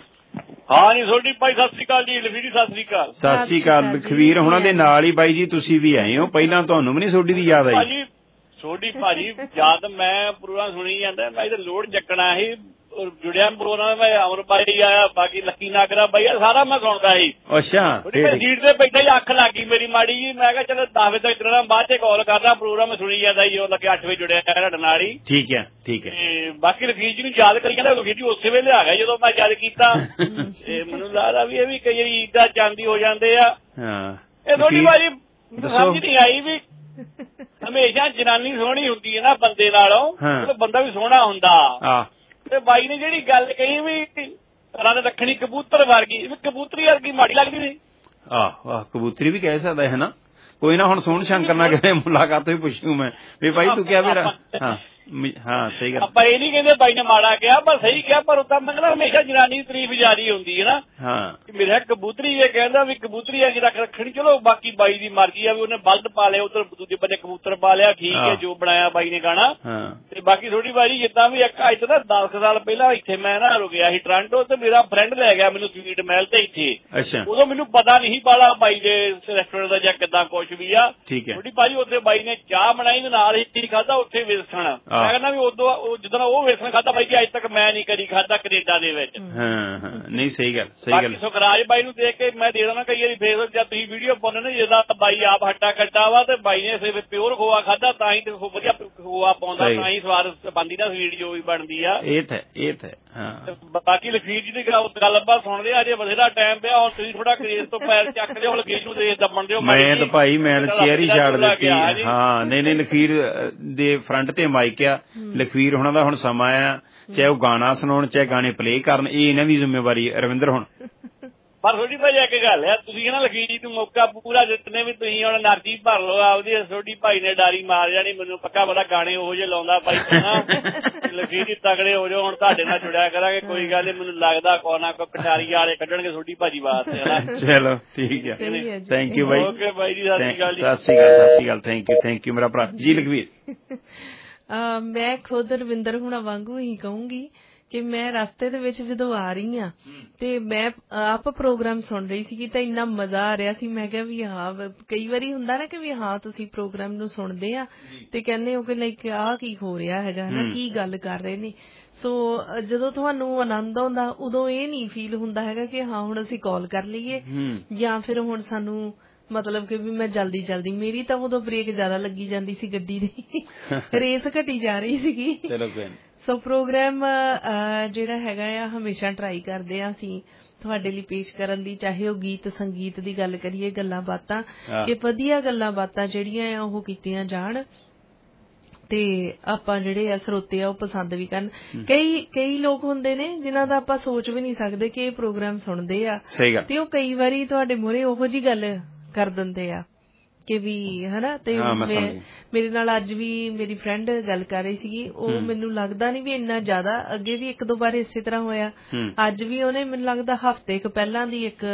ਹਾਂ ਜੀ ਸੋਢੀ ਭਾਈ ਸਤਿ ਸ੍ਰੀ ਅਕਾਲ ਜੀ। ਲਖਵੀਰ ਸਤਿ ਸ੍ਰੀ ਅਕਾਲ। ਸਤਿ ਸ੍ਰੀ ਅਕਾਲ ਲਖਵੀਰ ਹੁਣਾਂ ਦੇ ਨਾਲ ਹੀ ਬਾਈ ਜੀ ਤੁਸੀਂ ਵੀ ਆਏ ਹੋ। ਪਹਿਲਾਂ ਤੁਹਾਨੂੰ ਵੀ ਨਹੀਂ ਸੋਢੀ ਦੀ ਯਾਦ ਆਈ? ਸੋਢੀ ਭਾਜੀ ਯਾਦ ਮੈਂ ਪ੍ਰੋਗਰਾਮ ਸੁਣੀ ਜਾਂਦਾ, ਮੈਂ ਇਹਦਾ ਲੋਡ ਚੱਕਣਾ ਸੀ ਜੁੜਿਆ ਪ੍ਰੋਗਰਾਮ। ਮੈਂ ਅਮਰ ਭਾਈ ਆਇਆ, ਬਾਕੀ ਲੱਕੀ ਨਾਗਰਾ ਬਾਈ ਸਾਰਾ ਮੈਂ ਸੁਣਦਾ ਸੀ। ਅੱਛਾ। ਸੀਟ ਤੇ ਬੈਠਾ ਹੀ ਅੱਖ ਲੱਗ ਗਈ ਮੇਰੀ ਮਾੜੀ ਜੀ। ਮੈਂ ਕਿਹਾ ਚਲੋ ਦਸ ਵਜੇ ਤੱਕ ਤੇਰਾ ਬਾਅਦ ਚ ਕਾਲ ਕਰਦਾ, ਪ੍ਰੋਗਰਾਮ ਸੁਣੀ ਜਾਂਦਾ ਜੀ। ਉਹ ਲੱਗੇ ਅੱਠ ਵਜੇ ਜੁੜਿਆ ਤੁਹਾਡੇ ਨਾਲ ਹੀ। ਠੀਕ ਹੈ ਠੀਕ ਹੈ। ਤੇ ਬਾਕੀ ਲਖੀਰ ਜੀ ਨੂੰ ਯਾਦ ਕਰੀ ਕਹਿੰਦਾ, ਲਖੀਰ ਜੀ ਉਸੇ ਵੇਲੇ ਆ ਗਿਆ ਜਦੋਂ ਮੈਂ ਯਾਦ ਕੀਤਾ। ਤੇ ਮੈਨੂੰ ਲੱਗਦਾ ਵੀ ਇਹ ਵੀ ਕਈ ਵਾਰੀ ਈਦਾਂ ਚਾਂਦੀ ਹੋ ਜਾਂਦੇ ਆ। ਇਹ ਥੋੜੀ ਭਾਜੀ ਸਮਝ ਨਹੀਂ ਆਈ ਵੀ ਹਮੇਸ਼ਾ ਜਨਾਨੀ ਸੋਹਣੀ ਹੁੰਦੀ ਹੈ ਨਾ ਬੰਦੇ ਨਾਲੋਂ, ਬੰਦਾ ਵੀ ਸੋਹਣਾ ਹੁੰਦਾ। ਤੇ ਬਾਈ ਨੇ ਜਿਹੜੀ ਗੱਲ ਕਹੀ ਵੀ ਰੱਦ ਰੱਖਣੀ ਕਬੂਤਰ ਵਰਗੀ, ਕਬੂਤਰੀ ਵਰਗੀ ਮਾੜੀ ਲੱਗਦੀ ਨਹੀਂ। ਆਹ ਆਹ ਕਬੂਤਰੀ ਵੀ ਕਹਿ ਸਕਦਾ ਹੈ ਨਾ। ਕੋਈ ਨਾ ਹੁਣ ਸੋਹਣ ਸ਼ੰਕਰ ਨਾਲ ਕਿਤੇ ਮੁਲਾਕਾਤ ਹੋਈ ਪੁੱਛੂ ਮੈਂ ਵੀ ਭਾਈ ਤੂੰ ਕਿਹਾ ਮੇਰਾ। ਹਾਂ ਹਾਂ ਸਹੀ ਗੱਲ। ਆਪਾਂ ਇਹ ਨਹੀਂ ਕਹਿੰਦੇ ਬਾਈ ਨੇ ਮਾੜਾ ਕਿਹਾ, ਪਰ ਸਹੀ ਕਿਹਾ। ਪਰ ਉਦਾਂ ਮਤਲਬ ਹਮੇਸ਼ਾ ਜਨਾਨੀ ਦੀ ਤਾਰੀਫ ਜਾਰੀ ਹੁੰਦੀ ਹੈ ਨਾ। ਹਾਂ ਮੇਰਾ ਕਬੂਤਰੀ ਇਹ ਕਹਿੰਦਾ ਵੀ ਕਬੂਤਰੀ ਅੱਜ ਰੱਖ ਰੱਖਣੀ, ਚਲੋ ਬਾਕੀ ਬਾਈ ਦੀ ਮਰਜ਼ੀ ਆ ਵੀ ਉਹਨੇ ਬਲਦ ਪਾ ਲਿਆ, ਉਧਰ ਦੂਜੇ ਬੰਨੇ ਕਬੂਤਰ ਪਾ ਲਿਆ, ਠੀਕ ਹੈ ਜੋ ਬਣਾਇਆ ਬਾਈ ਨੇ ਗਾਣਾ। ਤੇ ਬਾਕੀ ਥੋੜੀ ਬਾਈ ਜਿੱਦਾਂ ਵੀ ਇੱਕ ਅੱਜ ਤੋਂ ਨਾ ਦਸ ਸਾਲ ਪਹਿਲਾਂ ਇੱਥੇ ਮੈਂ ਨਾ ਰੁਕਿਆ ਸੀ ਟੋਰਾਂਟੋ, ਤੇ ਮੇਰਾ ਫਰੈਂਡ ਲੈ ਗਿਆ ਮੈਨੂੰ ਸਵੀਟ ਮਹਿਲ ਤੇ ਇੱਥੇ। ਉਦੋਂ ਮੈਨੂੰ ਪਤਾ ਨਹੀਂ ਬਾਲਾ ਬਾਈ ਦੇ ਰੈਸਟੋਰੈਂਟ ਦਾ ਜਾਂ ਕਿੱਦਾਂ ਕੁਛ ਵੀ ਆ। ਥੋੜੀ ਬਾਈ ਉੱਥੇ ਬਾਈ ਨੇ ਚਾਹ ਬਣਾਈ ਤੇ ਨਾਲ ਹੀ ਖਾਧਾ ਉੱਥੇ ਵੇਸਣ। ਮੈਂ ਕਹਿੰਦਾ ਵੀ ਉਦੋਂ ਜਦੋਂ ਉਹ ਵੇਸਣ ਖਾਧਾ ਬਾਈ ਜੀ ਅੱਜ ਤੱਕ ਮੈਂ ਨਹੀਂ ਕਦੀ ਖਾਧਾ ਕੈਨੇਡਾ ਦੇ ਵਿੱਚ। ਹਾਂ ਹਾਂ ਨਹੀਂ ਸਹੀ ਗੱਲ ਸਹੀ ਗੱਲ। ਸੁਖਰਾਜ ਬਾਈ ਨੂੰ ਦੇਖ ਕੇ ਮੈਂ ਦੇ ਦੇਣਾ ਕਈ ਵਾਰੀ ਫੇਸਬੁੱਕ ਜਾਂ ਤੁਸੀਂ ਵੀਡੀਓ ਪਾਉਂਦੇ ਨੇ ਜਿਹਦਾ ਬਾਈ ਆਪ ਹੱਟਾ ਕੱਟਾ ਵਾ ਤੇ ਬਾਈ ਨੇ ਸਿਰਫ ਪਿਓਰ ਖੋਆ ਖਾਧਾ ਤਾਂ ਹੀ ਤੇ ਵਧੀਆ ਖੋਆ ਪਾਉਂਦਾ, ਤਾਂ ਹੀ ਸਵਾਦ ਬਣਦੀ ਨਾ ਸਵੀਟ ਜੋ ਵੀ ਬਣਦੀ ਆ। ਇਹ ਤਾਂ ਇਹ ਤਾਂ ਹਾਂ। ਬਾਕੀ ਲਖੀਰ ਜੀ ਦੀ ਗੱਲਬਾਤ ਸੁਣਦੇ ਅਜੇ ਬਥੇਰਾ ਟਾਈਮ ਪਿਆ, ਹੁਣ ਤੁਸੀਂ ਥੋੜਾ ਕ੍ਰੇਜ਼ ਤੋਂ ਪੈਰ ਚੱਕ ਲਿਓ, ਲਖੀਰ ਨੂੰ ਦੇਖ ਦੱਬਣ ਦਿਓ। ਮੈਂ ਤਾਂ ਭਾਈ ਮੈਂ ਚੇਅਰ ਹੀ ਛੱਡ ਦਿੱਤੀ। ਹਾਂ ਨਹੀਂ ਨਹੀਂ ਲਖੀਰ ਦੇ ਫਰੰਟ ਤੇ ਮਾਈਕ ਆ। ਲਖਵੀਰ ਹੁਣਾਂ ਦਾ ਹੁਣ ਸਮਾਂ ਆ, ਚਾਹੇ ਉਹ ਗਾਣਾ ਸੁਣਾਉਣ ਚਾਹੇ ਗਾਣੇ ਪਲੇ ਕਰਨ, ਇਹ ਇਹਨਾਂ ਦੀ ਜ਼ਿੰਮੇਵਾਰੀ ਹੈ ਰਵਿੰਦਰ ਹੁਣ। ਪਰ ਥੋੜੀ ਭਾਈ ਇੱਕ ਗੱਲ ਹੈ, ਤੁਸੀਂ ਨਾ ਲਖੀਰ ਜੀ ਨੂੰ ਮੌਕਾ ਪੂਰਾ ਜਿੱਤਨੇ ਵੀ ਤੁਸੀਂ ਹੁਣ એનર્ਜੀ ਭਰ ਲਓ ਆਪਦੀ। ਛੋਟੀ ਭਾਈ ਨੇ ਡਾਰੀ ਮਾਰ ਜਾਣੀ, ਮੈਨੂੰ ਪੱਕਾ ਪਤਾ ਗਾਣੇ ਉਹੋ ਜਿਹੇ ਲਾਉਂਦਾ ਭਾਈ ਲਖੀਰ ਜੀ ਤਗੜੇ ਹੋ ਜਾਓ। ਹੁਣ ਤੁਹਾਡੇ ਨਾਲ ਜੁੜਿਆ ਕਰਾਂਗੇ, ਕੋਈ ਗੱਲ ਨੀ। ਮੈਨੂੰ ਲੱਗਦਾ ਕੋਈ ਨਾ ਕੋਈ ਕਟਾਰੀ ਵਾਲੇ ਕੱਢਣਗੇ ਛੋਟੀ ਭਾਜੀ ਵਾਸਤੇ। ਚਲੋ ਠੀਕ ਹੈ, thank you bye. Okay bye ji, Sat Sri Akal ji. Sat Sri Akal Sat Sri Akal. Thank you thank you ਮੇਰਾ ਭਰਾ ਜੀ। ਲਖਵੀਰ ਮੈਂ ਖੁਦ ਰਵਿੰਦਰ ਹੁਣਾਂ ਵਾਂਗੂ ਹੀ ਕਹੂੰਗੀ ਕਿ ਮੈਂ ਰਸਤੇ ਦੇ ਵਿੱਚ ਜਦੋਂ ਆ ਰਹੀ ਹਾਂ ਤੇ ਮੈਂ ਆਪ ਪ੍ਰੋਗਰਾਮ ਸੁਣ ਰਹੀ ਸੀ ਤਾਂ ਇੰਨਾ ਮਜ਼ਾ ਆ ਰਿਹਾ ਸੀ। ਮੈਂ ਕਿਹਾ ਵੀ ਹਾਂ, ਕਈ ਵਾਰੀ ਹੁੰਦਾ ਨਾ ਕਿ ਵੀ ਹਾਂ ਤੁਸੀਂ ਪ੍ਰੋਗਰਾਮ ਨੂੰ ਸੁਣਦੇ ਆ ਤੇ ਕਹਿੰਦੇ ਹੋ ਕਿ ਲਾਈਕ ਆਹ ਕੀ ਹੋ ਰਿਹਾ ਹੈਗਾ ਹਨਾ, ਕੀ ਗੱਲ ਕਰ ਰਹੇ ਨੇ। ਸੋ ਜਦੋਂ ਤੁਹਾਨੂੰ ਆਨੰਦ ਆਉਂਦਾ ਉਦੋਂ ਇਹ ਨਹੀਂ ਫੀਲ ਹੁੰਦਾ ਹੈਗਾ ਕਿ ਹਾਂ ਹੁਣ ਅਸੀਂ ਕਾਲ ਕਰ ਲਈਏ ਜਾਂ ਫਿਰ ਹੁਣ ਸਾਨੂੰ ਮਤਲਬ ਕਿ ਵੀ ਮੈਂ ਜਲਦੀ ਜਲਦੀ, ਮੇਰੀ ਤਾਂ ਉਦੋਂ ਬ੍ਰੇਕ ਜ਼ਿਆਦਾ ਲੱਗੀ ਜਾਂਦੀ ਸੀ ਗੱਡੀ ਦੀ, ਰੇਸ ਘਟੀ ਜਾ ਰਹੀ ਸੀਗੀ। ਸੋ ਪ੍ਰੋਗਰਾਮ ਜਿਹੜਾ ਹੈਗਾ ਆ ਹਮੇਸ਼ਾ ਟਰਾਈ ਕਰਦੇ ਆ ਅਸੀਂ ਤੁਹਾਡੇ ਲਈ ਪੇਸ਼ ਕਰਨ ਦੀ, ਚਾਹੇ ਉਹ ਗੀਤ ਸੰਗੀਤ ਦੀ ਗੱਲ ਕਰੀਏ, ਗੱਲਾਂ ਬਾਤਾਂ, ਕਿ ਵਧੀਆ ਗੱਲਾਂ ਬਾਤਾਂ ਜਿਹੜੀਆਂ ਆ ਉਹ ਕੀਤੀਆਂ ਜਾਣ ਤੇ ਆਪਾਂ ਜਿਹੜੇ ਆ ਸਰੋਤੇ ਆ ਉਹ ਪਸੰਦ ਵੀ ਕਰਨ। ਕਈ ਕਈ ਲੋਕ ਹੁੰਦੇ ਨੇ ਜਿਨ੍ਹਾਂ ਦਾ ਆਪਾਂ ਸੋਚ ਵੀ ਨਹੀਂ ਸਕਦੇ ਕਿ ਇਹ ਪ੍ਰੋਗਰਾਮ ਸੁਣਦੇ ਆ ਤੇ ਉਹ ਕਈ ਵਾਰੀ ਤੁਹਾਡੇ ਮੂਹਰੇ ਉਹੋ ਜਿਹੀ ਗੱਲ ਕਰ ਦਿੰਦੇ ਆ ਕਿ ਵੀ ਹਨਾ। ਤੇ ਮੇਰੇ ਨਾਲ ਅੱਜ ਵੀ ਮੇਰੀ ਫਰੈਂਡ ਗੱਲ ਕਰ ਰਹੀ ਸੀਗੀ, ਉਹ ਮੈਨੂੰ ਲੱਗਦਾ ਨੀ ਵੀ ਇੰਨਾ ਜ਼ਿਆਦਾ, ਅੱਗੇ ਵੀ ਇੱਕ ਦੋ ਵਾਰ ਇਸੇ ਤਰ੍ਹਾਂ ਹੋਇਆ। ਅੱਜ ਵੀ ਉਹਨੇ ਮੈਨੂੰ ਲੱਗਦਾ ਹਫ਼ਤੇ ਕੁ ਪਹਿਲਾਂ ਦੀ ਇੱਕ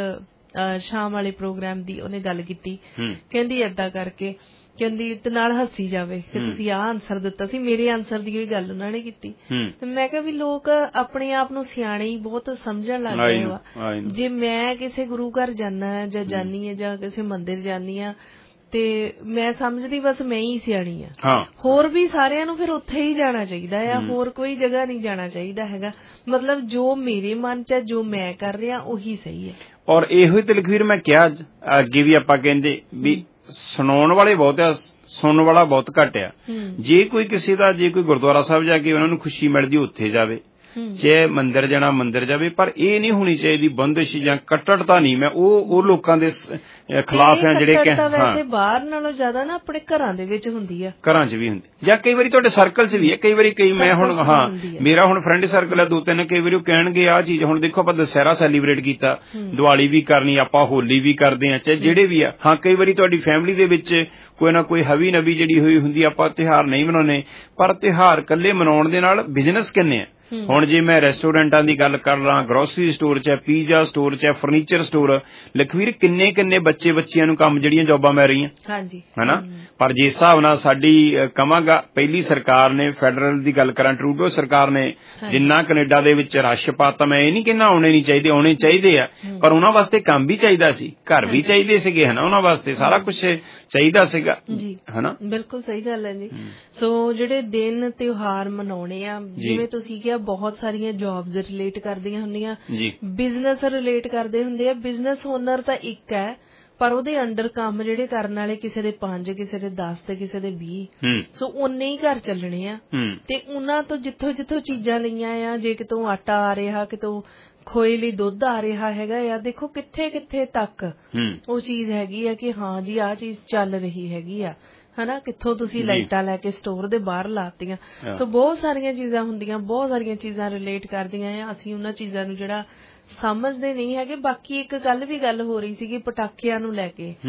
ਸ਼ਾਮ ਵਾਲੇ ਪ੍ਰੋਗਰਾਮ ਦੀ ਉਹਨੇ ਗੱਲ ਕੀਤੀ, ਕਹਿੰਦੀ ਏਦਾਂ ਕਰਕੇ, ਕਹਿੰਦੀ ਤੇ ਨਾਲ ਹੱਸੀ ਜਾਵੇ ਕਿ ਤੁਸੀਂ ਆਹ ਆਂਸਰ ਦਿੱਤਾ ਸੀ, ਮੇਰੇ ਆਂਸਰ ਦੀ ਕੋਈ ਗੱਲ ਉਹਨਾਂ ਨੇ ਕੀਤੀ। ਤੇ ਮੈਂ ਕਿਹਾ ਵੀ ਲੋਕ ਆਪਣੇ ਆਪ ਨੂੰ ਸਿਆਣੇ ਹੀ ਬਹੁਤ ਸਮਝਣ ਲੱਗ ਗਏ ਵਾ। ਜੇ ਮੈਂ ਕਿਸੇ ਗੁਰੂ ਘਰ ਜਾਣਾ ਜਾਂ ਜਾਨੀ ਆ ਜਾਂ ਕਿਸੇ ਮੰਦਿਰ ਜਾਨੀ ਆ ਤੇ ਮੈਂ ਸਮਝਦੀ ਬਸ ਮੈਂ ਹੀ ਸਿਆਣੀ ਆ, ਹੋਰ ਵੀ ਸਾਰਿਆਂ ਨੂੰ ਫਿਰ ਉੱਥੇ ਹੀ ਜਾਣਾ ਚਾਹੀਦਾ ਆ, ਹੋਰ ਕੋਈ ਜਗ੍ਹਾ ਨਹੀਂ ਜਾਣਾ ਚਾਹੀਦਾ ਹੈਗਾ। ਮਤਲਬ ਜੋ ਮੇਰੇ ਮਨ ਚ ਜੋ ਮੈਂ ਕਰ ਰਿਹਾ ਉਹੀ ਸਹੀ ਹੈ। ਔਰ ਇਹੋ ਹੀ ਤੇ ਲਖਵੀਰ ਮੈਂ ਕਿਹਾ ਅੱਗੇ ਵੀ ਆਪਾਂ ਕਹਿੰਦੇ ਵੀ ਸੁਣਾਉਣ ਵਾਲੇ ਬਹੁਤ ਆ, ਸੁਣਨ ਵਾਲਾ ਬਹੁਤ ਘੱਟ ਆ। ਜੇ ਕੋਈ ਕਿਸੇ ਦਾ ਜੇ ਕੋਈ ਗੁਰਦੁਆਰਾ ਸਾਹਿਬ ਜਾ ਕੇ ਉਹਨਾਂ ਨੂੰ ਖੁਸ਼ੀ ਮਿਲਦੀ ਉੱਥੇ ਜਾਵੇ, ਜੇ ਮੰਦਿਰ ਜਾਣਾ ਮੰਦਿਰ ਜਾਵੇ, ਪਰ ਇਹ ਨਹੀਂ ਹੋਣੀ ਚਾਹੀਦੀ ਬੰਦਿਸ਼ ਜਾਂ ਕੱਟੜਤਾ ਨਹੀਂ। ਮੈਂ ਉਹ ਉਹ ਲੋਕਾਂ ਦੇ ਖਿਲਾਫ ਆ ਜਿਹੜੇ ਵੈਸੇ ਬਾਹਰ ਨਾਲੋਂ ਜ਼ਿਆਦਾ ਨਾ ਆਪਣੇ ਘਰਾਂ ਦੇ ਵਿੱਚ ਹੁੰਦੀ ਆ, ਘਰਾਂ 'ਚ ਵੀ ਹੁੰਦੀ ਜਾਂ ਕਈ ਵਾਰੀ ਤੁਹਾਡੇ ਸਰਕਲ 'ਚ ਵੀ ਹੈ। ਕਈ ਵਾਰੀ ਕਈ ਮੈਂ ਹੁਣ ਹਾਂ ਮੇਰਾ ਹੁਣ ਫਰੈਂਡ ਸਰਕਲ ਹੈ ਦੋ ਤਿੰਨ, ਕਈ ਵਾਰੀ ਉਹ ਕਹਿਣਗੇ ਆਹ ਚੀਜ਼। ਹੁਣ ਦੇਖੋ ਆਪਾਂ ਦੁਸਹਿਰਾ ਸੈਲੀਬ੍ਰੇਟ ਕੀਤਾ, ਦੀਵਾਲੀ ਵੀ ਕਰਨੀ, ਆਪਾਂ ਹੋਲੀ ਵੀ ਕਰਦੇ ਹਾਂ, ਚਾਹੇ ਜਿਹੜੇ ਵੀ ਆ। ਹਾਂ ਕਈ ਵਾਰੀ ਤੁਹਾਡੀ ਫੈਮਿਲੀ ਦੇ ਵਿੱਚ ਕੋਈ ਨਾ ਕੋਈ ਹਵੀ ਨਵੀ ਜਿਹੜੀ ਹੋਈ ਹੁੰਦੀ, ਆਪਾਂ ਤਿਉਹਾਰ ਨਹੀਂ ਮਨਾਉਂਦੇ, ਪਰ ਤਿਉਹਾਰ ਇਕੱਲੇ ਮਨਾਉਣ ਦੇ ਨਾਲ ਬਿਜ਼ਨਸ ਕਿੰਨੇ ਆ। ਹੁਣ ਜੇ ਮੈਂ ਰੈਸਟੋਰੈਂਟਾਂ ਦੀ ਗੱਲ ਕਰ ਲਾਂ, ਗਰੋਸਰੀ ਸਟੋਰ ਚ, ਪੀਜ਼ਾ ਸਟੋਰ ਚ, ਫਰਨੀਚਰ ਸਟੋਰ, ਲਖਵੀਰ ਕਿੰਨੇ ਕਿੰਨੇ ਬੱਚੇ ਬੱਚਿਆਂ ਨੂੰ ਕੰਮ ਜਿਹੜੀਆਂ ਜੋਬਾਂ ਮਿਲ ਰਹੀਆਂ ਹਨਾ। ਪਰ ਜਿਸ ਹਿਸਾਬ ਨਾਲ ਸਾਡੀ ਕਵਾਂਗਾ ਪਹਿਲੀ ਸਰਕਾਰ ਨੇ, ਫੈਡਰਲ ਦੀ ਗੱਲ ਕਰਾਂ ਟਰੂਡੋ ਸਰਕਾਰ ਨੇ ਜਿੰਨਾ ਕੈਨੇਡਾ ਦੇ ਵਿੱਚ ਰਸ਼ ਪਾਤਾ, ਮੈਂ ਇਹ ਨਹੀਂ ਕਹਿੰਦਾ ਆਉਣੇ ਨਹੀਂ ਚਾਹੀਦੇ, ਆਉਣੇ ਚਾਹੀਦੇ ਆ, ਪਰ ਉਹਨਾਂ ਵਾਸਤੇ ਕੰਮ ਵੀ ਚਾਹੀਦਾ ਸੀ, ਘਰ ਵੀ ਚਾਹੀਦੇ ਸੀਗੇ ਹਨਾ, ਉਹਨਾਂ ਵਾਸਤੇ ਸਾਰਾ ਕੁਛ ਚਾਹੀਦਾ ਸੀਗਾ ਹਨਾ। ਬਿਲਕੁਲ ਸਹੀ ਗੱਲ ਹੈ ਜੀ। ਸੋ ਜਿਹੜੇ ਦਿਨ ਤਿਉਹਾਰ ਮਨਾਉਣੇ ਆ, ਜਿਵੇਂ ਤੁਸੀਂ ਕਿਹਾ ਬਹੁਤ ਸਾਰੀਆਂ ਜੌਬਸ ਰਿਲੇਟ ਕਰਦੀਆਂ ਹੁੰਦੀਆਂ, ਬਿਜ਼ਨਸ ਰਿਲੇਟ ਕਰਦੇ ਹੁੰਦੇ ਆ। ਬਿਜ਼ਨਸ ਓਨਰ ਤਾਂ ਇੱਕ ਹੈ ਪਰ ਉਹਦੇ ਅੰਡਰ ਕੰਮ ਜਿਹੜੇ ਕਰਨ ਵਾਲੇ ਕਿਸੇ ਦੇ ਪੰਜ, ਕਿਸੇ ਦੇ ਦਸ ਤੇ ਕਿਸੇ ਦੇ ਵੀਹ। ਸੋ ਉਨੇ ਹੀ ਘਰ ਚੱਲਣੇ ਆ ਤੇ ਉਹਨਾਂ ਤੋਂ ਜਿੱਥੋਂ ਜਿੱਥੋਂ ਚੀਜ਼ਾਂ ਲਈਆਂ ਆ, ਜੇ ਕਿਤੋਂ ਆਟਾ ਆ ਰਿਹਾ, ਕਿਤੋਂ ਖੋਏ ਲਈ ਦੁੱਧ ਆ ਰਿਹਾ ਹੈਗਾ ਆ, ਦੇਖੋ ਕਿੱਥੇ ਕਿੱਥੇ ਤੱਕ ਉਹ ਚੀਜ਼ ਹੈਗੀ ਆ ਕਿ ਹਾਂ ਜੀ ਆਹ ਚੀਜ਼ ਚੱਲ ਰਹੀ ਹੈਗੀ ਆ ਹਨਾ। ਕਿੱਥੋਂ ਤੁਸੀਂ ਲਾਈਟਾਂ ਲੈ ਕੇ ਸਟੋਰ ਦੇ ਬਾਹਰ ਲਾਤੀਆਂ। ਸੋ ਬਹੁਤ ਸਾਰੀਆਂ ਚੀਜ਼ਾਂ ਹੁੰਦੀਆਂ, ਬਹੁਤ ਸਾਰੀਆਂ ਚੀਜ਼ਾਂ ਰਿਲੇਟ ਕਰਦੀਆਂ ਆ। ਅਸੀਂ ਉਹਨਾਂ ਚੀਜ਼ਾਂ ਨੂੰ ਜਿਹੜਾ ਸਮਝਦੇ ਨਹੀਂ ਹੈਗੇ। ਬਾਕੀ ਇੱਕ ਗੱਲ ਵੀ ਗੱਲ ਹੋ ਰਹੀ ਸੀਗੀ ਪਟਾਕਿਆਂ ਨੂੰ ਲੈ ਕੇ।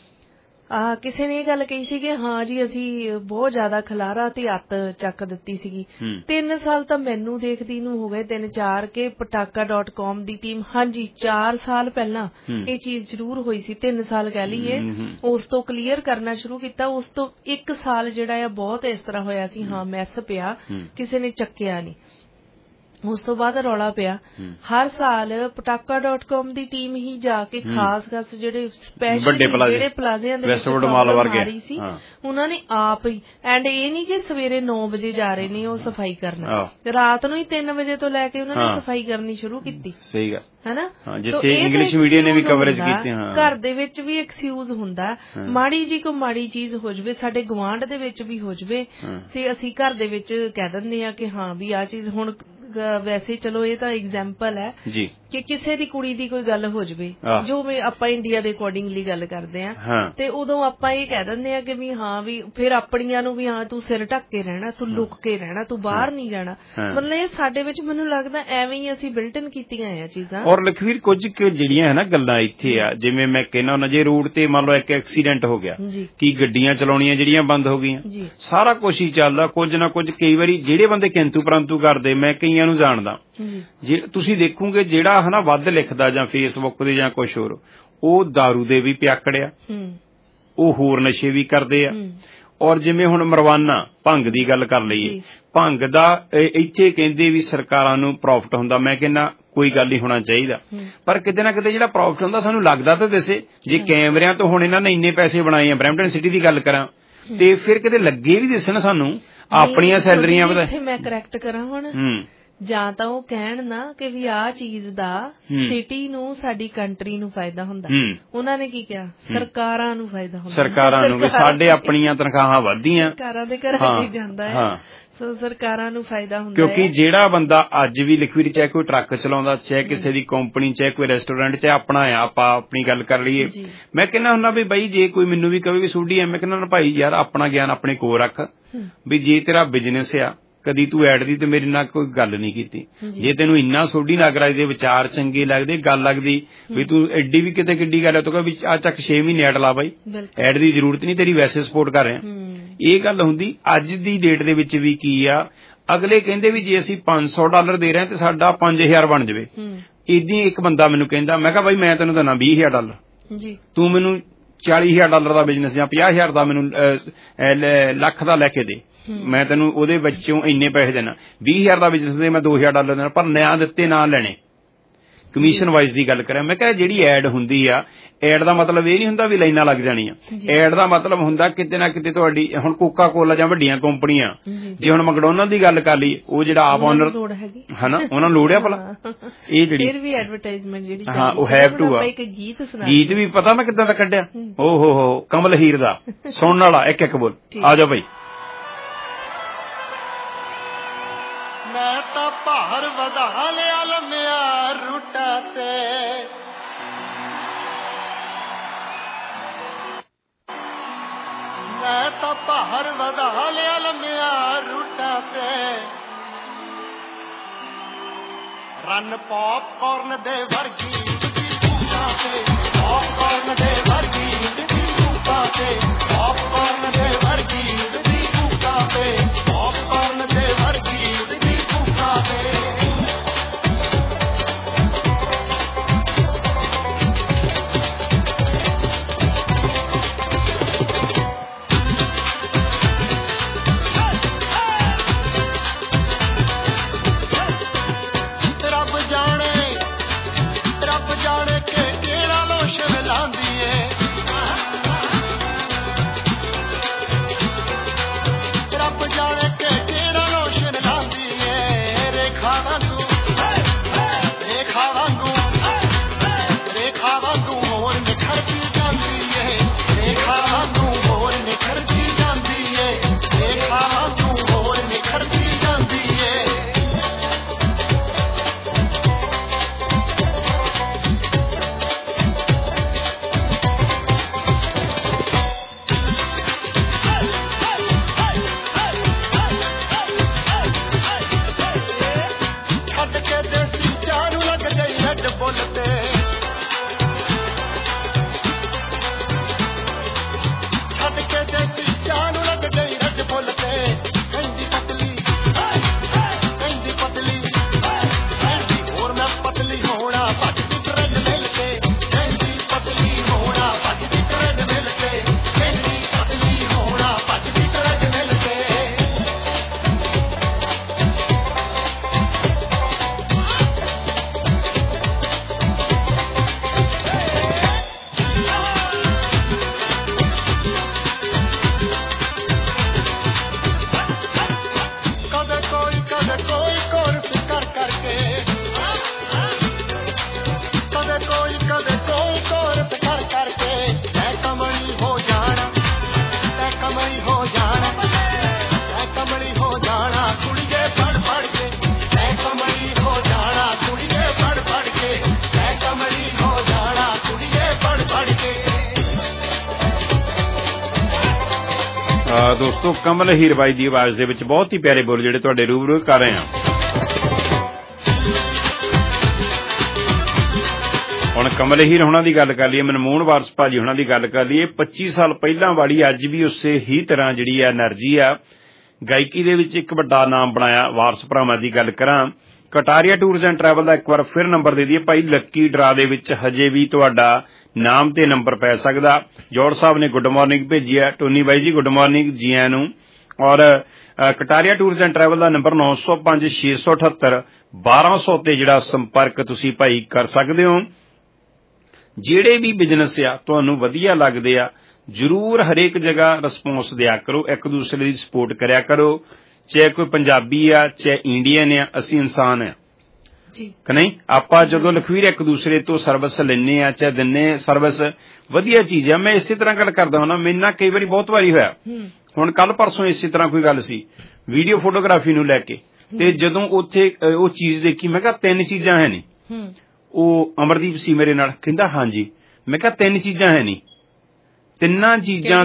ਆਹ ਕਿਸੇ ਨੇ ਇਹ ਗੱਲ ਕਹੀ ਸੀ ਕਿ ਹਾਂ ਜੀ ਅਸੀਂ ਬਹੁਤ ਜ਼ਿਆਦਾ ਖਲਾਰਾ ਤੇ ਅੱਤ ਚੱਕ ਦਿੱਤੀ ਸੀਗੀ। ਤਿੰਨ ਸਾਲ ਤਾਂ ਮੈਨੂੰ ਦੇਖਦੀ ਨੂੰ ਹੋ ਗਏ, ਤਿੰਨ ਚਾਰ, ਕੇ ਪਟਾਕਾ ਡਾਟ ਕਾਮ ਦੀ ਟੀਮ, ਹਾਂਜੀ ਚਾਰ ਸਾਲ ਪਹਿਲਾਂ ਇਹ ਚੀਜ਼ ਜ਼ਰੂਰ ਹੋਈ ਸੀ, ਤਿੰਨ ਸਾਲ ਕਹਿ ਲਈਏ, ਉਸ ਤੋਂ ਕਲੀਅਰ ਕਰਨਾ ਸ਼ੁਰੂ ਕੀਤਾ। ਉਸ ਤੋਂ ਇੱਕ ਸਾਲ ਜਿਹੜਾ ਆ ਬਹੁਤ ਇਸ ਤਰ੍ਹਾਂ ਹੋਇਆ ਸੀ, ਹਾਂ ਮੈਸ ਪਿਆ, ਕਿਸੇ ਨੇ ਚੱਕਿਆ ਨਹੀਂ। ਉਸ ਤੋਂ ਬਾਅਦ ਰੌਲਾ ਪਿਆ। ਹਰ ਸਾਲ ਪਟਾਕਾ ਡਾਟ ਕਾਮ ਦੀ ਟੀਮ ਹੀ ਜਾ ਕੇ ਖਾਸ ਖਾਸ ਜਿਹੜੇ ਸਪੈਸ਼ਲ ਜਿਹੜੇ ਪਲਾਜ਼ਿਆਂ ਦੇ ਵਿੱਚ ਪ੍ਰੋਬਲਮ ਆ ਰਹੀ ਸੀ ਉਹਨਾਂ ਨੇ ਆਪ ਹੀ, ਐਂਡ ਇਹ ਨਹੀਂ ਕਿ ਸਵੇਰੇ ਨੌ ਵਜੇ ਜਾ ਰਹੇ ਨੇ ਉਹ ਸਫਾਈ ਕਰਨ, ਰਾਤ ਨੂੰ ਹੀ ਤਿੰਨ ਵਜੇ ਤੋਂ ਲੈ ਕੇ ਉਹਨਾਂ ਨੇ ਸਫਾਈ ਕਰਨੀ ਸ਼ੁਰੂ ਕੀਤੀ। ਸਹੀ ਗੱਲ ਹਨਾ। ਜਿੱਥੇ ਇੰਗਲਿਸ਼ ਮੀਡੀਆ ਨੇ ਵੀ ਕਵਰੇਜ ਕੀਤੀ। ਘਰ ਦੇ ਵਿੱਚ ਵੀ ਐਕਸਕਿਊਜ਼ ਹੁੰਦਾ, ਮਾੜੀ ਜੀ ਕੋਈ ਮਾੜੀ ਚੀਜ਼ ਹੋ ਜਾਵੇ, ਸਾਡੇ ਗੁਆਂਢ ਦੇ ਵਿੱਚ ਵੀ ਹੋ ਜਾਵੇ ਤੇ ਅਸੀਂ ਘਰ ਦੇ ਵਿੱਚ ਕਹਿ ਦਿੰਦੇ ਆ ਕਿ ਹਾਂ ਵੀ ਆਹ ਚੀਜ਼। ਹੁਣ ਵੈਸੇ ਚਲੋ ਇਹ ਤਾਂ ਐਗਜ਼ਾਮਪਲ ਹੈ ਕਿ ਕਿਸੇ ਦੀ ਕੁੜੀ ਦੀ ਕੋਈ ਗੱਲ ਹੋ ਜਾਵੇ, ਜੋ ਆਪਾਂ ਇੰਡੀਆ ਦੇ ਅਕੋਰਡਿੰਗਲੀ ਗੱਲ ਕਰਦੇ ਆ, ਤੇ ਉਦੋਂ ਆਪਾਂ ਇਹ ਕਹਿ ਦਿੰਦੇ ਆ ਕਿ ਵੀ ਹਾਂ ਵੀ ਫਿਰ ਆਪਣੀਆਂ ਨੂੰ ਵੀ ਹਾਂ ਤੂੰ ਸਿਰ ਢੱਕ ਕੇ ਰਹਿਣਾ, ਤੂੰ ਲੁਕ ਕੇ ਰਹਿਣਾ, ਤੂੰ ਬਾਹਰ ਨਹੀਂ ਜਾਣਾ। ਮਤਲਬ ਇਹ ਸਾਡੇ ਵਿੱਚ ਮੈਨੂੰ ਲੱਗਦਾ ਐਵੇਂ ਹੀ ਅਸੀਂ ਬਿਲਟਨ ਕੀਤੀਆਂ ਆ ਚੀਜ਼ਾਂ। ਔਰ ਲਖਵੀਰ ਕੁਝ ਜਿਹੜੀਆਂ ਹੈ ਨਾ ਗੱਲਾਂ ਇੱਥੇ ਆ, ਜਿਵੇਂ ਮੈਂ ਕਹਿਣਾ ਹੁੰਦਾ ਜੇ ਰੋਡ ਤੇ ਮੰਨ ਲਓ ਇੱਕ ਐਕਸੀਡੈਂਟ ਹੋ ਗਿਆ, ਕੀ ਗੱਡੀਆਂ ਚਲਾਉਣੀਆਂ ਜਿਹੜੀਆਂ ਬੰਦ ਹੋ ਗਈਆਂ, ਸਾਰਾ ਕੁਛ ਹੀ ਚੱਲਦਾ, ਕੁਝ ਨਾ ਕੁਝ। ਕਈ ਵਾਰੀ ਜਿਹੜੇ ਬੰਦੇ ਕਿੰਤੂ ਪਰੰਤੂ ਕਰਦੇ, ਮੈਂ ਕਈਆਂ ਨੂੰ ਜਾਣਦਾ, ਜੇ ਤੁਸੀਂ ਦੇਖੋਗੇ ਜਿਹੜਾ ਹਨਾ ਵੱਧ ਲਿਖਦਾ ਜਾਂ ਫੇਸਬੁੱਕ ਦੇ ਜਾਂ ਕੁਛ ਹੋਰ, ਉਹ ਦਾਰੂ ਦੇ ਵੀ ਪਿਆਕੜਿਆ, ਉਹ ਹੋਰ ਨਸ਼ੇ ਵੀ ਕਰਦੇ ਆ, ਔਰ ਜਿਵੇਂ ਹੁਣ ਮਰਵਾਨਾ ਭੰਗ ਦੀ ਗੱਲ ਕਰ ਲਈਏ, ਭੰਗ ਦਾ ਇੱਥੇ ਕਹਿੰਦੇ ਵੀ ਸਰਕਾਰਾਂ ਨੂੰ ਪ੍ਰੋਫਿਟ ਹੁੰਦਾ, ਮੈਂ ਕਹਿੰਦਾ ਕੋਈ ਗੱਲ ਨਹੀਂ ਹੋਣਾ ਚਾਹੀਦਾ, ਪਰ ਕਿਤੇ ਨਾ ਕਿਤੇ ਜਿਹੜਾ ਪ੍ਰੋਫਿਟ ਹੁੰਦਾ ਸਾਨੂੰ ਲੱਗਦਾ ਤਾਂ ਦੱਸੇ। ਜੇ ਕੈਮਰਿਆਂ ਤੋਂ ਹੁਣ ਇਹਨਾਂ ਨੇ ਇੰਨੇ ਪੈਸੇ ਬਣਾਏ ਆ, ਬਰੈਂਪਟਨ ਸਿਟੀ ਦੀ ਗੱਲ ਕਰਾਂ ਤੇ ਫਿਰ ਕਿਤੇ ਲੱਗੇ ਵੀ ਦੱਸਣ ਸਾਨੂੰ ਆਪਣੀਆਂ ਸੈਲਰੀਆਂ ਵਧਾ। ਮੈਂ ਕਰੈਕਟ ਕਰਾਂ ਹੁਣ, ਜਾਂ ਤਾਂ ਉਹ ਕਹਿਣ ਨਾ ਕਿ ਵੀ ਆਹ ਚੀਜ਼ ਦਾ ਸਿਟੀ ਨੂੰ ਸਾਡੀ ਕੰਟਰੀ ਨੂੰ ਫਾਇਦਾ ਹੁੰਦਾ, ਉਹਨਾਂ ਨੇ ਕੀ ਕਿਹਾ ਸਰਕਾਰਾਂ ਨੂੰ ਫਾਇਦਾ ਹੁੰਦਾ, ਸਰਕਾਰਾਂ ਨੂੰ ਵੀ ਸਾਡੇ ਆਪਣੀਆਂ ਤਨਖਾਹਾਂ ਵੱਧਦੀਆਂ, ਸਰਕਾਰਾਂ ਦੇ ਘਰਾਂ ਚ ਜਾਂਦਾ ਹੈ, ਸੋ ਸਰਕਾਰਾਂ ਨੂੰ ਫਾਇਦਾ ਹੁੰਦਾ। ਕਿਉਂਕਿ ਜਿਹੜਾ ਬੰਦਾ ਅੱਜ ਵੀ ਲਿਖਵੀਰ ਚਾਹੇ ਕੋਈ ਟਰੱਕ ਚਲਾਉਂਦਾ, ਚਾਹੇ ਕਿਸੇ ਦੀ ਕੰਪਨੀ, ਚਾਹੇ ਕੋਈ ਰੈਸਟੋਰੈਂਟ, ਚਾਹੇ ਆਪਣਾ ਆ, ਆਪਾਂ ਆਪਣੀ ਗੱਲ ਕਰ ਲਈਏ, ਮੈਂ ਕਹਿੰਦਾ ਹੁੰਦਾ ਵੀ ਬਈ ਜੇ ਕੋਈ ਮੈਨੂੰ ਵੀ ਕਹੇ ਵੀ ਸੂਡੀ ਐ, ਮੈਂ ਕਹਿੰਦਾ ਭਾਈ ਯਾਰ ਆਪਣਾ ਗਿਆਨ ਆਪਣੇ ਕੋਲ ਰੱਖ, ਵੀ ਜੇ ਤੇਰਾ ਬਿਜਨਸ ਆ ਕਦੀ ਤੂੰ ਐਡ ਦੀ ਤੇ ਮੇਰੇ ਨਾਲ ਕੋਈ ਗੱਲ ਨਹੀਂ ਕੀਤੀ, ਜੇ ਤੈਨੂੰ ਇੰਨਾ ਸੋਢੀ ਲੱਗ ਰਿਹਾ, ਇਹਦੇ ਵਿਚਾਰ ਚੰਗੇ ਲੱਗਦੇ, ਗੱਲ ਲੱਗਦੀ ਵੀ ਤੂੰ ਐਡੀ ਵੀ ਕਿਤੇ ਕਿੱਡੀ ਗੱਲ ਹੈ, ਤੂੰ ਕਹ ਵੀ ਆ ਚੱਕ ਛੇ ਮਹੀਨੇ ਐਡ ਲਾ ਬਾਈ, ਐਡ ਦੀ ਜ਼ਰੂਰਤ ਨਹੀਂ, ਤੇਰੀ ਵੈਸੇ ਸਪੋਰਟ ਕਰ ਰਿਹਾ, ਇਹ ਗੱਲ ਹੁੰਦੀ। ਅੱਜ ਦੀ ਡੇਟ ਦੇ ਵਿੱਚ ਵੀ ਕੀ ਆ, ਅਗਲੇ ਕਹਿੰਦੇ ਵੀ ਜੇ ਅਸੀਂ ਪੰਜ ਸੌ ਡਾਲਰ ਦੇ ਰਹੇ ਤੇ ਸਾਡਾ ਪੰਜ ਹਜ਼ਾਰ ਬਣ ਜਾਵੇ। ਇਦਾਂ ਇੱਕ ਬੰਦਾ ਮੈਨੂੰ ਕਹਿੰਦਾ, ਮੈਂ ਕਿਹਾ ਬਾਈ ਮੈਂ ਤੈਨੂੰ ਦੇਣਾ ਵੀਹ ਹਜ਼ਾਰ ਡਾਲਰ, ਤੂੰ ਮੈਨੂੰ ਚਾਲੀ ਹਜ਼ਾਰ ਡਾਲਰ ਦਾ ਬਿਜਨਸ ਜਾਂ ਪੰਜਾਹ ਹਜ਼ਾਰ ਦਾ ਮੈਨੂੰ ਲੱਖ ਦਾ ਲੈ ਕੇ ਦੇ, ਮੈਂ ਤੈਨੂੰ ਉਹਦੇ ਵਿੱਚੋਂ ਇੰਨੇ ਪੈਸੇ ਦੇਣਾ। ਵੀਹ ਹਜ਼ਾਰ ਦਾ ਬਿਜਨਸ ਦੇ ਮੈਂ ਦੋ ਹਜ਼ਾਰ ਡਾਲਰ ਦੇਣਾ, ਪਰ ਨਾ ਦਿੱਤੇ ਨਾ ਲੈਣੇ, ਕਮਿਸ਼ਨ ਵਾਈਜ਼ ਦੀ ਗੱਲ ਕਰਾਂ। ਮੈਂ ਕਿਹਾ ਜਿਹੜੀ ਐਡ ਹੁੰਦੀ ਆ, ਐਡ ਦਾ ਮਤਲਬ ਇਹ ਨਹੀਂ ਹੁੰਦਾ ਵੀ ਲਾਈਨਾਂ ਲੱਗ ਜਾਣੀਆਂ, ਐਡ ਦਾ ਮਤਲਬ ਹੁੰਦਾ ਕਿਤੇ ਨਾ ਕਿਤੇ ਤੁਹਾਡੀ ਹੁਣ ਕੋਕਾ ਕੋਲਾ ਜਾਂ ਵੱਡੀਆਂ ਕੰਪਨੀਆਂ, ਜੇ ਹੁਣ ਮੈਕਡੋਨਲਡ ਦੀ ਗੱਲ ਕਰ ਲਈਏ, ਉਹ ਜਿਹੜਾ ਆਪ ਓਨਰ ਹਨਾ ਉਹਨਾਂ ਨੂੰ ਲੋੜ ਆ ਭਲਾ, ਇਹ ਜਿਹੜੀ ਫਿਰ ਵੀ ਐਡਵਰਟਾਈਜ਼ਮੈਂਟ ਜਿਹੜੀ ਹਾਂ ਉਹ ਹੈਵ ਟੂ ਆ। ਗੀਤ ਵੀ ਪਤਾ ਮੈਂ ਕਿੱਦਾਂ ਦਾ ਕੱਢਿਆ, ਓ ਹੋ ਹੋ ਕਮਲ ਹੀਰ ਦਾ, ਸੁਣਨ ਵਾਲਾ ਇੱਕ ਇੱਕ ਬੋਲ, ਆ ਜਾਓ ਭਾਈ। ਮੈਂ ਤਾਂ ਭਾਰ ਵਧਾ ਲਿਆ ਲੰਮਿਆ ਰੂਟਾਂ ਤੇ, ਮੈਂ ਤਾਂ ਭਾਰ ਵਧਾ ਲਿਆ ਲੰਮਿਆ ਰੂਟਾਂ ਤੇ, ਰਨ ਪੌਪਕੌਰਨ ਦੇ ਵਰਗੀ ਰੂਟਾਂ ਤੇ, ਪੌਪਕੌਰਨ ਦੇ ਵਰਗੀ ਰੂਟਾਂ ਤੇ, ਪੌਪਕੌਰਨ ਦੇ ਵਰਗੀ ਰੂਟਾਂ ਤੇ, ਪੌਪਕੌਰਨ ਦੇ ਵਰਗੀ ਦੋਸਤੋ ਕਮਲ ਹੀਰ ਬਾਈ ਦੀ ਆਵਾਜ਼ ਦੇ ਵਿੱਚ ਬਹੁਤ ਹੀ ਪਿਆਰੇ ਬੋਲ ਜਿਹੜੇ ਤੁਹਾਡੇ ਰੂਬਰੂ ਕਰ ਰਹੇ ਹਾਂ। ਹੁਣ ਕਮਲ ਹੀਰ ਹੁਣਾਂ ਦੀ ਗੱਲ ਕਰ ਲਈਏ, ਮਨਮੋਹਨ ਵਾਰਸ ਭਾਜੀ ਹੁਣਾਂ ਦੀ ਗੱਲ ਕਰ ਲਈਏ, ਪੱਚੀ ਸਾਲ ਪਹਿਲਾਂ ਵਾਲੀ ਅੱਜ ਵੀ ਉਸੇ ਹੀ ਤਰ੍ਹਾਂ ਜਿਹੜੀ ਆ એનર્ਜੀ ਆ ਗਾਇਕੀ ਦੇ ਵਿੱਚ ਇੱਕ ਵੱਡਾ ਨਾਮ ਬਣਾਇਆ। ਵਾਰਸ ਭਰਾਵਾਂ ਦੀ ਗੱਲ ਕਰਾਂ, ਕਟਾਰੀਆ ਟੂਰਸ ਐਂਡ ਟਰੈਵਲ ਦਾ ਇੱਕ ਵਾਰ ਫਿਰ ਨੰਬਰ ਦੇ ਦਈਏ ਭਾਈ। ਲੱਕੀ ਡਰਾ ਦੇ ਵਿੱਚ ਹਜੇ ਵੀ ਤੁਹਾਡਾ ਨਾਮ ਤੇ ਨੰਬਰ ਪੈ ਸਕਦਾ। ਜੋੜ ਸਾਹਿਬ ਨੇ ਗੁੱਡ ਮਾਰਨਿੰਗ ਭੇਜੀ ਹੈ। ਟੋਨੀ ਬਾਈ ਜੀ ਗੁੱਡ ਮਾਰਨਿੰਗ ਜੀ ਆਇਆਂ ਨੂੰ। ਔਰ ਕਟਾਰੀਆ ਟੂਰਸ ਐਂਡ ਟਰੈਵਲ ਦਾ ਨੰਬਰ ਨੌ ਸੌ ਪੰਜ ਛੇ ਸੌ ਅਠੱਤਰ ਬਾਰਾਂ ਸੌ ਤੇ ਜਿਹੜਾ ਸੰਪਰਕ ਤੁਸੀਂ ਭਾਈ ਕਰ ਸਕਦੇ ਹੋ। ਜਿਹੜੇ ਵੀ ਬਿਜ਼ਨਸ ਆ ਤੁਹਾਨੂੰ ਵਧੀਆ ਲੱਗਦੇ ਆ ਜ਼ਰੂਰ ਹਰੇਕ ਜਗ੍ਹਾ ਰਿਸਪੌਂਸ ਦਿਆ ਕਰੋ, ਇੱਕ ਦੂਸਰੇ ਦੀ ਸਪੋਰਟ ਕਰਿਆ ਕਰੋ। ਚਾਹੇ ਕੋਈ ਪੰਜਾਬੀ ਆ ਚਾਹੇ ਇੰਡੀਅਨ ਆ, ਅਸੀਂ ਇਨਸਾਨ ਆ ਕਿ ਨਹੀਂ। ਆਪਾਂ ਜਦੋਂ ਲਖਵੀਰ ਇੱਕ ਦੂਸਰੇ ਤੋਂ ਸਰਵਿਸ ਲੈਂਦੇ ਆ ਚਾਹੇ ਦਿੰਨੇ ਸਰਵਿਸ ਵਧੀਆ ਚੀਜ਼ ਆ। ਮੈਂ ਇਸੇ ਤਰ੍ਹਾਂ ਗੱਲ ਕਰਦਾ ਹਾਂ। ਮੇਰੇ ਨਾਲ ਕਈ ਵਾਰੀ ਬਹੁਤ ਵਾਰੀ ਹੋਇਆ। ਹੁਣ ਕੱਲ ਪਰਸੋਂ ਇਸੇ ਤਰ੍ਹਾਂ ਕੋਈ ਗੱਲ ਸੀ ਵੀਡੀਓ ਫੋਟੋਗ੍ਰਾਫੀ ਨੂੰ ਲੈ ਕੇ, ਤੇ ਜਦੋਂ ਉੱਥੇ ਉਹ ਚੀਜ਼ ਦੇਖੀ ਮੈਂ ਕਿਹਾ ਤਿੰਨ ਚੀਜ਼ਾਂ ਹੈ ਨਹੀਂ। ਉਹ ਅਮਰਦੀਪ ਸੀ ਮੇਰੇ ਨਾਲ, ਕਹਿੰਦਾ ਹਾਂਜੀ। ਮੈਂ ਕਿਹਾ ਤਿੰਨ ਚੀਜ਼ਾਂ ਹੈ ਨਹੀਂ। ਤਿੰਨਾਂ ਚੀਜ਼ਾਂ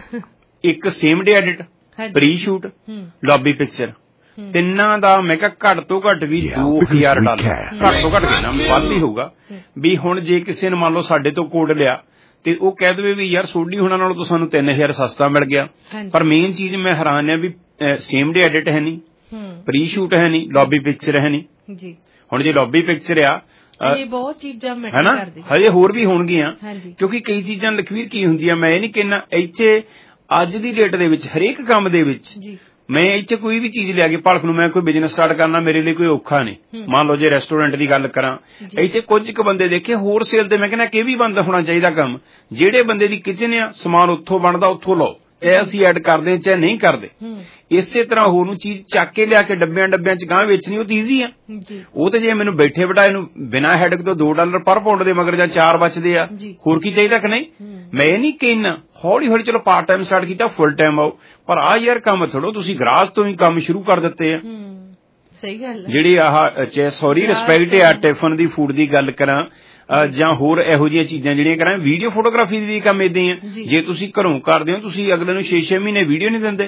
ਇੱਕ same day edit, pre shoot, lobby picture, ਤਿੰਨਾਂ ਦਾ ਮੈਂ ਕਿਹਾ ਘੱਟ ਤੋਂ ਘੱਟ ਵੀ ਦੋ ਹਜ਼ਾਰ ਡਾਲਰ, ਘੱਟ ਤੋਂ ਘੱਟ ਕਿੰਨਾ ਵੱਧ ਹੀ ਹੋਊਗਾ। ਵੀ ਹੁਣ ਜੇ ਕਿਸੇ ਨੇ ਮੰਨ ਲਓ ਸਾਡੇ ਤੋਂ ਕੋਡ ਲਿਆ ਤੇ ਉਹ ਕਹਿ ਦੇਵੇ ਵੀ ਯਾਰ ਸੋਢੀ ਹੁਣਾਂ ਨਾਲੋਂ ਤਾਂ ਸਾਨੂੰ ਤਿੰਨ ਹਜ਼ਾਰ ਸਸਤਾ ਮਿਲ ਗਿਆ। ਪਰ ਮੇਨ ਚੀਜ਼ ਮੈਂ ਹੈਰਾਨ ਆ ਵੀ ਸੇਮ ਡੇ ਐਡਿਟ ਹੈ ਨਹੀਂ, ਪ੍ਰੀ ਸ਼ੂਟ ਹੈ ਨਹੀਂ, ਲੌਬੀ ਪਿਕਚਰ ਹੈ ਨਹੀਂ। ਹੁਣ ਜੇ ਲੌਬੀ ਪਿਕਚਰ ਆ ਬਹੁਤ ਚੀਜ਼ਾਂ ਮੈਟਰ ਕਰਦੀਆਂ, ਹਜੇ ਹੋਰ ਵੀ ਹੋਣਗੀਆਂ ਕਿਉਂਕਿ ਕਈ ਚੀਜ਼ਾਂ ਲਖਵੀਰ ਕੀ ਹੁੰਦੀਆਂ ਮੈਂ ਇਹ ਨਹੀਂ ਕਹਿੰਦਾ। ਇੱਥੇ ਅੱਜ ਦੀ ਡੇਟ ਦੇ ਵਿੱਚ ਹਰੇਕ ਕੰਮ ਦੇ ਵਿੱਚ ਮੈਂ ਇੱਥੇ ਕੋਈ ਵੀ ਚੀਜ਼ ਲਿਆ ਕੇ ਭਲਕ ਨੂੰ ਮੈਂ ਕੋਈ ਬਿਜ਼ਨਸ ਸਟਾਰਟ ਕਰਨਾ ਮੇਰੇ ਲਈ ਕੋਈ ਔਖਾ ਨਹੀਂ। ਮੰਨ ਲਓ ਜੇ ਰੈਸਟੋਰੈਂਟ ਦੀ ਗੱਲ ਕਰਾਂ, ਇੱਥੇ ਕੁਝ ਕੁ ਬੰਦੇ ਦੇਖੇ ਹੋਰ ਸੇਲ ਤੇ ਮੈਂ ਕਹਿੰਦਾ ਕਿ ਇਹ ਵੀ ਬੰਦ ਹੋਣਾ ਚਾਹੀਦਾ ਕੰਮ। ਜਿਹੜੇ ਬੰਦੇ ਦੀ ਕਿਚਨ ਆ ਸਮਾਨ ਉੱਥੋਂ ਬਣਦਾ ਉੱਥੋਂ ਲਓ, ਚਾਹੇ ਅਸੀਂ ਐਡ ਕਰਦੇ ਚਾਹੇ ਨਹੀਂ ਕਰਦੇ। ਇਸੇ ਤਰ੍ਹਾਂ ਹੋਰ ਨੂੰ ਚੀਜ਼ ਚੱਕ ਕੇ ਲਿਆ ਕੇ ਡੱਬਿਆਂ ਡੱਬਿਆਂ ਚ ਗਾਂ ਵੇਚਣੀ ਉਹ ਤਾਂ ਈਜ਼ੀ ਆ। ਉਹ ਤੇ ਜੇ ਮੈਨੂੰ ਬੈਠੇ ਬਿਠਾਏ ਨੂੰ ਬਿਨਾਂ ਹੈਡਕ ਤੋਂ ਦੋ ਡਾਲਰ ਪਰ ਪਾਉਂਡ ਦੇ ਮਗਰ ਜਾਂ ਚਾਰ ਬਚਦੇ ਆ, ਹੋਰ ਕੀ ਚਾਹੀਦਾ ਕਿ ਨਹੀਂ। ਮੈਂ ਇਹ ਨਹੀਂ ਕਹਿਣਾ ਹੌਲੀ ਹੌਲੀ ਚਲੋ ਪਾਰਟ ਟਾਈਮ ਸਟਾਰਟ ਕੀਤਾ ਫੁੱਲ ਟਾਈਮ ਆਓ, ਪਰ ਆਹ ਯਾਰ ਕੰਮ ਥੋੜੋ ਤੁਸੀਂ ਗਰਾਜ ਤੋਂ ਹੀ ਕੰਮ ਸ਼ੁਰੂ ਕਰ ਦਿੱਤੇ ਆ। ਸਹੀ ਗੱਲ ਜਿਹੜੀ ਆਹ ਚੇ ਸੌਰੀ ਰਿਸਪੈਕਟ ਆ ਟਿਫਨ ਦੀ ਫੂਡ ਦੀ ਗੱਲ ਕਰਾਂ ਜਾਂ ਹੋਰ ਇਹੋ ਜਿਹੀਆਂ ਚੀਜ਼ਾਂ ਜਿਹੜੀਆਂ ਕਰਾਂ। ਵੀਡੀਓ ਫੋਟੋਗ੍ਰਾਫੀ ਦੀ ਵੀ ਕੰਮ ਏਦਾਂ ਹੀ ਆ। ਜੇ ਤੁਸੀਂ ਘਰੋਂ ਕਰਦੇ ਹੋ ਤੁਸੀਂ ਅਗਲੇ ਨੂੰ ਛੇ ਛੇ ਮਹੀਨੇ ਵੀਡੀਓ ਨਹੀਂ ਦਿੰਦੇ,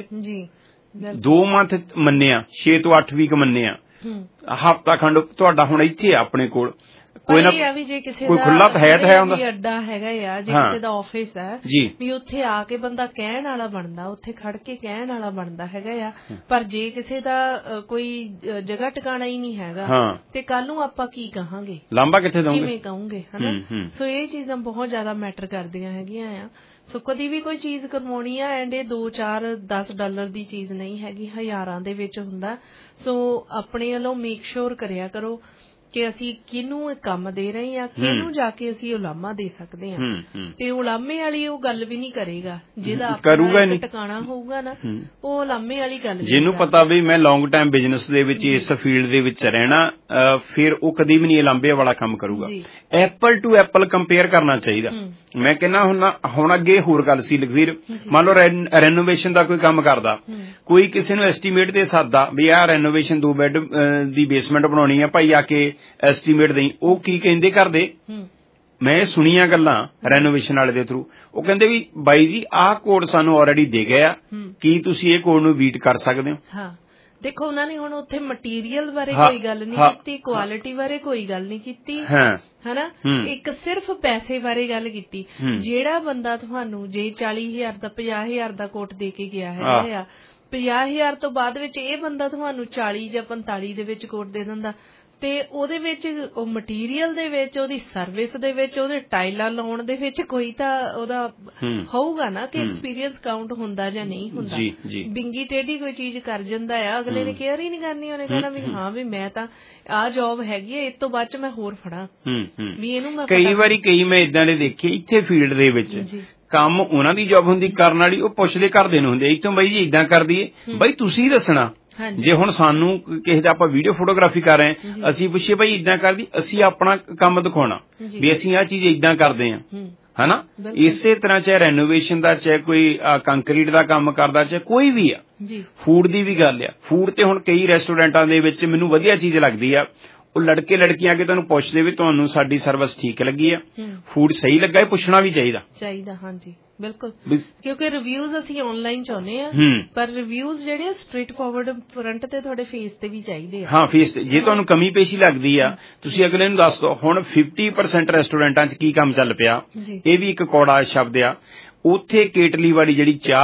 ਦੋ ਮੰਥ ਮੰਨਿਆ, ਛੇ ਤੋਂ ਅੱਠ ਵੀਕ ਮੰਨਿਆ, ਹਫ਼ਤਾ ਖੰਡ ਤੁਹਾਡਾ ਹੁਣ ਇੱਥੇ ਆ ਆਪਣੇ ਕੋਲ ਕੋਈ ਨਾ ਕੋਈ ਖੁੱਲਾ ਤਾਂ ਹੈ ਤਾਂ ਹੈ ਹੁੰਦਾ ਅੱਡਾ ਹੈਗਾ ਆ। ਜੇ ਕਿਸੇ ਦਾ ਆਫਿਸ ਹੈ ਵੀ ਉੱਥੇ ਆ ਕੇ ਬੰਦਾ ਕਹਿਣ ਵਾਲਾ ਬਣਦਾ, ਉੱਥੇ ਖੜ ਕੇ ਕਹਿਣ ਵਾਲਾ ਬਣਦਾ ਹੈਗਾ ਆ। ਪਰ ਜੇ ਕਿਸੇ ਦਾ ਕੋਈ ਜਗ੍ਹਾ ਟਿਕਾਣਾ ਹੀ ਨਹੀਂ ਹੈਗਾ ਤੇ ਕੱਲ ਨੂੰ ਆਪਾਂ ਕੀ ਕਹਾਂਗੇ, ਲਾਂਬਾ ਕਿੱਥੇ ਦਵਾਂਗੇ, ਕਿਵੇਂ ਕਹੂੰਗੇ, ਹਨਾ। ਸੋ ਇਹ ਚੀਜ਼ਾਂ ਬਹੁਤ ਜ਼ਿਆਦਾ ਮੈਟਰ ਕਰਦੀਆਂ ਹੈਗੀਆਂ ਆ। ਸੋ ਕਦੀ ਵੀ ਕੋਈ ਚੀਜ਼ ਕਰਵਾਉਣੀ ਆ ਐਂਡ ਇਹ ਦੋ ਚਾਰ ਦਸ ਡਾਲਰ ਦੀ ਚੀਜ਼ ਨਹੀਂ ਹੈਗੀ, ਹਜ਼ਾਰਾਂ ਦੇ ਵਿੱਚ ਹੁੰਦਾ। ਸੋ ਆਪਣੇ ਵੱਲੋਂ ਮੇਕ ਸ਼ੋਰ ਕਰਿਆ ਕਰੋ ਕਿ ਅਸੀਂ ਕਿਹਨੂੰ ਕੰਮ ਦੇ ਰਹੇ ਹਾਂ, ਕਿਹਨੂੰ ਜਾ ਕੇ ਅਸੀਂ ਉਲਾਮਾ ਦੇ ਸਕਦੇ ਹਾਂ। ਤੇ ਉਲਾਮੇ ਵਾਲੀ ਉਹ ਗੱਲ ਵੀ ਨਹੀਂ ਕਰੇਗਾ ਜਿਹਦਾ ਆਪਣਾ ਟਿਕਾਣਾ ਹੋਊਗਾ ਨਾ, ਉਹ ਉਲਾਮੇ ਵਾਲੀ ਗੱਲ। ਜਿਹਨੂੰ ਪਤਾ ਵੀ ਮੈਂ ਲੌਂਗ ਟਾਈਮ ਬਿਜ਼ਨਸ ਦੇ ਵਿੱਚ ਇਸ ਫੀਲਡ ਦੇ ਵਿੱਚ ਰਹਿਣਾ, ਫਿਰ ਉਹ ਕਦੀ ਵੀ ਨਹੀਂ ਉਲਾਂਬੇ ਵਾਲਾ ਕੰਮ ਕਰੂਗਾ। ਐਪਲ ਟੂ ਐਪਲ ਕੰਪੇਅਰ ਕਰਨਾ ਚਾਹੀਦਾ। ਮੈਂ ਕਹਿੰਦਾ ਹੁਣ ਹੁਣ ਅੱਗੇ ਹੋਰ ਗੱਲ ਸੀ ਲਖਵੀਰ, ਮੰਨ ਲਓ ਰੈਨੋਵੇਸ਼ਨ ਦਾ ਕੋਈ ਕੰਮ ਕਰਦਾ, ਕੋਈ ਕਿਸੇ ਨੂੰ ਐਸਟੀਮੇਟ ਦੇ ਸਕਦਾ ਵੀ ਆਹ ਰੈਨੋਵੇਸ਼ਨ ਦੋ ਬੈੱਡ ਦੀ ਬੇਸਮੈਂਟ ਬਣਾਉਣੀ ਆ ਭਾਈ ਆ ਕੇ ਐਸਟੀਮੇਟ ਦੇਈ। ਉਹ ਕੀ ਕਹਿੰਦੇ ਕਰਦੇ, ਮੈਂ ਸੁਣੀਆਂ ਗੱਲਾਂ ਰੈਨੋਵੇਸ਼ਨ ਵਾਲੇ ਦੇ ਥਰੂ, ਉਹ ਕਹਿੰਦੇ ਵੀ ਬਾਈ ਜੀ ਆਹ ਕੋਡ ਸਾਨੂੰ ਆਲਰੇਡੀ ਦੇ ਗਏ ਆ, ਕੀ ਤੁਸੀਂ ਇਹ ਕੋਡ ਨੂੰ ਬੀਟ ਕਰ ਸਕਦੇ ਹੋ। ਦੇਖੋ ਉਹਨਾਂ ਨੇ ਹੁਣ ਉੱਥੇ ਮਟੀਰੀਅਲ ਬਾਰੇ ਕੋਈ ਗੱਲ ਨਹੀਂ ਕੀਤੀ, ਕੁਆਲਿਟੀ ਬਾਰੇ ਕੋਈ ਗੱਲ ਨਹੀਂ ਕੀਤੀ, ਹਨਾ। ਇੱਕ ਸਿਰਫ ਪੈਸੇ ਬਾਰੇ ਗੱਲ ਕੀਤੀ। ਜਿਹੜਾ ਬੰਦਾ ਤੁਹਾਨੂੰ ਜੇ ਚਾਲੀ ਹਜ਼ਾਰ ਦਾ ਪੰਜਾਹ ਹਜ਼ਾਰ ਦਾ ਕੋਟ ਦੇ ਕੇ ਗਿਆ ਹੈਗਾ ਆ, ਪੰਜਾਹ ਹਜ਼ਾਰ ਤੋਂ ਬਾਅਦ ਵਿੱਚ ਇਹ ਬੰਦਾ ਤੁਹਾਨੂੰ ਚਾਲੀ ਜਾਂ ਪੰਤਾਲੀ ਦੇ ਵਿੱਚ ਕੋਟ ਦੇ ਦਿੰਦਾ ਤੇ ਉਹਦੇ ਵਿੱਚ ਉਹ ਮਟੀਰੀਅਲ ਦੇ ਵਿੱਚ, ਉਹਦੀ ਸਰਵਿਸ ਦੇ ਵਿੱਚ, ਉਹਦੇ ਟਾਈਲਾਂ ਲਾਉਣ ਦੇ ਵਿੱਚ ਕੋਈ ਤਾਂ ਉਹਦਾ ਹੋਊਗਾ ਨਾ ਕਿ ਐਕਸਪੀਰੀਅੰਸ ਕਾਊਂਟ ਹੁੰਦਾ ਜਾਂ ਨਹੀਂ ਹੁੰਦਾ। ਬਿੰਗੀ ਟੇਢੀ ਕੋਈ ਚੀਜ਼ ਕਰ ਜਾਂਦਾ ਆ, ਅਗਲੇ ਨੇ ਕੇਅਰ ਹੀ ਨਹੀਂ ਕਰਨੀ। ਉਹਨੇ ਕਹਿਣਾ ਵੀ ਹਾਂ ਵੀ ਮੈਂ ਤਾਂ ਆਹ ਜੌਬ ਹੈਗੀ ਆ, ਇਸ ਤੋਂ ਬਾਅਦ ਚ ਮੈਂ ਹੋਰ ਫੜਾਂ ਵੀ ਇਹਨੂੰ ਮੈਂ। ਕਈ ਵਾਰੀ ਕਈ ਮੈਂ ਏਦਾਂ ਦੇ ਦੇਖੇ ਇੱਥੇ ਫੀਲਡ ਦੇ ਵਿੱਚ ਕੰਮ ਉਹਨਾਂ ਦੀ ਜੌਬ ਹੁੰਦੀ ਕਰਨ ਵਾਲੀ, ਉਹ ਪੁੱਛਦੇ ਘਰਦੇ ਨੂੰ ਹੁੰਦੇ ਇੱਥੋਂ ਬਾਈ ਜੀ ਏਦਾਂ ਕਰ ਦਈਏ, ਬਾਈ ਤੁਸੀਂ ਦੱਸਣਾ। ਜੇ ਹੁਣ ਸਾਨੂੰ ਕਿਸੇ ਦਾ ਆਪਾਂ ਵੀਡੀਓ ਫੋਟੋਗ੍ਰਾਫੀ ਕਰ ਰਹੇ ਹਾਂ, ਅਸੀਂ ਪੁੱਛੀਏ ਭਾਈ ਏਦਾਂ ਕਰਦੀ, ਅਸੀਂ ਆਪਣਾ ਕੰਮ ਦਿਖਾਉਣਾ ਵੀ ਅਸੀਂ ਆਹ ਚੀਜ਼ ਏਦਾਂ ਕਰਦੇ ਹਾਂ, ਹਨਾ। ਇਸੇ ਤਰ੍ਹਾਂ ਚਾਹੇ ਰੈਨੋਵੇਸ਼ਨ ਦਾ, ਚਾਹੇ ਕੋਈ ਕੰਕਰੀਟ ਦਾ ਕੰਮ ਕਰਦਾ, ਚਾਹੇ ਕੋਈ ਵੀ ਆ, ਫੂਡ ਦੀ ਵੀ ਗੱਲ ਆ। ਫੂਡ ਤੇ ਹੁਣ ਕਈ ਰੈਸਟੋਰੈਂਟਾਂ ਦੇ ਵਿੱਚ ਮੈਨੂੰ ਵਧੀਆ ਚੀਜ਼ ਲੱਗਦੀ ਆ, ਉਹ ਲੜਕੇ ਲੜਕੀਆਂ ਆ ਕੇ ਤੁਹਾਨੂੰ ਪੁੱਛਦੇ ਵੀ ਤੁਹਾਨੂੰ ਸਾਡੀ ਸਰਵਿਸ ਠੀਕ ਲੱਗੀ ਆ, ਫੂਡ ਸਹੀ ਲੱਗਾ, ਇਹ ਪੁੱਛਣਾ ਵੀ ਚਾਹੀਦਾ ਚਾਹੀਦਾ ਹਾਂਜੀ ਬਿਲਕੁਲ। ਕਿਉਂਕਿ ਰਿਵਿਊਜ਼ ਅਸੀਂ ਆਨਲਾਈਨ ਚਾਹੁੰਦੇ ਆ, ਪਰ ਰਿਵਿਊਜ਼ ਜਿਹੜੇ ਸਟ੍ਰੇਟ ਫਾਰਵਰਡ ਫਰੰਟ ਤੇ ਤੁਹਾਡੇ ਫੇਸ ਤੇ ਵੀ ਚਾਹੀਦੇ ਆ। ਹਾਂ ਫੇਸ ਤੇ ਜੇ ਤੁਹਾਨੂੰ ਕਮੀ ਪੇਸ਼ੀ ਲੱਗਦੀ ਆ ਤੁਸੀਂ ਅਗਲੇ ਨੂੰ ਦੱਸ ਦਿਓ। ਹੁਣ ਫਿਫਟੀ ਪਰਸੈਂਟ ਰੈਸਟੋਰੈਂਟਾਂ 'ਚ ਕੀ ਕੰਮ ਚੱਲ ਪਿਆ, ਇਹ ਵੀ ਇੱਕ ਕੌੜਾ ਸ਼ਬਦ ਆ। ਉੱਥੇ ਕੇਟਲੀ ਵਾਲੀ ਜਿਹੜੀ ਚਾਹ ਆ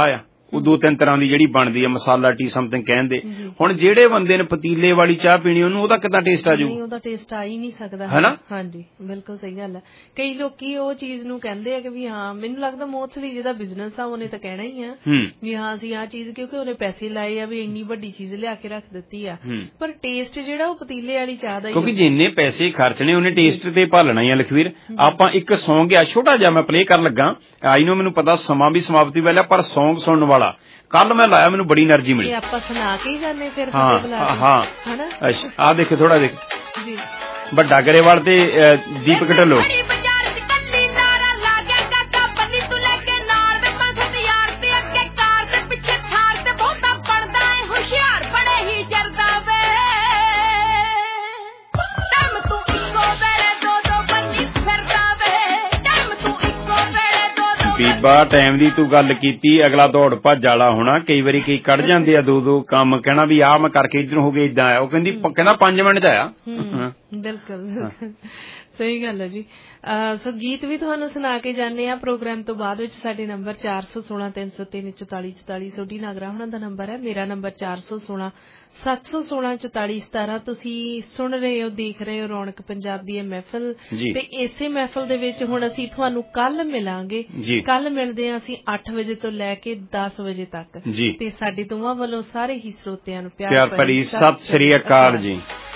ਉਹ ਦੋ ਤਿੰਨ ਤਰ੍ਹਾਂ ਦੀ ਜਿਹੜੀ ਬਣਦੀ ਹੈ, ਮਸਾਲਾ ਟੀ ਸਮਥਿੰਗ ਕਹਿੰਦੇ। ਹੁਣ ਜਿਹੜੇ ਬੰਦੇ ਨੇ ਪਤੀਲੇ ਵਾਲੀ ਚਾਹ ਪੀਣੀ ਉਹਨੂੰ ਉਹਦਾ ਕਿੱਦਾਂ ਟੇਸਟ ਆ ਜਾਊ? ਨਹੀਂ, ਉਹਦਾ ਟੇਸਟ ਆ ਹੀ ਨਹੀਂ ਸਕਦਾ ਹੈ ਨਾ। ਹਾਂਜੀ, ਬਿਲਕੁਲ ਸਹੀ ਗੱਲ ਹੈ। ਕਈ ਲੋਕੀ ਉਹ ਚੀਜ਼ ਨੂੰ ਕਹਿੰਦੇ ਆ ਕਿ ਵੀ ਹਾਂ, ਮੈਨੂੰ ਲੱਗਦਾ ਮੋਸਟਲੀ ਜਿਹਦਾ ਬਿਜ਼ਨਸ ਆ ਉਹਨੇ ਤਾਂ ਕਹਿਣਾ ਹੀ ਆ ਵੀ ਹਾਂ ਅਸੀਂ ਆਹ ਚੀਜ਼, ਕਿਉਂਕਿ ਉਹਨੇ ਪੈਸੇ ਲਾਏ ਆ ਵੀ ਇੰਨੀ ਵੱਡੀ ਚੀਜ਼ ਲਿਆ ਕੇ ਰੱਖ ਦਿੱਤੀ ਆ, ਪਰ ਟੇਸਟ ਜਿਹੜਾ ਉਹ ਪਤੀਲੇ ਵਾਲੀ ਚਾਹ ਦਾ ਹੀ, ਕਿਉਂਕਿ ਜਿੰਨੇ ਪੈਸੇ ਖਰਚਣੇ ਉਹਨੇ ਟੇਸਟ ਤੇ ਭਾਲਣਾ ਹੀ ਆ। ਲਖਵੀਰ, ਆਪਾਂ ਇੱਕ ਸੌਂਗ ਆ ਛੋਟਾ ਜਿਹਾ ਮੈਂ ਪਲੇ ਕਰਨ ਲੱਗਾ, ਆਈ ਨੂੰ ਮੈਨੂੰ ਪਤਾ ਸਮਾਂ ਵੀ ਸਮਾਪਤੀ ਵਾਲਾ, ਪਰ ਸੌਂਗ ਸੁਣਨ ਵਾਲਾ ਕੱਲ ਮੈਂ ਲਾਇਆ, ਮੈਨੂੰ ਬੜੀ એનર્ਜੀ ਮਿਲੀ। ਆਪਾਂ ਸੁਣਾ ਕੇ ਹੀ ਜਾਂਦੇ ਫਿਰ। ਹਾਂ ਹਾਂ, ਅੱਛਾ ਆ ਦੇਖ ਥੋੜਾ ਦੇਖ ਜੀ, ਵੱਡਾ ਗਰੇਵਾਲ ਤੇ ਦੀਪਕ ਢਿੱਲੋਂ। ਬੀਬਾ ਟਾਈਮ ਦੀ ਤੂੰ ਗੱਲ ਕੀਤੀ, ਅਗਲਾ ਦੌੜ ਭੱਜ ਵਾਲਾ ਹੋਣਾ। ਕਈ ਵਾਰੀ ਕਈ ਕੱਢ ਜਾਂਦੇ ਆ ਦੋ ਦੋ ਕੰਮ, ਕਹਿਣਾ ਵੀ ਆਹ ਮੈਂ ਕਰਕੇ ਇੱਧਰ ਹੋ ਗਿਆ, ਏਦਾਂ ਆਇਆ। ਉਹ ਕਹਿੰਦੀ ਕਹਿੰਦਾ ਪੰਜ ਮਿੰਟ ਚ ਆਇਆ। ਬਿਲਕੁਲ ਸਹੀ ਗੱਲ ਹੈ ਜੀ। ਸੋ ਗੀਤ ਵੀ ਤੁਹਾਨੂੰ ਸੁਣਾ ਕੇ ਜਾਂਦੇ ਆ ਪ੍ਰੋਗਰਾਮ ਤੋਂ ਬਾਅਦ ਵਿੱਚ। ਸਾਡੇ ਨੰਬਰ ਚਾਰ ਸੌ ਸੋਲਾਂ ਤਿੰਨ ਸੌ ਤਿੰਨ ਚੁਤਾਲੀ ਚੁਤਾਲੀ ਸੋਢੀ ਨਾਗਰਾ ਹੋਣਾ ਦਾ ਨੰਬਰ ਹੈ। ਮੇਰਾ ਨੰਬਰ ਚਾਰ ਸੌ ਸੋਲਾਂ ਸੱਤ ਸੌ ਸੋਲਾਂ ਚੁਤਾਲੀ ਸਤਾਰਾਂ। ਤੁਸੀਂ ਸੁਣ ਰਹੇ ਹੋ, ਦੇਖ ਰਹੇ ਹੋ ਰੌਣਕ ਪੰਜਾਬ ਦੀ ਇਹ ਮਹਿਫਲ, ਤੇ ਇਸੇ ਮਹਿਫਲ ਦੇ ਵਿੱਚ ਹੁਣ ਅਸੀਂ ਤੁਹਾਨੂੰ ਕੱਲ ਮਿਲਾਂਗੇ। ਕੱਲ ਮਿਲਦੇ ਹਾਂ ਅਸੀਂ ਅੱਠ ਵਜੇ ਤੋਂ ਲੈ ਕੇ ਦਸ ਵਜੇ ਤੱਕ, ਤੇ ਸਾਡੇ ਦੋਵਾਂ ਵੱਲੋਂ ਸਾਰੇ ਹੀ ਸਰੋਤਿਆਂ ਨੂੰ ਪਿਆਰ ਭਰੀ ਸਤਿ ਸ੍ਰੀ ਅਕਾਲ ਜੀ।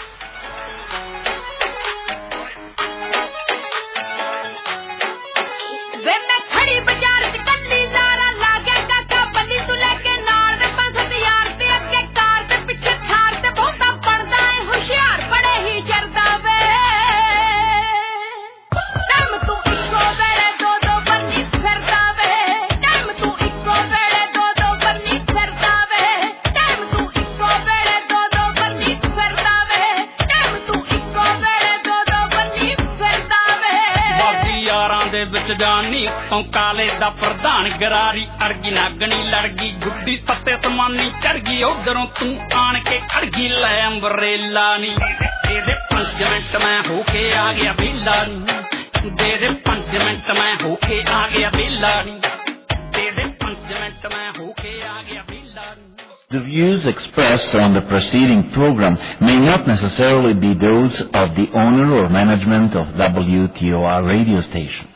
ਜਾਨੀ ਤੋਂ ਕਾਲੇ ਦਾ ਪ੍ਰਧਾਨ ਗਰਾਰੀ ਅਰਗੀ ਨਾਗਣੀ ਲੜਗੀ ਗੁੱਡੀ ਸੱਤੇ ਸਮਾਨੀ ਚੜ ਗਈ ਉਧਰੋਂ ਤੂੰ ਆਣ ਕੇ ਖੜ ਗਈ ਲੈ ਅੰਬਰੇਲਾ ਨੀ ਇਹਦੇ ਪੰਜ ਮਿੰਟ ਮੈਂ ਹੋ ਕੇ ਆ ਗਿਆ ਬੇਲਾ ਨੀ ਦੇ ਦੇ ਪੰਜ ਮਿੰਟ ਮੈਂ ਹੋ ਕੇ ਆ ਗਿਆ ਬੇਲਾ ਨੀ ਦੇ ਦੇ ਪੰਜ ਮਿੰਟ ਮੈਂ ਹੋ ਕੇ ਆ ਗਿਆ ਬੇਲਾ ਨੀ। The views expressed on the preceding program may not necessarily be those of the owner or management of W T O R radio station.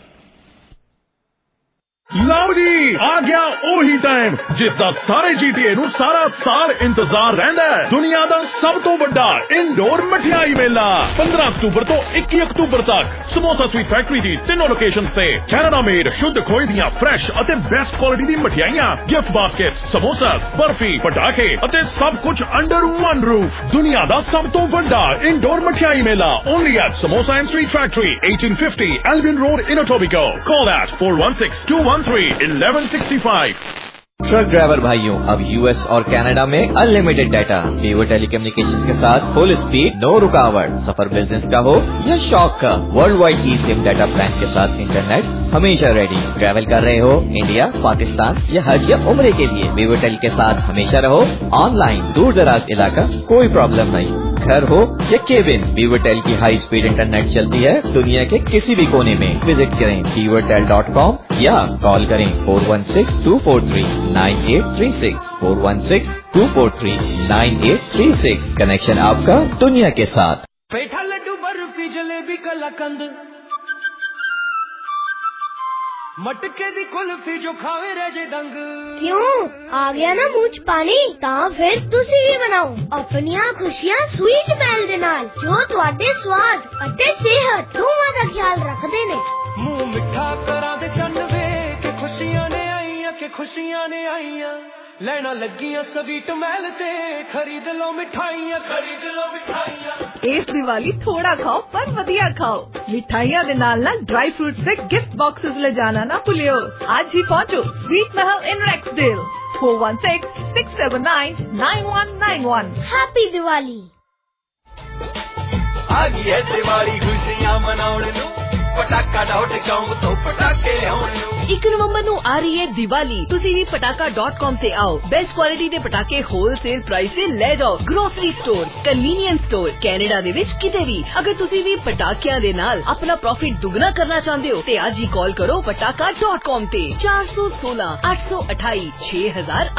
ਲਓ ਜੀ, ਆ ਗਿਆ ਉਹੀ ਟਾਈਮ ਜਿਸ ਦਾ ਸਾਰੇ ਜੀਟੀਏ ਨੂੰ ਸਾਰਾ ਸਾਲ ਇੰਤਜ਼ਾਰ ਰਹਿੰਦਾ ਹੈ। ਦੁਨੀਆ ਦਾ ਸਭ ਤੋਂ ਵੱਡਾ ਇਨਡੋਰ ਮਠਿਆਈ ਮੇਲਾ ਪੰਦਰਾਂ ਅਕਤੂਬਰ ਤੋਂ ਇੱਕੀ ਅਕਤੂਬਰ ਤੱਕ ਸਮੋਸਾ ਸਵੀਟ ਫੈਕਟਰੀ ਦੀ ਤਿੰਨੋਂ ਲੋਕੇਸ਼ਨਸ ਤੇ ਕੈਨੇਡਾ ਮੇਡ ਸ਼ੁੱਧ ਖੋਏ ਦੀਆਂ ਫਰੈਸ਼ ਅਤੇ ਬੈਸਟ ਕੁਆਲਿਟੀ ਦੀ ਮਠਿਆਈਆਂ, ਗਿਫਟ ਬਾਸਕਟਸ, ਸਮੋਸਾਸ, ਬਰਫੀ, ਪਟਾਕੇ ਅਤੇ ਸਭ ਕੁਝ ਅੰਡਰ ਵਨ ਰੂਫ। ਦੁਨੀਆ ਦਾ ਸਭ ਤੋਂ ਵੱਡਾ ਇਨਡੋਰ ਮਠਿਆਈ ਮੇਲਾ only at samosa and sweet factory, eighteen fifty Albion Road in Etobicoke. Call at four one six two one three eleven sixty-five. Truck driver भाइयों, अब यूएस और कनाडा में अनलिमिटेड डाटा वीवो टेलीकम्युनिकेशंस के साथ फुल स्पीड, नो रुकावट। सफर बिजनेस का हो या शौक का, worldwide e SIM data plan के साथ इंटरनेट हमेशा रेडी। ट्रैवल कर रहे हो इंडिया, पाकिस्तान या हज या उम्रे के लिए, वीवो टेल के साथ हमेशा रहो ऑनलाइन। दूर दराज इलाका कोई प्रॉब्लम नहीं, घर हो या केबिन, वीवो टेल की हाई स्पीड इंटरनेट चलती है दुनिया के किसी भी कोने में। विजिट करें वीवो टेल डॉट कॉम या कॉल करें four one six two four three nine eight three six four one six two four three nine eight three six. Connection आपका दुनिया के साथ। पेठा लड्डू बर्फी जलेबी कलाकंद मटके दी कुल्फी जो खावे रह जे दंग। क्यों आ गया ना मुंह च पानी? तां फिर तुसी भी बनाओ अपनियां खुशियां स्वीट मैल दे नाल, जो तुहाडे स्वाद अते सेहत दोवां दा ख्याल रखदे ने। मुंह मिठा करां दे चन्न वेख खुशियां ने आईयां के खुशियां ने आईयां, ਲੈਣਾ ਲੱਗੀਆਂ ਸਵੀਟ ਮੈਲ ਤੇ ਖਰੀਦ ਲਓ ਮਿਠਾਈਆਂ, ਖਰੀਦ ਲਓ ਮਿਠਾਈਆਂ। ਇਸ ਦੀਵਾਲੀ ਥੋੜਾ ਖਾਓ ਪਰ ਵਧੀਆ ਖਾਓ। ਮਿਠਾਈਆਂ ਦੇ ਨਾਲ ਨਾਲ ਡਰਾਈ ਫਰੂਟਸ ਦੇ ਗਿਫਟ ਬਾਕਸਸ ਲੈ ਜਾਣਾ ਨਾ ਭੁੱਲਿਓ। ਅੱਜ ਹੀ ਪਹੁੰਚੋ sweet Mahal in Rexdale four one six six seven nine nine one nine one। Happy Diwali. आ गई है दिवाली खुशियां मनाउण ਨੂੰ, ਪਟਾਕਾ ਡਾਟ ਕਾਮ ਤੋਂ ਪਟਾਕੇ ਲਿਆਉਣ ਨੂੰ। ਇੱਕ ਨਵੰਬਰ ਨੂੰ ਆ ਰਹੀ ਹੈ ਦੀਵਾਲੀ। ਤੁਸੀਂ ਵੀ ਪਟਾਕਾ ਡਾਟ ਕਾਮ ਤੇ ਆਓ, ਬੈਸਟ ਕੁਆਲਿਟੀ ਦੇ ਪਟਾਕੇ ਹੋਲਸੇਲ ਪ੍ਰਾਈਸ ਤੇ ਲੈ ਜਾਓ। Grocery store, convenience store, Canada ਦੇ ਵਿੱਚ ਕਿਤੇ ਵੀ। ਅਗਰ ਤੁਸੀਂ ਵੀ ਪਟਾਕਿਆਂ ਦੇ ਨਾਲ ਆਪਣਾ ਪ੍ਰੋਫਿਟ ਦੁੱਗਣਾ ਕਰਨਾ ਚਾਹੁੰਦੇ ਹੋ ਤੇ ਅੱਜ ਹੀ ਕਾਲ ਕਰੋ ਪਟਾਕਾ ਡਾਟ ਕਾਮ ਤੇ ਚਾਰ ਸੌ ਸੋਲਾਂ ਅੱਠ ਸੌ ਅਠਾਈ ਛੇ ਹਜ਼ਾਰ